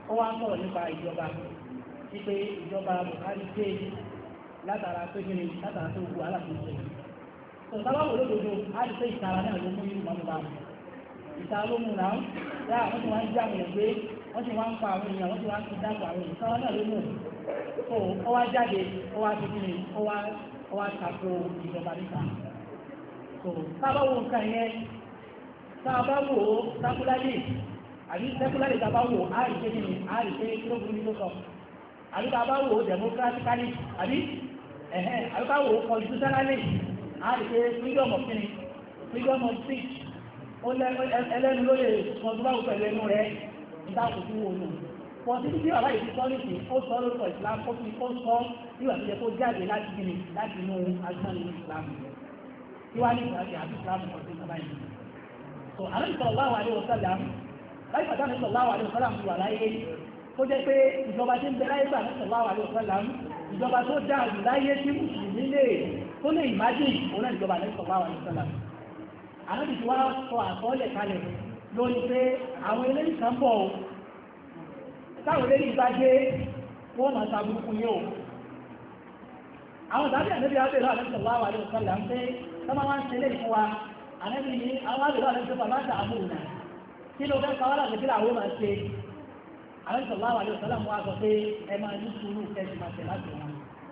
[SPEAKER 2] ó wá ń sọ̀rọ̀ nípa ìjọba wípé ìjọba Buhari dé látara pé kí ni látara tó gbogbo aláàfin tó sábà wò lódodo á ti pé ìtara náà ló mú irú mọ́mú bá wọn ìtara ló mú náà yá wọ́n ti wá ń já àwọn èèyàn gbé wọ́n ti wá ń pa àwọn èèyàn wọ́n ti wá ń fi dáàbò àwọn èèyàn ìtara náà ló mú tó ó wá jáde ó wá ti kí ni ó wá tako ìjọba níta tó sábà wò nǹkan yẹn sábà wò sákúládé àbí sẹ́kúlárì tàbá wò àìṣẹ́ nínú àìṣẹ́ kílógún tó sọ àbí tàbá wò democratically àbí àbíká wò constitutionally àìṣẹ́ freedom of speech freedom of speech ẹlẹ́nu ló lè kọjúbáwò pẹ̀lú ẹnu rẹ̀ ìdáàkùnkú wo nù pọ̀ títí tí bàbá yìí sọ nìsí ó sọ lórúkọ Islam ó fi ó sọ nígbà tó yẹ kó jáde láti gíní láti inú agbọ́n nínú Islam tí wàá ní ìgbàgbé àti Islam ọ̀sẹ̀ ìjọba yìí so àwọn ìsọ̀rọ̀ láwọn àdéhùn sọ́jà láì pàtàkì sallallahu alaihi wasallam wà láyé tó jẹ́ pé ìjọba tí ń bẹ láyé gbà sallallahu alaihi wasallam ìjọba tó dáàbù láyé tí mùsùlùmí lè tó lè ìmájì òun náà ìjọba sallallahu alaihi wasallam ànábì tí wá sọ àkọọ́lẹ̀ kalẹ̀ lórí pé àwọn eléyìí kan bọ̀ ọ́ táwọn eléyìí bá dé wọ́n máa ta burúkú yé o àwọn tàbí ànábì abẹ́rẹ́ ànábì sallallahu alaihi wasallam pé tọ́mọ wá ń ṣe lé fún wa ànábì ní àwọn abẹ́rẹ́ ànábì tó bá ta àmúrù náà kí ló fẹ́ kawàlá àti àwọn máa ṣe àwọn sallallahu alaihi wasallam wá sọ pé ẹ máa ní sùúrù kẹsì máa tẹ̀ láti wọn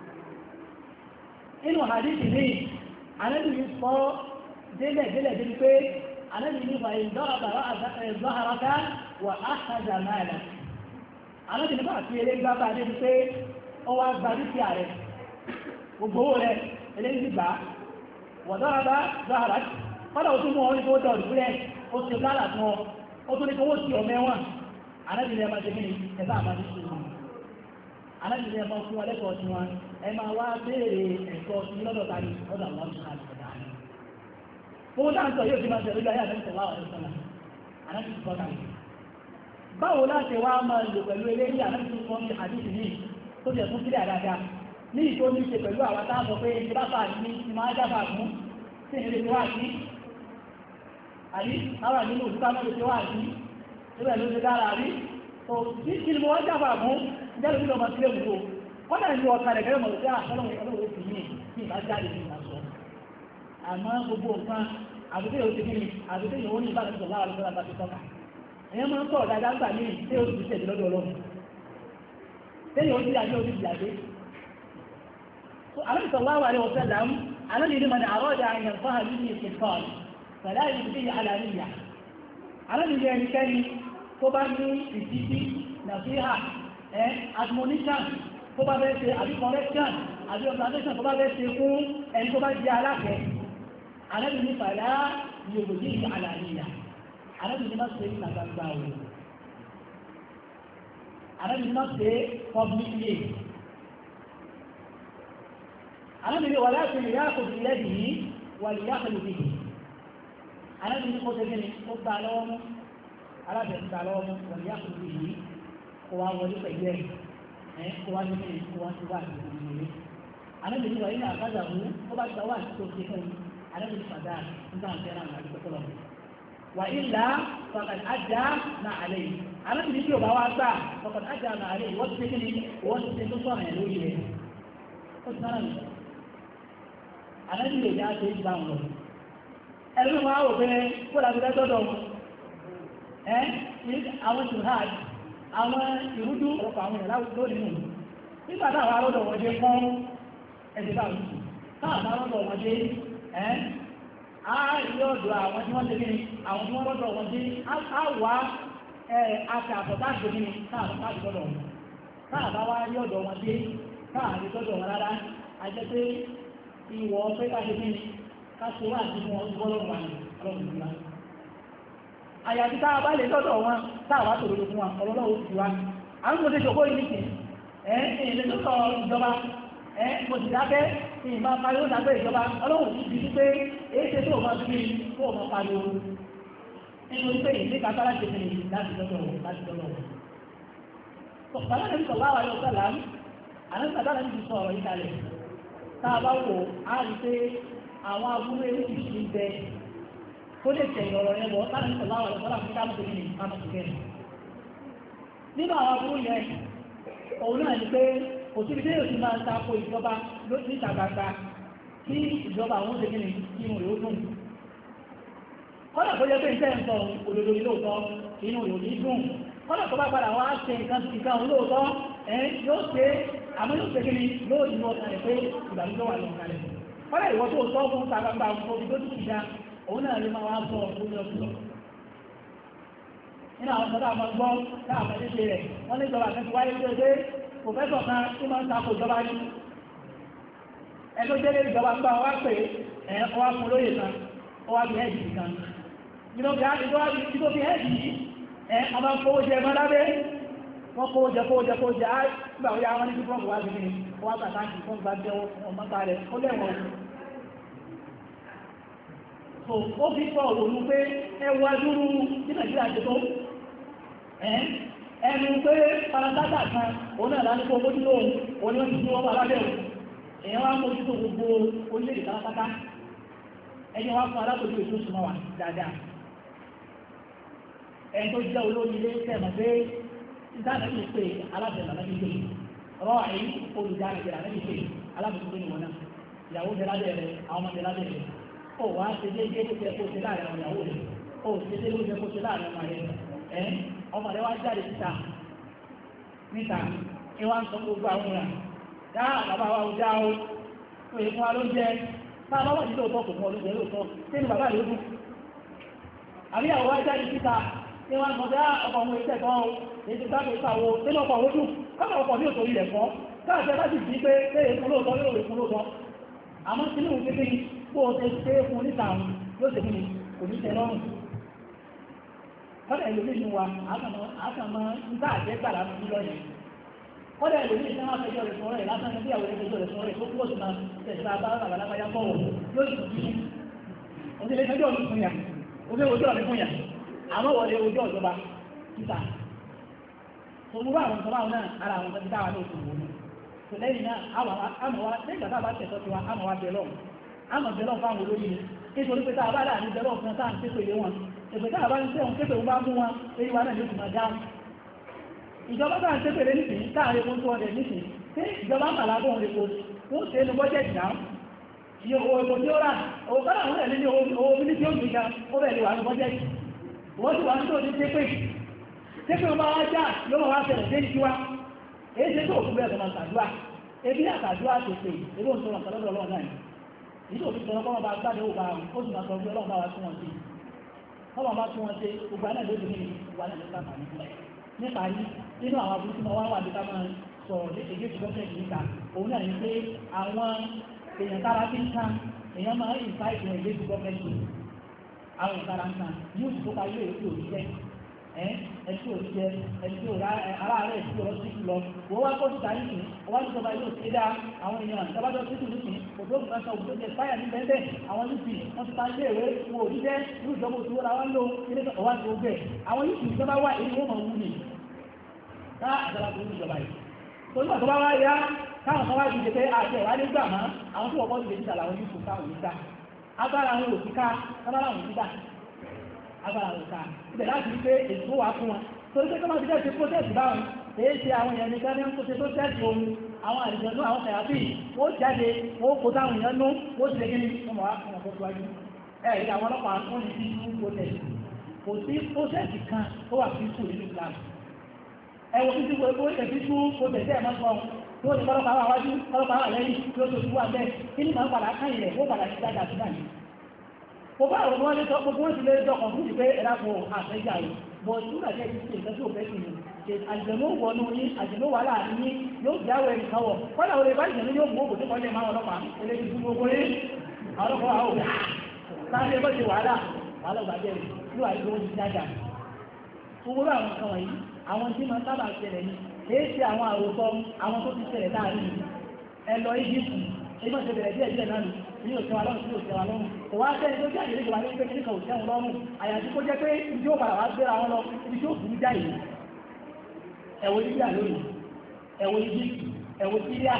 [SPEAKER 2] inú hadithi ní Ànábì ní sọ délẹ̀ débi pé Ànábì ní fa ìzọ́haraka wà áhàjà máàlá Ànábì ní bá fi eré gbá bá débi pé ó wá gba dúkìá rẹ̀ gbogbo owó rẹ̀ eléyìí gbà wọ̀dọ́rọ̀bá zọ́hara kọ́dà ó tún mú ọrí tó dọ̀ ìpínlẹ̀ ó ti lára fún ọ ó tún ní kó wó sí ọmọ ẹ̀wọ̀n anábìnrin ẹ̀mà ṣe kíni ẹ̀bá àmà ní ṣùgbọ́n anábìnrin ẹ̀mà fún ọlẹ́kọ̀ọ́ sí wọn ẹ máa wá béèrè ẹ̀kọ́ sí lọ́dọ̀ tani lọ́dọ̀ àwọn ọ̀ṣun àti ọ̀dà rẹ̀ fún dáńtọ̀ yóò ti máa ṣe lójú ayé àtẹ́sẹ̀ wá ọ̀rẹ́ sọ́nà anábìnrin sọ́ tàbí báwo láti wá máa lò pẹ̀lú eléyìí anábìnrin sọ́ ní àdìsí ní tó jẹ́ fún sílẹ̀ dáadáa ní ìtò ní ṣe pẹ̀lú àwọn táàbọ̀ pé ìjọba ní ti máa jábà fún sí ìrìn tí wá sí àrí àwọn àdínú òṣìṣẹ́ tí wá sí níbẹ̀ ló ti dára rí tó tí kí ni mo wá jábà fún ìjẹ́lú bí lọ́mọ sílé wùdó wọ́n náà ní ọ̀tà rẹ̀ kẹ́rẹ́ mọ̀ sí àṣọ́lọ́wọ́ fi ní ní ìbá jáde ní ìbá sọ àmọ́ gbogbo nǹkan àbúté yóò ti kí ni àbúté yóò ní ìbára ìjọba àwọn ọlọ́dọ́ àti tọ́ka ẹ̀yẹ́ máa ń sọ̀rọ̀ dáadáa gbà ní tí ó ti tẹ̀lé lọ́dọ̀ ọlọ́run tẹ́yìn ó ti àjẹ́ ó ti jàdé النبي صلى الله عليه وسلم الذي لمن أراد أن ينفع به الشيطان فلا يبديه علانية الذي يعني كان تبني ìsìtí nàfíhà admonition tó bá bẹ́ẹ̀ ṣe àbí correction àbí observation tó bá bẹ́ẹ̀ ṣe fún ẹni tó bá jẹ́ aláfẹ́ الذي ní fàlá يبديه علانية الذي ní má ṣe ní àgbàgbà òun الذي ní má ṣe publicly alábìnrin wà láti rí yàkó sí lẹ́bì yìí wà lè yàkó lè bìí alábìnrin kó tẹ́gẹ́ ni ó gbà lọ́wọ́ mú alábìnrin gbà lọ́wọ́ mú wà lè yàkó lè bìí kó wá wọlé pẹ̀lú ẹ̀ kó wá ní kíni kó wá sí wà ní ìlú rẹ̀ alábìnrin wà nínú àkájà mú ó bá gba wà tó ṣe fún alábìnrin fàdá nígbà fẹ́ràn àti pẹ̀tọ́lọ̀ wà ilà fàkàn ájá na àlẹ́ yìí alábìnrin tí ò bá wá gbà fàkàn ájá na àlẹ́ yìí wọ́n ti ṣe kíni wọ́n ti ṣe tó sọ̀rọ̀ ẹ̀ lórí rẹ̀ ó ti sára nìyẹn àlẹ́bí lè já ṣe ìgbà wọn ẹ̀rù wọn áwò pé kó láti lẹ́tọ́dọ̀ àwọn ṣùhàd àwọn ìrújú ọ̀pọ̀ àwọn ìrìnlá lónìí nù nígbà táwọn arọ́dọ̀ wọn dé fún ẹ̀sẹ̀ báwọn táwọn arọ́dọ̀ wọn dé ààrí ọ̀dọ̀ àwọn tí wọ́n tẹ́lẹ̀ àwọn tí wọ́n rọ́dọ̀ wọn dé àwà àti àtọ̀táàgbé ní táwọn rọ́dọ̀ wọn táwọn wá rí ọ̀dọ̀ wọn dé táwọn rí ọ̀dọ̀ wọn rárá ajẹ́ pé ìwọ̀ pé ká ṣe ní káṣe wà ní wọn gbọ́lọ́rùn wà ní ọlọ́run ìgbà àyàtí táà bá lè lọ́dọ̀ wọn táàwà tòrò fún wa ọlọ́lọ́wọ́ ti wá àwọn mo ṣe ṣòkó ìrìnkì ẹ̀ẹ́lẹ́ lọ́tọ̀ ìjọba mo ti dákẹ́ ní ìmá pariwo dágbé ìjọba ọlọ́run ti di pé èé ṣe tó máa fi kó ọmọ pariwo nínú pé ìdí kàtà láti ṣe láti lọ́dọ̀ wọn bàbá nàbí sọ̀rọ̀ àwọn ọ̀sán làánú àná bàbá nàbí sọ̀rọ̀ ìkàlẹ̀ táàbá wò á rí pé àwọn abúlé oríṣiríṣi ń bẹ tó lè tẹ̀yìn ọ̀rọ̀ yẹn bọ̀ láti sọ̀rọ̀ àwọn ọ̀rọ̀ fún káàmù tèmi káàmù tèmi nínú àwọn aburú yẹn òun náà ni pé òsibí tí yóò ti máa tako ìjọba níta gbangba kí ìjọba àwọn oúnjẹ kìíní inú rẹ̀ ó dùn kọ́nà tó jẹ́ pé iṣẹ́ ń sọ òdodo ní lóòótọ́ inú rẹ̀ ò ní dùn kọ́nà tó bá padà wá ṣe nǹkan lóòótọ́ yóò ṣe àmọ́ yóò ṣe kìíní lóòótọ́ ní ọ̀sán rẹ̀ pé ìgbàlódé wà lọ́nà rẹ̀ kọ́nà ìwọ tó sọ fún ta gbangba òbí tó ti dá òun náà lè máa wá sọ òun lọ́sọ̀rọ̀ nínú àwọn ọ̀sán àwọn gbọ́ láwọn ẹ̀dẹ́ rẹ̀ wọ́n ní ìjọba àti wáyé tó dé pòfẹ́sọ̀ kan tí máa ń takò ìjọba ní ẹgbẹ́ jẹ́lé ìjọba ń bá wá pé ọwá fún lóye kan ọwá bí ẹ́ẹ̀dì kan nínú bí i tó fi ẹ́ẹ̀dì yìí ọmọ kówó jẹ mọ́ lábẹ́ wọ́n kówó jẹ nígbà ó yá wọn ní kí fọ́ọ̀mù wá sí ní ọwá pàtàkì fún gbà jẹ́ ọmọ rẹ̀ ó lẹ́wọ̀n ó fi sọ òun pé ẹwà dúró ní Nàìjíríà ti tó ẹnu pé parasátà kan òun náà láti kó mójú lóhun òun ni wọ́n ti tí wọ́n bá lábẹ́ òun èèyàn wá mójú tó gbogbo orílẹ̀-èdè parasátá ẹni wá fún alákòójú ètò ìsúnmọ́ wa dáadáa ẹni tó jẹ́ olórí ilé tẹ̀mọ̀ pé ìdáàbẹ̀bí pé alábẹ̀rẹ̀ alábẹ̀bí pé rọ́ àyí olùdarí alábẹ̀bí pé alábẹ̀bí pé nìwọ̀n náà ìyàwó bẹ lábẹ́ rẹ̀ àwọn ọmọ bẹ lábẹ́ rẹ̀ ó wá ṣe déédéé tó fẹ́ kó ṣe láàrin àwọn ìyàwó rẹ̀ ó ṣe déédéé tó fẹ́ kó ṣe láàrin ọmọ rẹ̀ ọmọ rẹ̀ wá jáde níta ìwà ń sọ gbogbo àwọn èèyàn dá bàbá wa já o tó yẹ fún wa ló jẹ bá bá wà ní lóòótọ́ kò fún olóògbé lóòótọ́ sínú bàbá rẹ̀ lógún àbí àwọn wá jáde síta ní wọn sọ dá ọkọ̀ òun ìṣẹ́ kan o èyí ti sáfẹ́ ìpàwọ̀ nínú ọkọ̀ òun dùn kọ́kọ̀ ọkọ̀ ní òtòrí rẹ̀ fọ́ káàkiri láti fi pé èèkún lóòótọ́ yóò èèkún lóòótọ́ àmọ́ sínú òun kékeré kó o ṣe ṣe fún níta òun yóò ṣe fún mi kò ní tẹ́ lọ́rùn kọ́dà ìlú nínú wa àkàmọ́ nígbà àjẹ́gbàrá ní lọ́yìn kọ́dà ìlú nínú àwọn afẹ́jọ́ rẹ̀ sọ́rọ̀ ẹ̀ lásán ní àwọn ẹgbẹ́jọ́ rẹ̀ sọ́rọ̀ ẹ̀ tó kúrò sí máa tẹ̀síra bá àbálápáyá bọ́wọ̀ yóò sì bí òṣèlè ẹjọ́ ọ̀rọ̀ fún yà òṣèlè ojú ọ̀rẹ́ fún yà àmọ́ wọlé ojú ọ̀jọba títà tó mú àwọn ìjọba náà ara àwọn ìjọba táwa náà tó wọ́n tó lẹ́yìn náà àmọ́ wa lẹ́yìn tàbá bá tẹ̀sọ́ tiwa àmọ́ wa bẹ̀lọ́ àmọ́ bẹ̀lọ́ fáwọn olóyìn nítorí pé táwa bá dà ní bẹ̀lọ́ fún táà ń tẹ́pẹ̀ lé wọn ìpẹ̀tà àbá ń tẹ́wọ̀n tẹ́pẹ̀ ń bá mú wọn èyí wa náà ló ti máa dáhùn ìjọba bá ń tẹ́pẹ̀ lé nìsín táàrin fún tó ọdẹ nìsín tí ìjọba ń bàlá bóun lè kó fún ṣe ní bọ́jẹ̀tì náà iye owó epo tí ó rà owó kọ́nà àwọn ẹ̀lẹ́ ní owó mílí tí ó gbìyà ó bẹ̀rẹ̀ wà ní bọ́jẹ̀tì wọ́n ti wà ní tó ní tẹ́pẹ̀ wọn bá wá já ló máa wá ṣẹlẹ̀ dé ìjíwá èyí ṣe tó òkú bẹ́ẹ̀ tó máa ṣàdúrà ebi àtàdúrà tètè ebó ń sọ̀rọ̀ pẹ̀lú ọlọ́run náà yìí tó fi sọ̀rọ̀ kọ́ wọn bá gbádùn òun bá ó sì máa sọ bí ọlọ́run bá wa tún wọn sí ọmọ bá tún wọn ṣe gbogbo àná lóde ní ìwà náà ló sábà nípa rí nínú àwọn abúlé tí wọn wá wà ní ká máa sọ̀rọ̀ ní èdè tí gọ́ọ̀mẹ̀ntì níta òun náà ní pé àwọn èèyàn tára fi ń kan èèyàn máa ń ìfá ìfún èdè tí gọ́ọ̀mẹ̀ntì àwọn ìtara ń kan yóò sì kópa ilé èdè òṣìṣẹ́ ẹtí òṣìṣẹ́ ẹtí aláàárẹ̀ tí ọ̀rọ̀ sí lọ wọ́n wá kọ́ síta nìsín wọ́n wá sọ́ba yóò ṣe dá àwọn èèyàn tọ́bátọ́ títù nìsín òtó nǹkan sọ òtó jẹ fáyà ní bẹ́ẹ̀ àwọn nìsín wọ́n ti ta ilé ìwé wọn ò jíjẹ́ ní ìjọba òtún wọn àwọn lò ilé ọwá tó gbẹ̀ àwọn nìsín ìjọba wà èyí wọ́n mọ̀ wú ni ká àjọba tó ń ìjọba yìí tó nígbà tó bá wá yá káwọn kan wá ti pé àti ẹ̀wá nígbà mọ́ àwọn tó wọ́pọ̀ ti lè níta làwọn yìí kò káwọn níta agbára àwọn òkúta agbára àwọn níta agbára òkà ibẹ̀ láti rí pé èso wà fún wọn torí pé kọ́mọ̀ ti jẹ́ ṣe protest báwọn èyí ṣe àwọn èèyàn nìkan ní ń kó ṣe protest ohun àwọn àìjọ̀nú àwọn kàyàfí wọ́n jáde wọ́n kó táwọn èèyàn nú wọ́n ti lè gíní wọ́n wá fún ọkọ̀ síwájú ẹ̀rí àwọn ọlọ́pàá wọ́n ní sí protest kò sí protest kan tó wà fún school nínú Islam ẹwọ fífi gbogbo ẹ̀fí fún protest ẹ̀ máa sọ tó ní ọlọ́pàá wà wájú ọlọ́pàá wà lẹ́yìn tí ó tó ti wà bẹ́ẹ̀ kí ní máa ń padà káyìn rẹ̀ wọ́n padà sí dáadáa sí dáadáa gbogbo àwọn ọmọ ẹlẹ́sọ gbogbo wọn ti lé jọkàn fún ìpé ẹ̀dàpọ̀ àfẹ́jà rẹ̀ bọ̀ nígbà tí ẹ̀kí ṣe ìtẹ́sí òfẹ́ sí ni àjẹ̀mó wọnú ní àjẹ̀mó wà láàrin ní yóò jáwé ẹnìkan wọ̀ kọ́nà orí bá ìjẹ̀mú yóò mú òkú tó kọ́lé máa ọlọ́pàá eléyìí fún gbogbo yé àwọn ọlọ́pàá wà òkú sáré bọ́ ṣe wàhálà gbàjẹ́ yóò àìsí owó ti dájà gbogbo àwọn nǹkan wọ̀nyí àwọn tí máa sábà ṣẹlẹ̀ ni èyí ṣe àwọn àròsọ àwọn tó ti ṣẹlẹ̀ láàrin ẹ lọ Íjíbítì ẹgbẹ́ ṣe bẹ̀rẹ̀ díẹ̀ díẹ̀ náà ní òṣèwà lọ́rùn sí òṣèwà lọ́rùn kò wá sẹ́ni tó jáde nígbà ní pé kíníkà òṣèwà lọ́rùn àyàtí kó jẹ́ pé ibi ó padà wá gbéra wọn lọ ibi tí ó kù ní jáì ẹ̀wọ̀ Libya lónìí ẹ̀wọ̀ Egypt ẹ̀wọ̀ Syria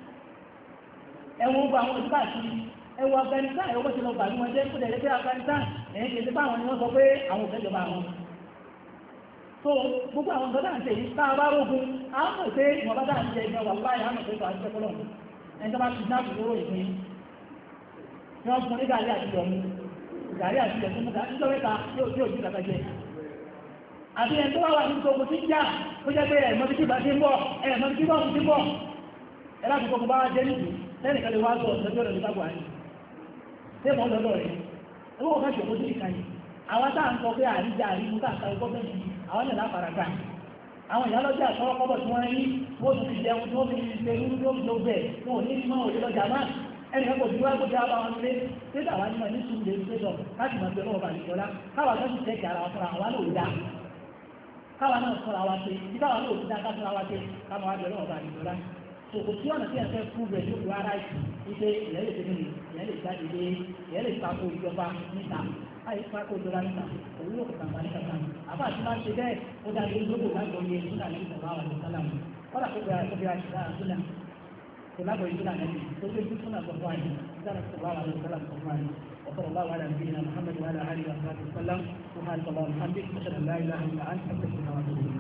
[SPEAKER 2] ẹ̀wọ̀ gbogbo àwọn ìlú káàkiri ẹ̀wọ̀ Afghanistan ẹ̀wọ̀ bó ṣe lọ gbàgbé wọn jẹ́ kó dẹ̀ pé Afghanistan ẹ̀yìn kì í ṣe báwọn ni wọ́n sọ pé àwọn òṣèlú jọba àwọn tó gbogbo àwọn nǹkan dáhùn tẹ̀yí tá a bá rógun a mọ̀ pé ìwọ̀n bá dáhùn jẹ ìjọba láyé a mọ̀ pé tó àti tẹ́kọ́lọ̀ ẹni tó bá ti náà kúrò ìpín ní wọ́n fún ní gàrí àti ìyọ̀mú gàrí àti ìyọ̀mú níjọ́ mẹ́ta yóò jí kàkà jẹ àti ẹni tó wà wà ní gbogbo tí já ó jẹ́ pé ẹ̀mọ́ tí bá ti ń bọ̀ ẹ̀mọ́ tí bọ́ ti ń bọ̀ ẹ láti gbogbo bá jẹ́ nìkú lẹ́nìkan lè wá sọ lọ́jọ́ rẹ̀ nígbàgbọ́ àyè tẹ́ mọ́ lọ́dọ̀ rẹ̀ owó kan ṣòkó sí ìkànnì àwọn tá à ń sọ pé àríjà àríwú tá à ń ta ọgbọ́n méjì àwọn ìlà àfàràgbà àwọn ìyálọ́jà àtọwọ́kọ́bọ̀ tí wọ́n rí wọ́n tún fi jẹun tí wọ́n fi ṣe rú ló fi lóògbẹ̀ wọn ò ní mọ́ òde lọ́jà máa ẹnì kan kò ju wá gbọ́dọ̀ àwọn ọmọ ilé tí àwọn ànímọ̀ ní sùúrù lè ṣe sọ láti mọ̀ pé ọlọ́wọ́ bàlẹ̀ ìjọba káwa tó ti tẹ̀kì ara wọn fúnra àwọn náà ò dá káwa náà sọ̀rọ̀ àwa ṣe tí káwa náà ò ti dá ká fúnra wa ṣe káwa wá bẹ̀rẹ̀ ọlọ́wọ́ bàlẹ̀ ìjọba kò sí ọ̀nà tí ẹ̀ fẹ́ fún rẹ̀ lóko ara ìsìn wípé ìyẹn lè tẹ́lẹ̀ ìyẹn lè jáde lé ìyẹn lè tako ìjọba níta láì tako ìjọba níta òun yóò kọ̀ọ̀kan ní kankan àbá àti máa ń ṣe bẹ́ẹ̀ ó dájú lóko láti ọ̀yẹ́ ìṣúná ní ìṣọ̀rọ̀ àwọn àlùsálàmù kọ́dà tó bẹ̀rẹ̀ tó bẹ̀rẹ̀ àṣìṣe àṣìṣe kò lágbọ̀ ìṣúná nẹ́bí tó gbé ìṣúná sọ̀tọ̀ àyè ìṣúná sọ̀tọ̀ àwọn àlùsálàmù sọ̀tọ̀ àyè وصلى الله على نبينا محمد وعلى اله وصحبه وسلم سبحانك اللهم وبحمدك اشهد ان لا اله الا انت استغفرك واتوب اليك